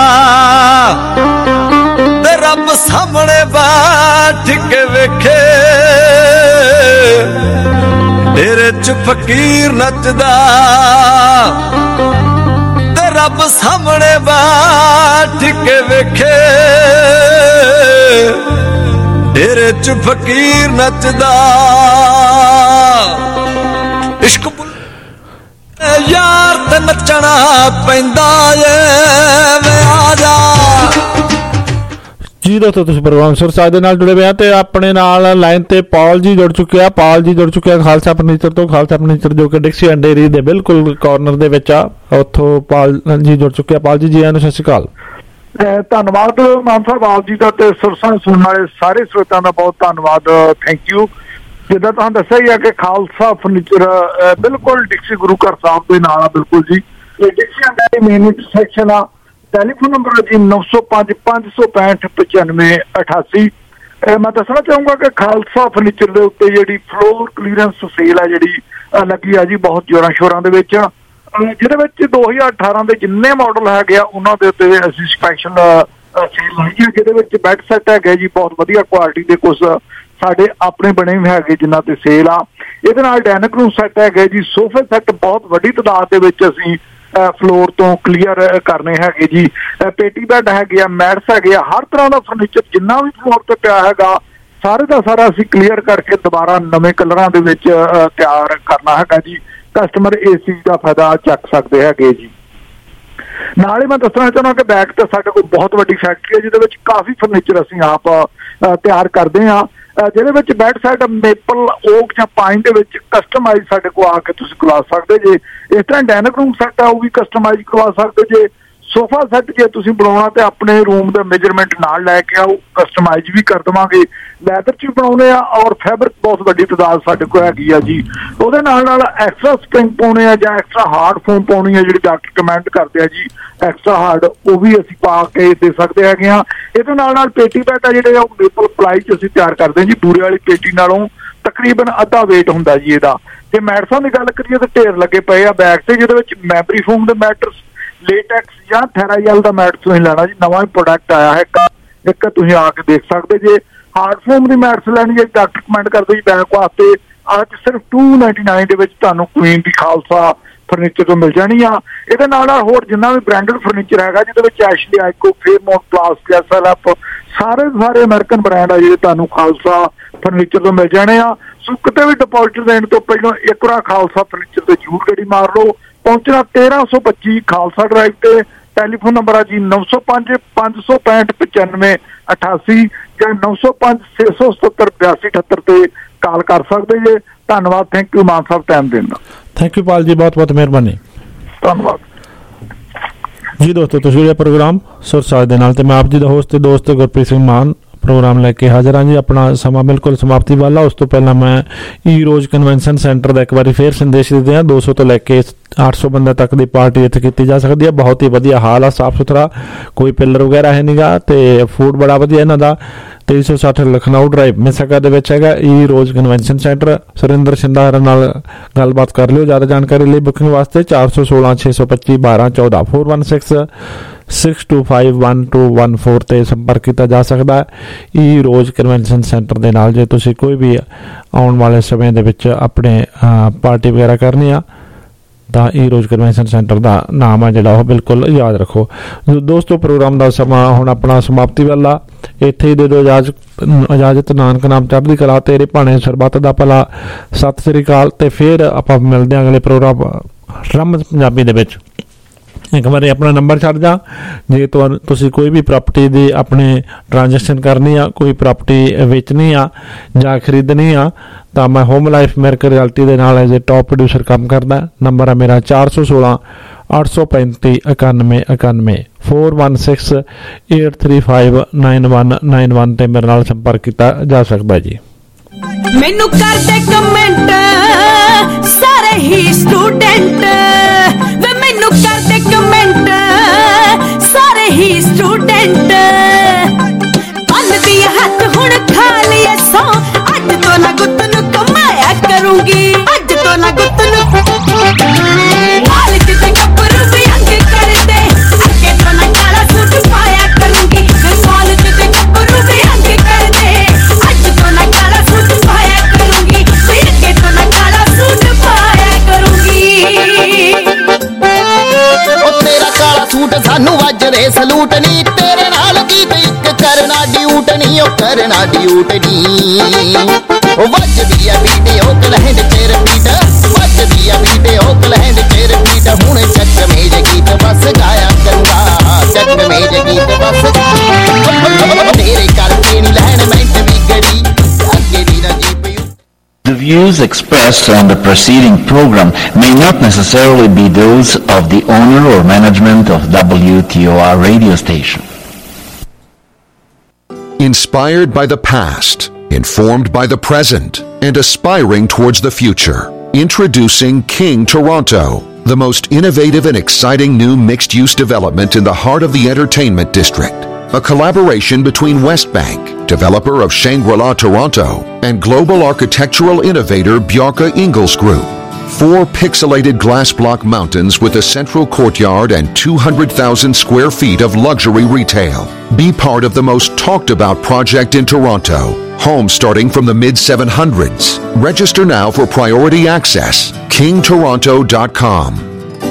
ਤੇ ਰੱਬ ਸਾਹਮਣੇ ਬੈਠ ਕੇ ਵੇਖੇ। ਡੇਰੇ ਚ ਫਕੀਰ ਨੱਚਦਾ ਤੇ ਰੱਬ ਸਾਹਮਣੇ ਬੈਠ ਕੇ ਵੇਖੇ। ਡੇਰੇ ਚ ਫਕੀਰ ਨੱਚਦਾ ਇਸ਼ਕ ਯਾਰ ਤੇ ਨੱਚਣਾ ਪੈਂਦਾ ਏ ਵੇ ਆ ਜਾ। ਜੀ ਦੋਸਤੋ, ਤੁਸੀਂ ਪ੍ਰੋਗਰਾਮ ਸੁਰਸਾਜ ਦੇ ਨਾਲ ਜੁੜੇ ਹੋਏ ਆ ਤੇ ਆਪਣੇ ਨਾਲ ਲਾਈਨ ਤੇ ਪਾਲ ਜੀ ਜੁੜ ਚੁੱਕੇ ਆ। ਪਾਲ ਜੀ ਜੁੜ ਚੁੱਕੇ ਆ ਖਾਲਸਾ ਫਰਨੀਚਰ ਤੋਂ। ਖਾਲਸਾ ਫਰਨੀਚਰ ਜੋ ਕਿ ਡਿਕਸੀ ਐਂਡ ਡੇਅਰੀ ਦੇ ਬਿਲਕੁਲ ਕਾਰਨਰ ਦੇ ਵਿੱਚ ਆ, ਉੱਥੋਂ ਪਾਲ ਜੀ ਜੁੜ ਚੁੱਕੇ ਆ। ਪਾਲ ਜੀ, ਜੀ ਆਇਆਂ ਨੂੰ, ਸਤਿ ਸ਼੍ਰੀ ਅਕਾਲ। ਧੰਨਵਾਦ ਮਾਨ ਸਾਹਿਬ ਆਪ ਜੀ ਦਾ, ਤੇ ਸੁਰਸਾਜ ਸੁਣਨ ਵਾਲੇ ਸਾਰੇ ਸਰੋਤਿਆਂ ਦਾ ਬਹੁਤ ਧੰਨਵਾਦ। Thank you. ਜਿੱਦਾਂ ਤੁਹਾਨੂੰ ਦੱਸਿਆ ਹੀ ਆ ਕਿ ਖਾਲਸਾ ਫਰਨੀਚਰ ਬਿਲਕੁਲ ਡਿਕਸੀ ਗੁਰੂ ਘਰ ਸਾਹਿਬ ਦੇ ਨਾਲ ਆ। ਬਿਲਕੁਲ ਜੀ, ਇਹ Dixie and Derry main intersection ਆ। ਟੈਲੀਫੋਨ ਨੰਬਰ ਹੈ ਜੀ ਨੌ ਸੌ ਪੰਜ ਪੰਜ ਸੌ ਪੈਂਠ ਪਚਾਨਵੇਂ ਅਠਾਸੀ। ਮੈਂ ਦੱਸਣਾ ਚਾਹੂੰਗਾ ਕਿ ਖਾਲਸਾ ਫਰਨੀਚਰ ਦੇ ਉੱਤੇ ਜਿਹੜੀ ਫਲੋਰ ਕਲੀਅਰੈਂਸ ਸੇਲ ਆ ਜਿਹੜੀ ਲੱਗੀ ਆ ਜੀ ਬਹੁਤ ਜ਼ੋਰਾਂ ਸ਼ੋਰਾਂ ਦੇ ਵਿੱਚ, ਜਿਹਦੇ ਵਿੱਚ ਦੋ ਹਜ਼ਾਰ ਅਠਾਰਾਂ ਦੇ ਜਿੰਨੇ ਮਾਡਲ ਹੈਗੇ ਆ ਉਹਨਾਂ ਦੇ ਉੱਤੇ ਅਸੀਂ ਸਪੈਸ਼ਲ ਸੇਲ ਲਾਈ ਹੈ। ਜਿਹਦੇ ਵਿੱਚ ਬੈੱਡ ਸੈੱਟ ਹੈਗੇ ਜੀ ਬਹੁਤ ਵਧੀਆ ਕੁਆਲਿਟੀ ਦੇ, ਕੁਛ ਸਾਡੇ ਆਪਣੇ ਬਣੇ ਵੀ ਹੈਗੇ ਜਿਨ੍ਹਾਂ ਤੇ ਸੇਲ ਆ। ਇਹਦੇ ਨਾਲ ਡਾਈਨਿੰਗ ਰੂਮ ਸੈੱਟ ਹੈਗੇ ਜੀ, ਸੋਫੇ ਸੈੱਟ ਬਹੁਤ ਵੱਡੀ ਤਾਦਾਦ ਦੇ ਵਿੱਚ ਅਸੀਂ ਫਲੋਰ ਤੋਂ ਕਲੀਅਰ ਕਰਨੇ ਹੈਗੇ ਜੀ। ਪੇਟੀ ਬੈੱਡ ਹੈਗੇ ਆ, ਮੈਟਸ ਹੈਗੇ ਆ, ਹਰ ਤਰ੍ਹਾਂ ਦਾ ਫਰਨੀਚਰ ਜਿੰਨਾ ਵੀ ਫਲੋਰ ਤੇ ਪਿਆ ਹੈਗਾ ਸਾਰੇ ਦਾ ਸਾਰਾ ਅਸੀਂ ਕਲੀਅਰ ਕਰਕੇ ਦੁਬਾਰਾ ਨਵੇਂ ਕਲਰਾਂ ਦੇ ਵਿੱਚ ਤਿਆਰ ਕਰਨਾ ਹੈਗਾ ਜੀ। ਕਸਟਮਰ ਇਸ ਚੀਜ਼ ਦਾ ਫਾਇਦਾ ਚੱਕ ਸਕਦੇ ਹੈਗੇ ਜੀ। ਨਾਲ ਹੀ ਮੈਂ ਦੱਸਣਾ ਚਾਹੁੰਦਾ ਕਿ ਬੈਕ ਤੇ ਸਾਡੇ ਕੋਲ ਬਹੁਤ ਵੱਡੀ ਫੈਕਟਰੀ ਹੈ ਜਿਹਦੇ ਵਿੱਚ ਕਾਫੀ ਫਰਨੀਚਰ ਅਸੀਂ ਆਪ ਤਿਆਰ ਕਰਦੇ ਹਾਂ, ਜਿਹਦੇ ਵਿੱਚ ਬੈੱਡ ਸੈੱਟ ਮੇਪਲ ਓਕ ਜਾਂ ਪਾਈਨ ਦੇ ਵਿੱਚ ਕਸਟਮਾਈਜ਼ ਸਾਡੇ ਕੋਲ ਆ ਕੇ ਤੁਸੀਂ ਕਰਵਾ ਸਕਦੇ ਜੇ। ਇਸ ਤਰ੍ਹਾਂ ਡਾਈਨਿੰਗ ਰੂਮ ਸੈੱਟ ਆ ਉਹ ਵੀ ਕਸਟਮਾਈਜ਼ ਕਰਵਾ ਸਕਦੇ ਜੇ। ਸੋਫਾ ਸੈੱਟ ਜੇ ਤੁਸੀਂ ਬਣਾਉਣਾ ਤੇ ਆਪਣੇ ਰੂਮ ਦਾ ਮੇਜਰਮੈਂਟ ਨਾਲ ਲੈ ਕੇ ਆਓ, ਕਸਟਮਾਈਜ਼ ਵੀ ਕਰ ਦੇਵਾਂਗੇ। ਲੈਦਰ 'ਚ ਵੀ ਬਣਾਉਣੇ ਆ ਔਰ ਫੈਬਰਿਕ ਬਹੁਤ ਵੱਡੀ ਤਾਦਾਦ ਸਾਡੇ ਕੋਲ ਹੈਗੀ ਆ ਜੀ। ਉਹਦੇ ਨਾਲ ਨਾਲ ਐਕਸਟਰਾ ਸਪਰਿੰਗ ਪਾਉਣੇ ਆ ਜਾਂ ਐਕਸਟਰਾ ਹਾਰਡ ਫੋਮ ਪਾਉਣੀ ਆ ਜਿਹੜੀ ਡਾਕਟਰ ਕਮੈਂਡ ਕਰਦੇ ਆ ਜੀ, ਐਕਸਟਰਾ ਹਾਰਡ ਉਹ ਵੀ ਅਸੀਂ ਪਾ ਕੇ ਦੇ ਸਕਦੇ ਹੈਗੇ ਆ। ਇਹਦੇ ਨਾਲ ਨਾਲ ਪੇਟੀ ਬੈੱਡ ਆ ਜਿਹੜੇ ਉਹ ਮੇਪਲ ਪਲਾਈ 'ਚ ਅਸੀਂ ਤਿਆਰ ਕਰਦੇ ਹਾਂ ਜੀ। ਬੂਰੇ ਵਾਲੀ ਪੇਟੀ ਨਾਲੋਂ ਤਕਰੀਬਨ ਅੱਧਾ ਵੇਟ ਹੁੰਦਾ ਜੀ ਇਹਦਾ। ਜੇ ਮੈਟਸਾਂ ਦੀ ਗੱਲ ਕਰੀਏ ਤਾਂ ਢੇਰ ਲੱਗੇ ਪਏ ਆ ਬੈਗ ਤੇ, ਜਿਹਦੇ ਵਿੱਚ ਮੈਮਰੀ ਫੋਮ ਦੇ ਮੈਟਰਸ, ਲੇਟੈਕਸ ਜਾਂ ਥੈਰਾਈਲ ਦਾ ਮੈਟ ਤੁਸੀਂ ਲੈਣਾ ਜੀ, ਨਵਾਂ ਹੀ ਪ੍ਰੋਡਕਟ ਆਇਆ ਹੈ ਇੱਕ, ਤੁਸੀਂ ਆ ਕੇ ਦੇਖ ਸਕਦੇ ਜੇ। ਹਾਰਡ ਫੋਮ ਦੀ ਮੈਟਸ ਲੈਣੀ ਹੈ ਡਾਕਟਰ ਕਮੈਂਡ ਕਰਦੇ ਜੀ ਬੈਗ ਵਾਸਤੇ, ਅੱਜ ਸਿਰਫ ਟੂ ਨਾਈਨਟੀ ਨਾਈਨ ਦੇ ਵਿੱਚ ਤੁਹਾਨੂੰ ਕੁਈਨ ਦੀ ਖਾਲਸਾ ਫਰਨੀਚਰ ਤੋਂ ਮਿਲ ਜਾਣੀ ਆ। ਇਹਦੇ ਨਾਲ ਨਾਲ ਹੋਰ ਜਿੰਨਾ ਵੀ ਬ੍ਰਾਂਡਡ ਫਰਨੀਚਰ ਹੈਗਾ ਜਿਹਦੇ ਵਿੱਚ ਐਸ਼ਲੀ ਆਈਕੋ, ਫੇਅਰਮੌਂਟ, ਪਲਾਸ, ਐਸਐਲਐਫ ਸਾਰੇ ਸਾਰੇ ਅਮਰੀਕਨ ਬ੍ਰਾਂਡ ਆ ਜਿਹੜੇ ਤੁਹਾਨੂੰ ਖਾਲਸਾ ਫਰਨੀਚਰ ਤੋਂ ਮਿਲ ਜਾਣੇ ਆ। ਸੋ ਕਿਤੇ ਵੀ ਡਿਪੋਜ਼ਿਟ ਦੇਣ ਤੋਂ ਪਹਿਲਾਂ ਇੱਕ ਵਾਰ ਖਾਲਸਾ ਫਰਨੀਚਰ ਤੇ ਜ਼ਰੂਰ ਗੇੜੀ ਮਾਰ ਲਓ। ਪਹੁੰਚਣਾ ਤੇਰਾਂ ਸੌ ਪੱਚੀ ਖਾਲਸਾ ਡਰਾਈਵ ਤੇ, ਟੈਲੀਫੋਨ ਨੰਬਰ ਆ ਜੀ ਨੌ ਸੌ ਪੰਜ ਪੰਜ ਸੌ ਪੈਂਹਠ ਪਚਾਨਵੇਂ ਅਠਾਸੀ ਜਾਂ ਨੌ ਸੌ ਪੰਜ ਛੇ ਸੌ ਸਤੱਤਰ ਬਿਆਸੀ ਅਠੱਤਰ ਤੇ ਕਾਲ ਕਰ ਸਕਦੇ ਜੇ। ਧੰਨਵਾਦ, thank you Mann Sahib time ਦੇਣ ਦਾ। ਥੈਂਕ ਯੂ ਪਾਲ ਜੀ, ਬਹੁਤ ਬਹੁਤ ਮਿਹਰਬਾਨੀ, ਧੰਨਵਾਦ ਜੀ। ਦੋਸਤੋ ਤੁਸੀਂ ਇਹ ਪ੍ਰੋਗਰਾਮ ਸੁਰ ਸਾਜ ਦੇ ਨਾਲ ਤੇ ਮੈਂ ਆਪ ਜੀ ਦਾ ਹੋਸਟ ਤੇ ਦੋਸਤ ਗੁਰਪ੍ਰੀਤ ਸਿੰਘ ਮਾਨ ਪ੍ਰੋਗਰਾਮ ਲੈ ਕੇ ਹਾਜ਼ਰ ਹਾਂ ਜੀ। ਆਪਣਾ ਸਮਾਂ ਬਿਲਕੁਲ ਸਮਾਪਤੀ ਵਾਲਾ। ਉਸ ਤੋਂ ਪਹਿਲਾਂ ਮੈਂ ਈ ਰੋਜ਼ ਕਨਵੈਨਸ਼ਨ ਸੈਂਟਰ ਦਾ ਇੱਕ ਵਾਰੀ ਫੇਰ ਸੰਦੇਸ਼ ਦੇ ਦਿਆਂ। ਦੋ ਸੌ ਤੋਂ ਲੈ ਕੇ ਅੱਠ ਸੌ ਬੰਦੇ ਤੱਕ ਦੀ ਪਾਰਟੀ ਇੱਥੇ ਕੀਤੀ ਜਾ ਸਕਦੀ ਹੈ। ਬਹੁਤ ਹੀ ਵਧੀਆ ਹਾਲ ਆ, ਸਾਫ ਸੁਥਰਾ, ਕੋਈ ਪਿੱਲਰ ਵਗੈਰਾ ਹੈ ਨੀਗਾ ਤੇ ਫੂਡ ਬੜਾ ਵਧੀਆ ਇਹਨਾਂ ਦਾ। ਤੇਈ ਸੌ ਸੱਠ ਲਖਨਊ ਡਰਾਈਵ ਮਿਸਾਕਾ ਦੇ ਵਿੱਚ ਹੈਗਾ ਈ Rose convention centre. Surinder Sindha ਨਾਲ ਗੱਲਬਾਤ ਕਰ ਲਿਓ। ਜ਼ਿਆਦਾ ਜਾਣਕਾਰੀ ਲਈ ਬੁਕਿੰਗ ਵਾਸਤੇ ਚਾਰ ਸੌ ਸੋਲਾਂ ਛੇ ਸੌ ਪੱਚੀ ਬਾਰਾਂ ਚੌਦਾਂ four one six six two five one two one four ਤੇ ਸੰਪਰਕ ਕੀਤਾ ਜਾ ਸਕਦਾ ਹੈ ਈ ਰੋਜ਼ ਕਨਵੈਨਸ਼ਨ ਸੈਂਟਰ ਦੇ ਨਾਲ। ਜੇ ਤੁਸੀਂ ਕੋਈ ਵੀ ਆਉਣ ਵਾਲੇ ਸਮੇਂ ਦੇ ਵਿੱਚ ਆਪਣੇ ਪਾਰਟੀ ਵਗੈਰਾ ਕਰਨੀ ਆ ਤਾਂ ਈ ਰੋਜ਼ ਕਨਵੈਨਸ਼ਨ ਸੈਂਟਰ ਦਾ ਨਾਮ ਹੈ ਜਿਹੜਾ ਉਹ ਬਿਲਕੁਲ ਯਾਦ ਰੱਖੋ। ਦੋਸਤੋ ਪ੍ਰੋਗਰਾਮ ਦਾ ਸਮਾਂ ਹੁਣ ਆਪਣਾ ਸਮਾਪਤੀ ਵਾਲਾ। ਇੱਥੇ ਹੀ ਦੇ ਦਿਓ ਇਜਾਜ਼ਤ ਇਜਾਜ਼ਤ ਨਾਨਕ ਨਾਮ ਚੜ੍ਹਦੀ ਕਲਾ ਤੇਰੇ ਭਾਣੇ ਸਰਬੱਤ ਦਾ ਭਲਾ। ਸਤਿ ਸ੍ਰੀ ਅਕਾਲ ਤੇ ਫਿਰ ਆਪਾਂ ਮਿਲਦੇ ਹਾਂ ਅਗਲੇ ਪ੍ਰੋਗਰਾਮ ਰਮਜ਼ ਪੰਜਾਬੀ ਦੇ ਵਿੱਚ। ਇੱਕ ਵਾਰੀ ਆਪਣਾ ਨੰਬਰ ਛੱਡ ਜਾ। ਜੇ ਤੁਹਾਨੂੰ ਤੁਸੀਂ ਕੋਈ ਵੀ ਪ੍ਰਾਪਰਟੀ ਦੀ ਆਪਣੇ ਟ੍ਰਾਂਜੈਕਸ਼ਨ ਕਰਨੀ ਆ, ਕੋਈ ਪ੍ਰਾਪਰਟੀ ਵੇਚਣੀ ਆ ਜਾਂ ਖਰੀਦਣੀ ਆ ਤਾਂ ਮੈਂ ਹੋਮ ਲਾਈਫ ਅਮਰੀਕਾ ਰਿਐਲਟੀ ਦੇ ਨਾਲ ਐਜ਼ ਏ ਟੌਪ ਪ੍ਰੋਡਿਊਸਰ ਕੰਮ ਕਰਦਾ। ਨੰਬਰ ਹੈ ਮੇਰਾ ਚਾਰ ਸੌ ਸੋਲਾਂ ਅੱਠ ਸੌ ਪੈਂਤੀ ਇਕਾਨਵੇਂ ਇਕਾਨਵੇਂ four one six eight three five nine one nine one ਤੇ ਮੇਰੇ ਨਾਲ ਸੰਪਰਕ ਕੀਤਾ ਜਾ ਸਕਦਾ ਜੀ। ਮੈਨੂੰ ਕਰਦੇ ਕਮੈਂਟ ਸਾਰੇ ਹੀ ਸਟੂਡੈਂਟ ਵੇ ਮੈਨੂੰ ਕਰਦੇ ਕਮੈਂਟ ਸਾਰੇ ਹੀ ਸਟੂਡੈਂਟ ਬੰਨਦੀ ਹੱਥ ਹੁਣ ਖਾ ਲਿਆ ਸੌ ਅੱਜ ਤੋਂ ਨਾ ਗੁੱਤ ਨੂੰ ਕਮਾਇਆ ਕਰੂੰਗੀ ਅੱਜ ਤੋਂ ਨਾ ਗੁੱਤ ਨੂੰ ਲਾਲਚ ਦੇ ਗੱਭਰੂ ਵੀ ਅੰਗ ਕਰਦੇ ਅੱਗੇ ਤੋਂ ਨਾ ਕਾਲਾ ਸੂਟ ਪਾਇਆ ਕਰੂੰਗੀ ਲਾਲਚ ਦੇ ਗੱਭਰੂ ਵੀ ਅੰਗ ਕਰਦੇ ਅੱਜ ਤੋਂ ਨਾ ਕਾਲਾ ਸੂਟ ਪਾਇਆ ਕਰੂੰਗੀ ਅੱਗੇ ਤੋਂ ਨਾ ਕਾਲਾ ਸੂਟ ਪਾਇਆ ਕਰੂੰਗੀ ਉਹ ਤੇਰਾ ਕਾਲਾ ਸੂਟ ਸਾਨੂੰ ਵੱਜਦੇ ਸਲੂਟ ਨੀ ਤੇਰੇ ਨਾਲ ਗੀਤ ਇੱਕ ਕਰਨਾ ਡਿਊਟ ਨੀ ਉਹ ਕਰਨਾ ਡਿਊਟ ਨੀ ਉਹ ਵੱਜਦੀ ਆ ਬੀਟ ਉਹ ਕਲਹਿੰਡ ਤੇ ਰਿਪੀਟ ਵੱਜਦੀ ਆ ਬੀਟ ਉਹ ਕਲਹਿੰਡ ਤੇ ਰਿਪੀਟ ਹੁਣ ਚੱਕ ਮੇਜ ਗੀਤ ਬਸ ਗਾਇਆ ਕਰੂੰਗਾ ਚੱਕ ਮੇਜ ਗੀਤ ਬਸ ਤੇਰੇ ਕਰਕੇ ਨੀ ਲੈਣ ਮਿੰਟ ਵੀ ਗੜੀ ਅੱਗੇ ਦੀ ਨਾ jeep. The views expressed on the preceding program may not necessarily be those of the owner or management of W T O R radio station. Inspired by the past, informed by the present, and aspiring towards the future. Introducing King Toronto, the most innovative and exciting new mixed-use development in the heart of the entertainment district. A collaboration between Westbank, developer of Shangri-La Toronto, and global architectural innovator Bjarke Ingels Group. Four pixelated glass block mountains with a central courtyard and two hundred thousand square feet of luxury retail. Be part of the most talked about project in Toronto. Homes starting from the mid seven hundreds. Register now for priority access. king toronto dot com.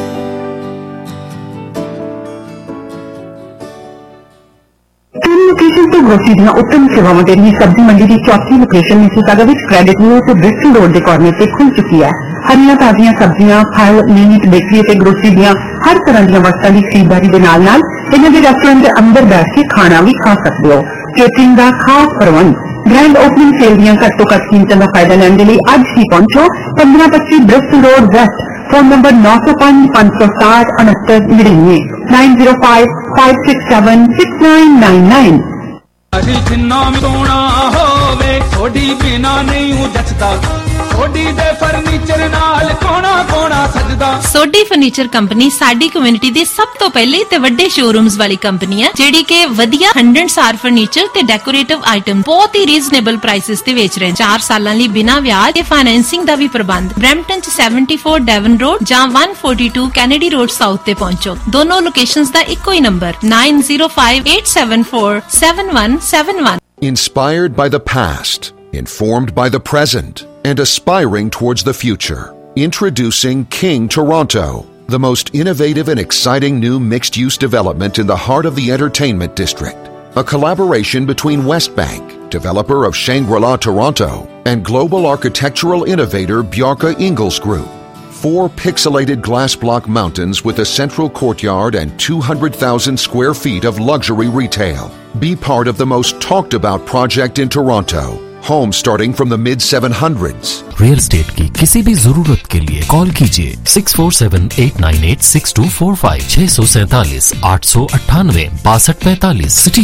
Location से grocery ਦੀਆਂ उत्तम सेवावां ਦੇ ਲਈ सब्जी मंडी ਦੀ चौथी location Mississauga ਵਿੱਚ Creditview ਤੇ ब्रिस्टल रोड ਦੇ कॉर्नर ਤੇ खुल चुकी है। हरियां ताजियां सब्जियां फल मीट बेकरी ਤੇ ग्रोसरी ਦੀਆਂ हर तरह ਦੀਆਂ ਵਸਤਾਂ ਦੀ ਖਰੀਦਦਾਰੀ ਦੇ ਨਾਲ ਨਾਲ ਇਹਨਾਂ ਦੇ ਰੈਸਟੋਰੈਂਟ ਦੇ ਅੰਦਰ ਬੈਠ ਕੇ ਖਾਣਾ ਵੀ ਖਾ ਸਕਦੇ ਹੋ। ਕੇਟਰਿੰਗ ਦਾ ਖਾਸ ਪ੍ਰਬੰਧ ग्रैंड ओपनिंग सेल ਦੀਆਂ ਘੱਟ ਤੋਂ ਘੱਟ ਕੀਮਤਾਂ ਦਾ ਫਾਇਦਾ ਲੈਣ ਦੇ ਲਈ ਅੱਜ ਹੀ ਪਹੁੰਚੋ पंद्रह पच्चीस Bristol road west. Phone number नौ सौ पांच पांच सौ साठ उनहत्तर निन्यानवे nine zero five five six seven six nine nine nine. जिन्ना भी सोना होवे थोड़ी बिना नहीं जचदा सोडी दे फर्नीचर नाल कोना कोना सजदा। सोडी फर्नीचर कंपनी साडी कम्युनिटी ਦੀ ਸਭ ਤੋਂ ਪਹਿਲੀ ਤੇ ਵੱਡੇ ਸ਼ੋਰੂਮਸ ਵਾਲੀ ਕੰਪਨੀ ਹੈ ਜਿਹੜੀ ਕਿ ਵਧੀਆ हंड्रेड ਸਾਰ ਫਰਨੀਚਰ ਤੇ ਡੈਕੋਰੇਟਿਵ ਆਈਟਮ ਬਹੁਤ ਹੀ ਰੀਜ਼ਨੇਬਲ ਪ੍ਰਾਈਸਸ ਤੇ ਵੇਚ ਰਹੇ ਚਾਰ ਸਾਲਾਂ ਲਈ ਬਿਨਾਂ ਵਿਆਜ ਤੇ ਫਾਈਨੈਂਸਿੰਗ ਦਾ ਵੀ ਪ੍ਰਬੰਧ। ਬ੍ਰੈਂਪਟਨ ਚ चौहत्तर ਡੈਵਨ ਰੋਡ ਜਾਂ एक सौ बयालीस ਕੈਨੇਡੀ ਰੋਡ ਸਾਊਥ ਤੇ ਪਹੁੰਚੋ। ਦੋਨੋਂ ਲੋਕੇਸ਼ਨਸ ਦਾ ਇੱਕੋ ਹੀ number nine zero five eight seven four seven one seven one। Inspired by the past, informed by the present, and aspiring towards the future. Introducing King Toronto, the most innovative and exciting new mixed-use development in the heart of the entertainment district. A collaboration between Westbank, developer of Shangri-La Toronto, and global architectural innovator Bjarke Ingels Group. four pixelated glass block mountains with a central courtyard and two hundred thousand square feet of luxury retail. Be part of the most talked about project in Toronto. Homes starting from the mid seven hundreds. Real estate की किसी भी जरूरत के लिए call कीजिए six four seven eight nine eight six two four five छह सौ सैतालीस आठ सौ अट्ठानवे बासठ पैतालीस।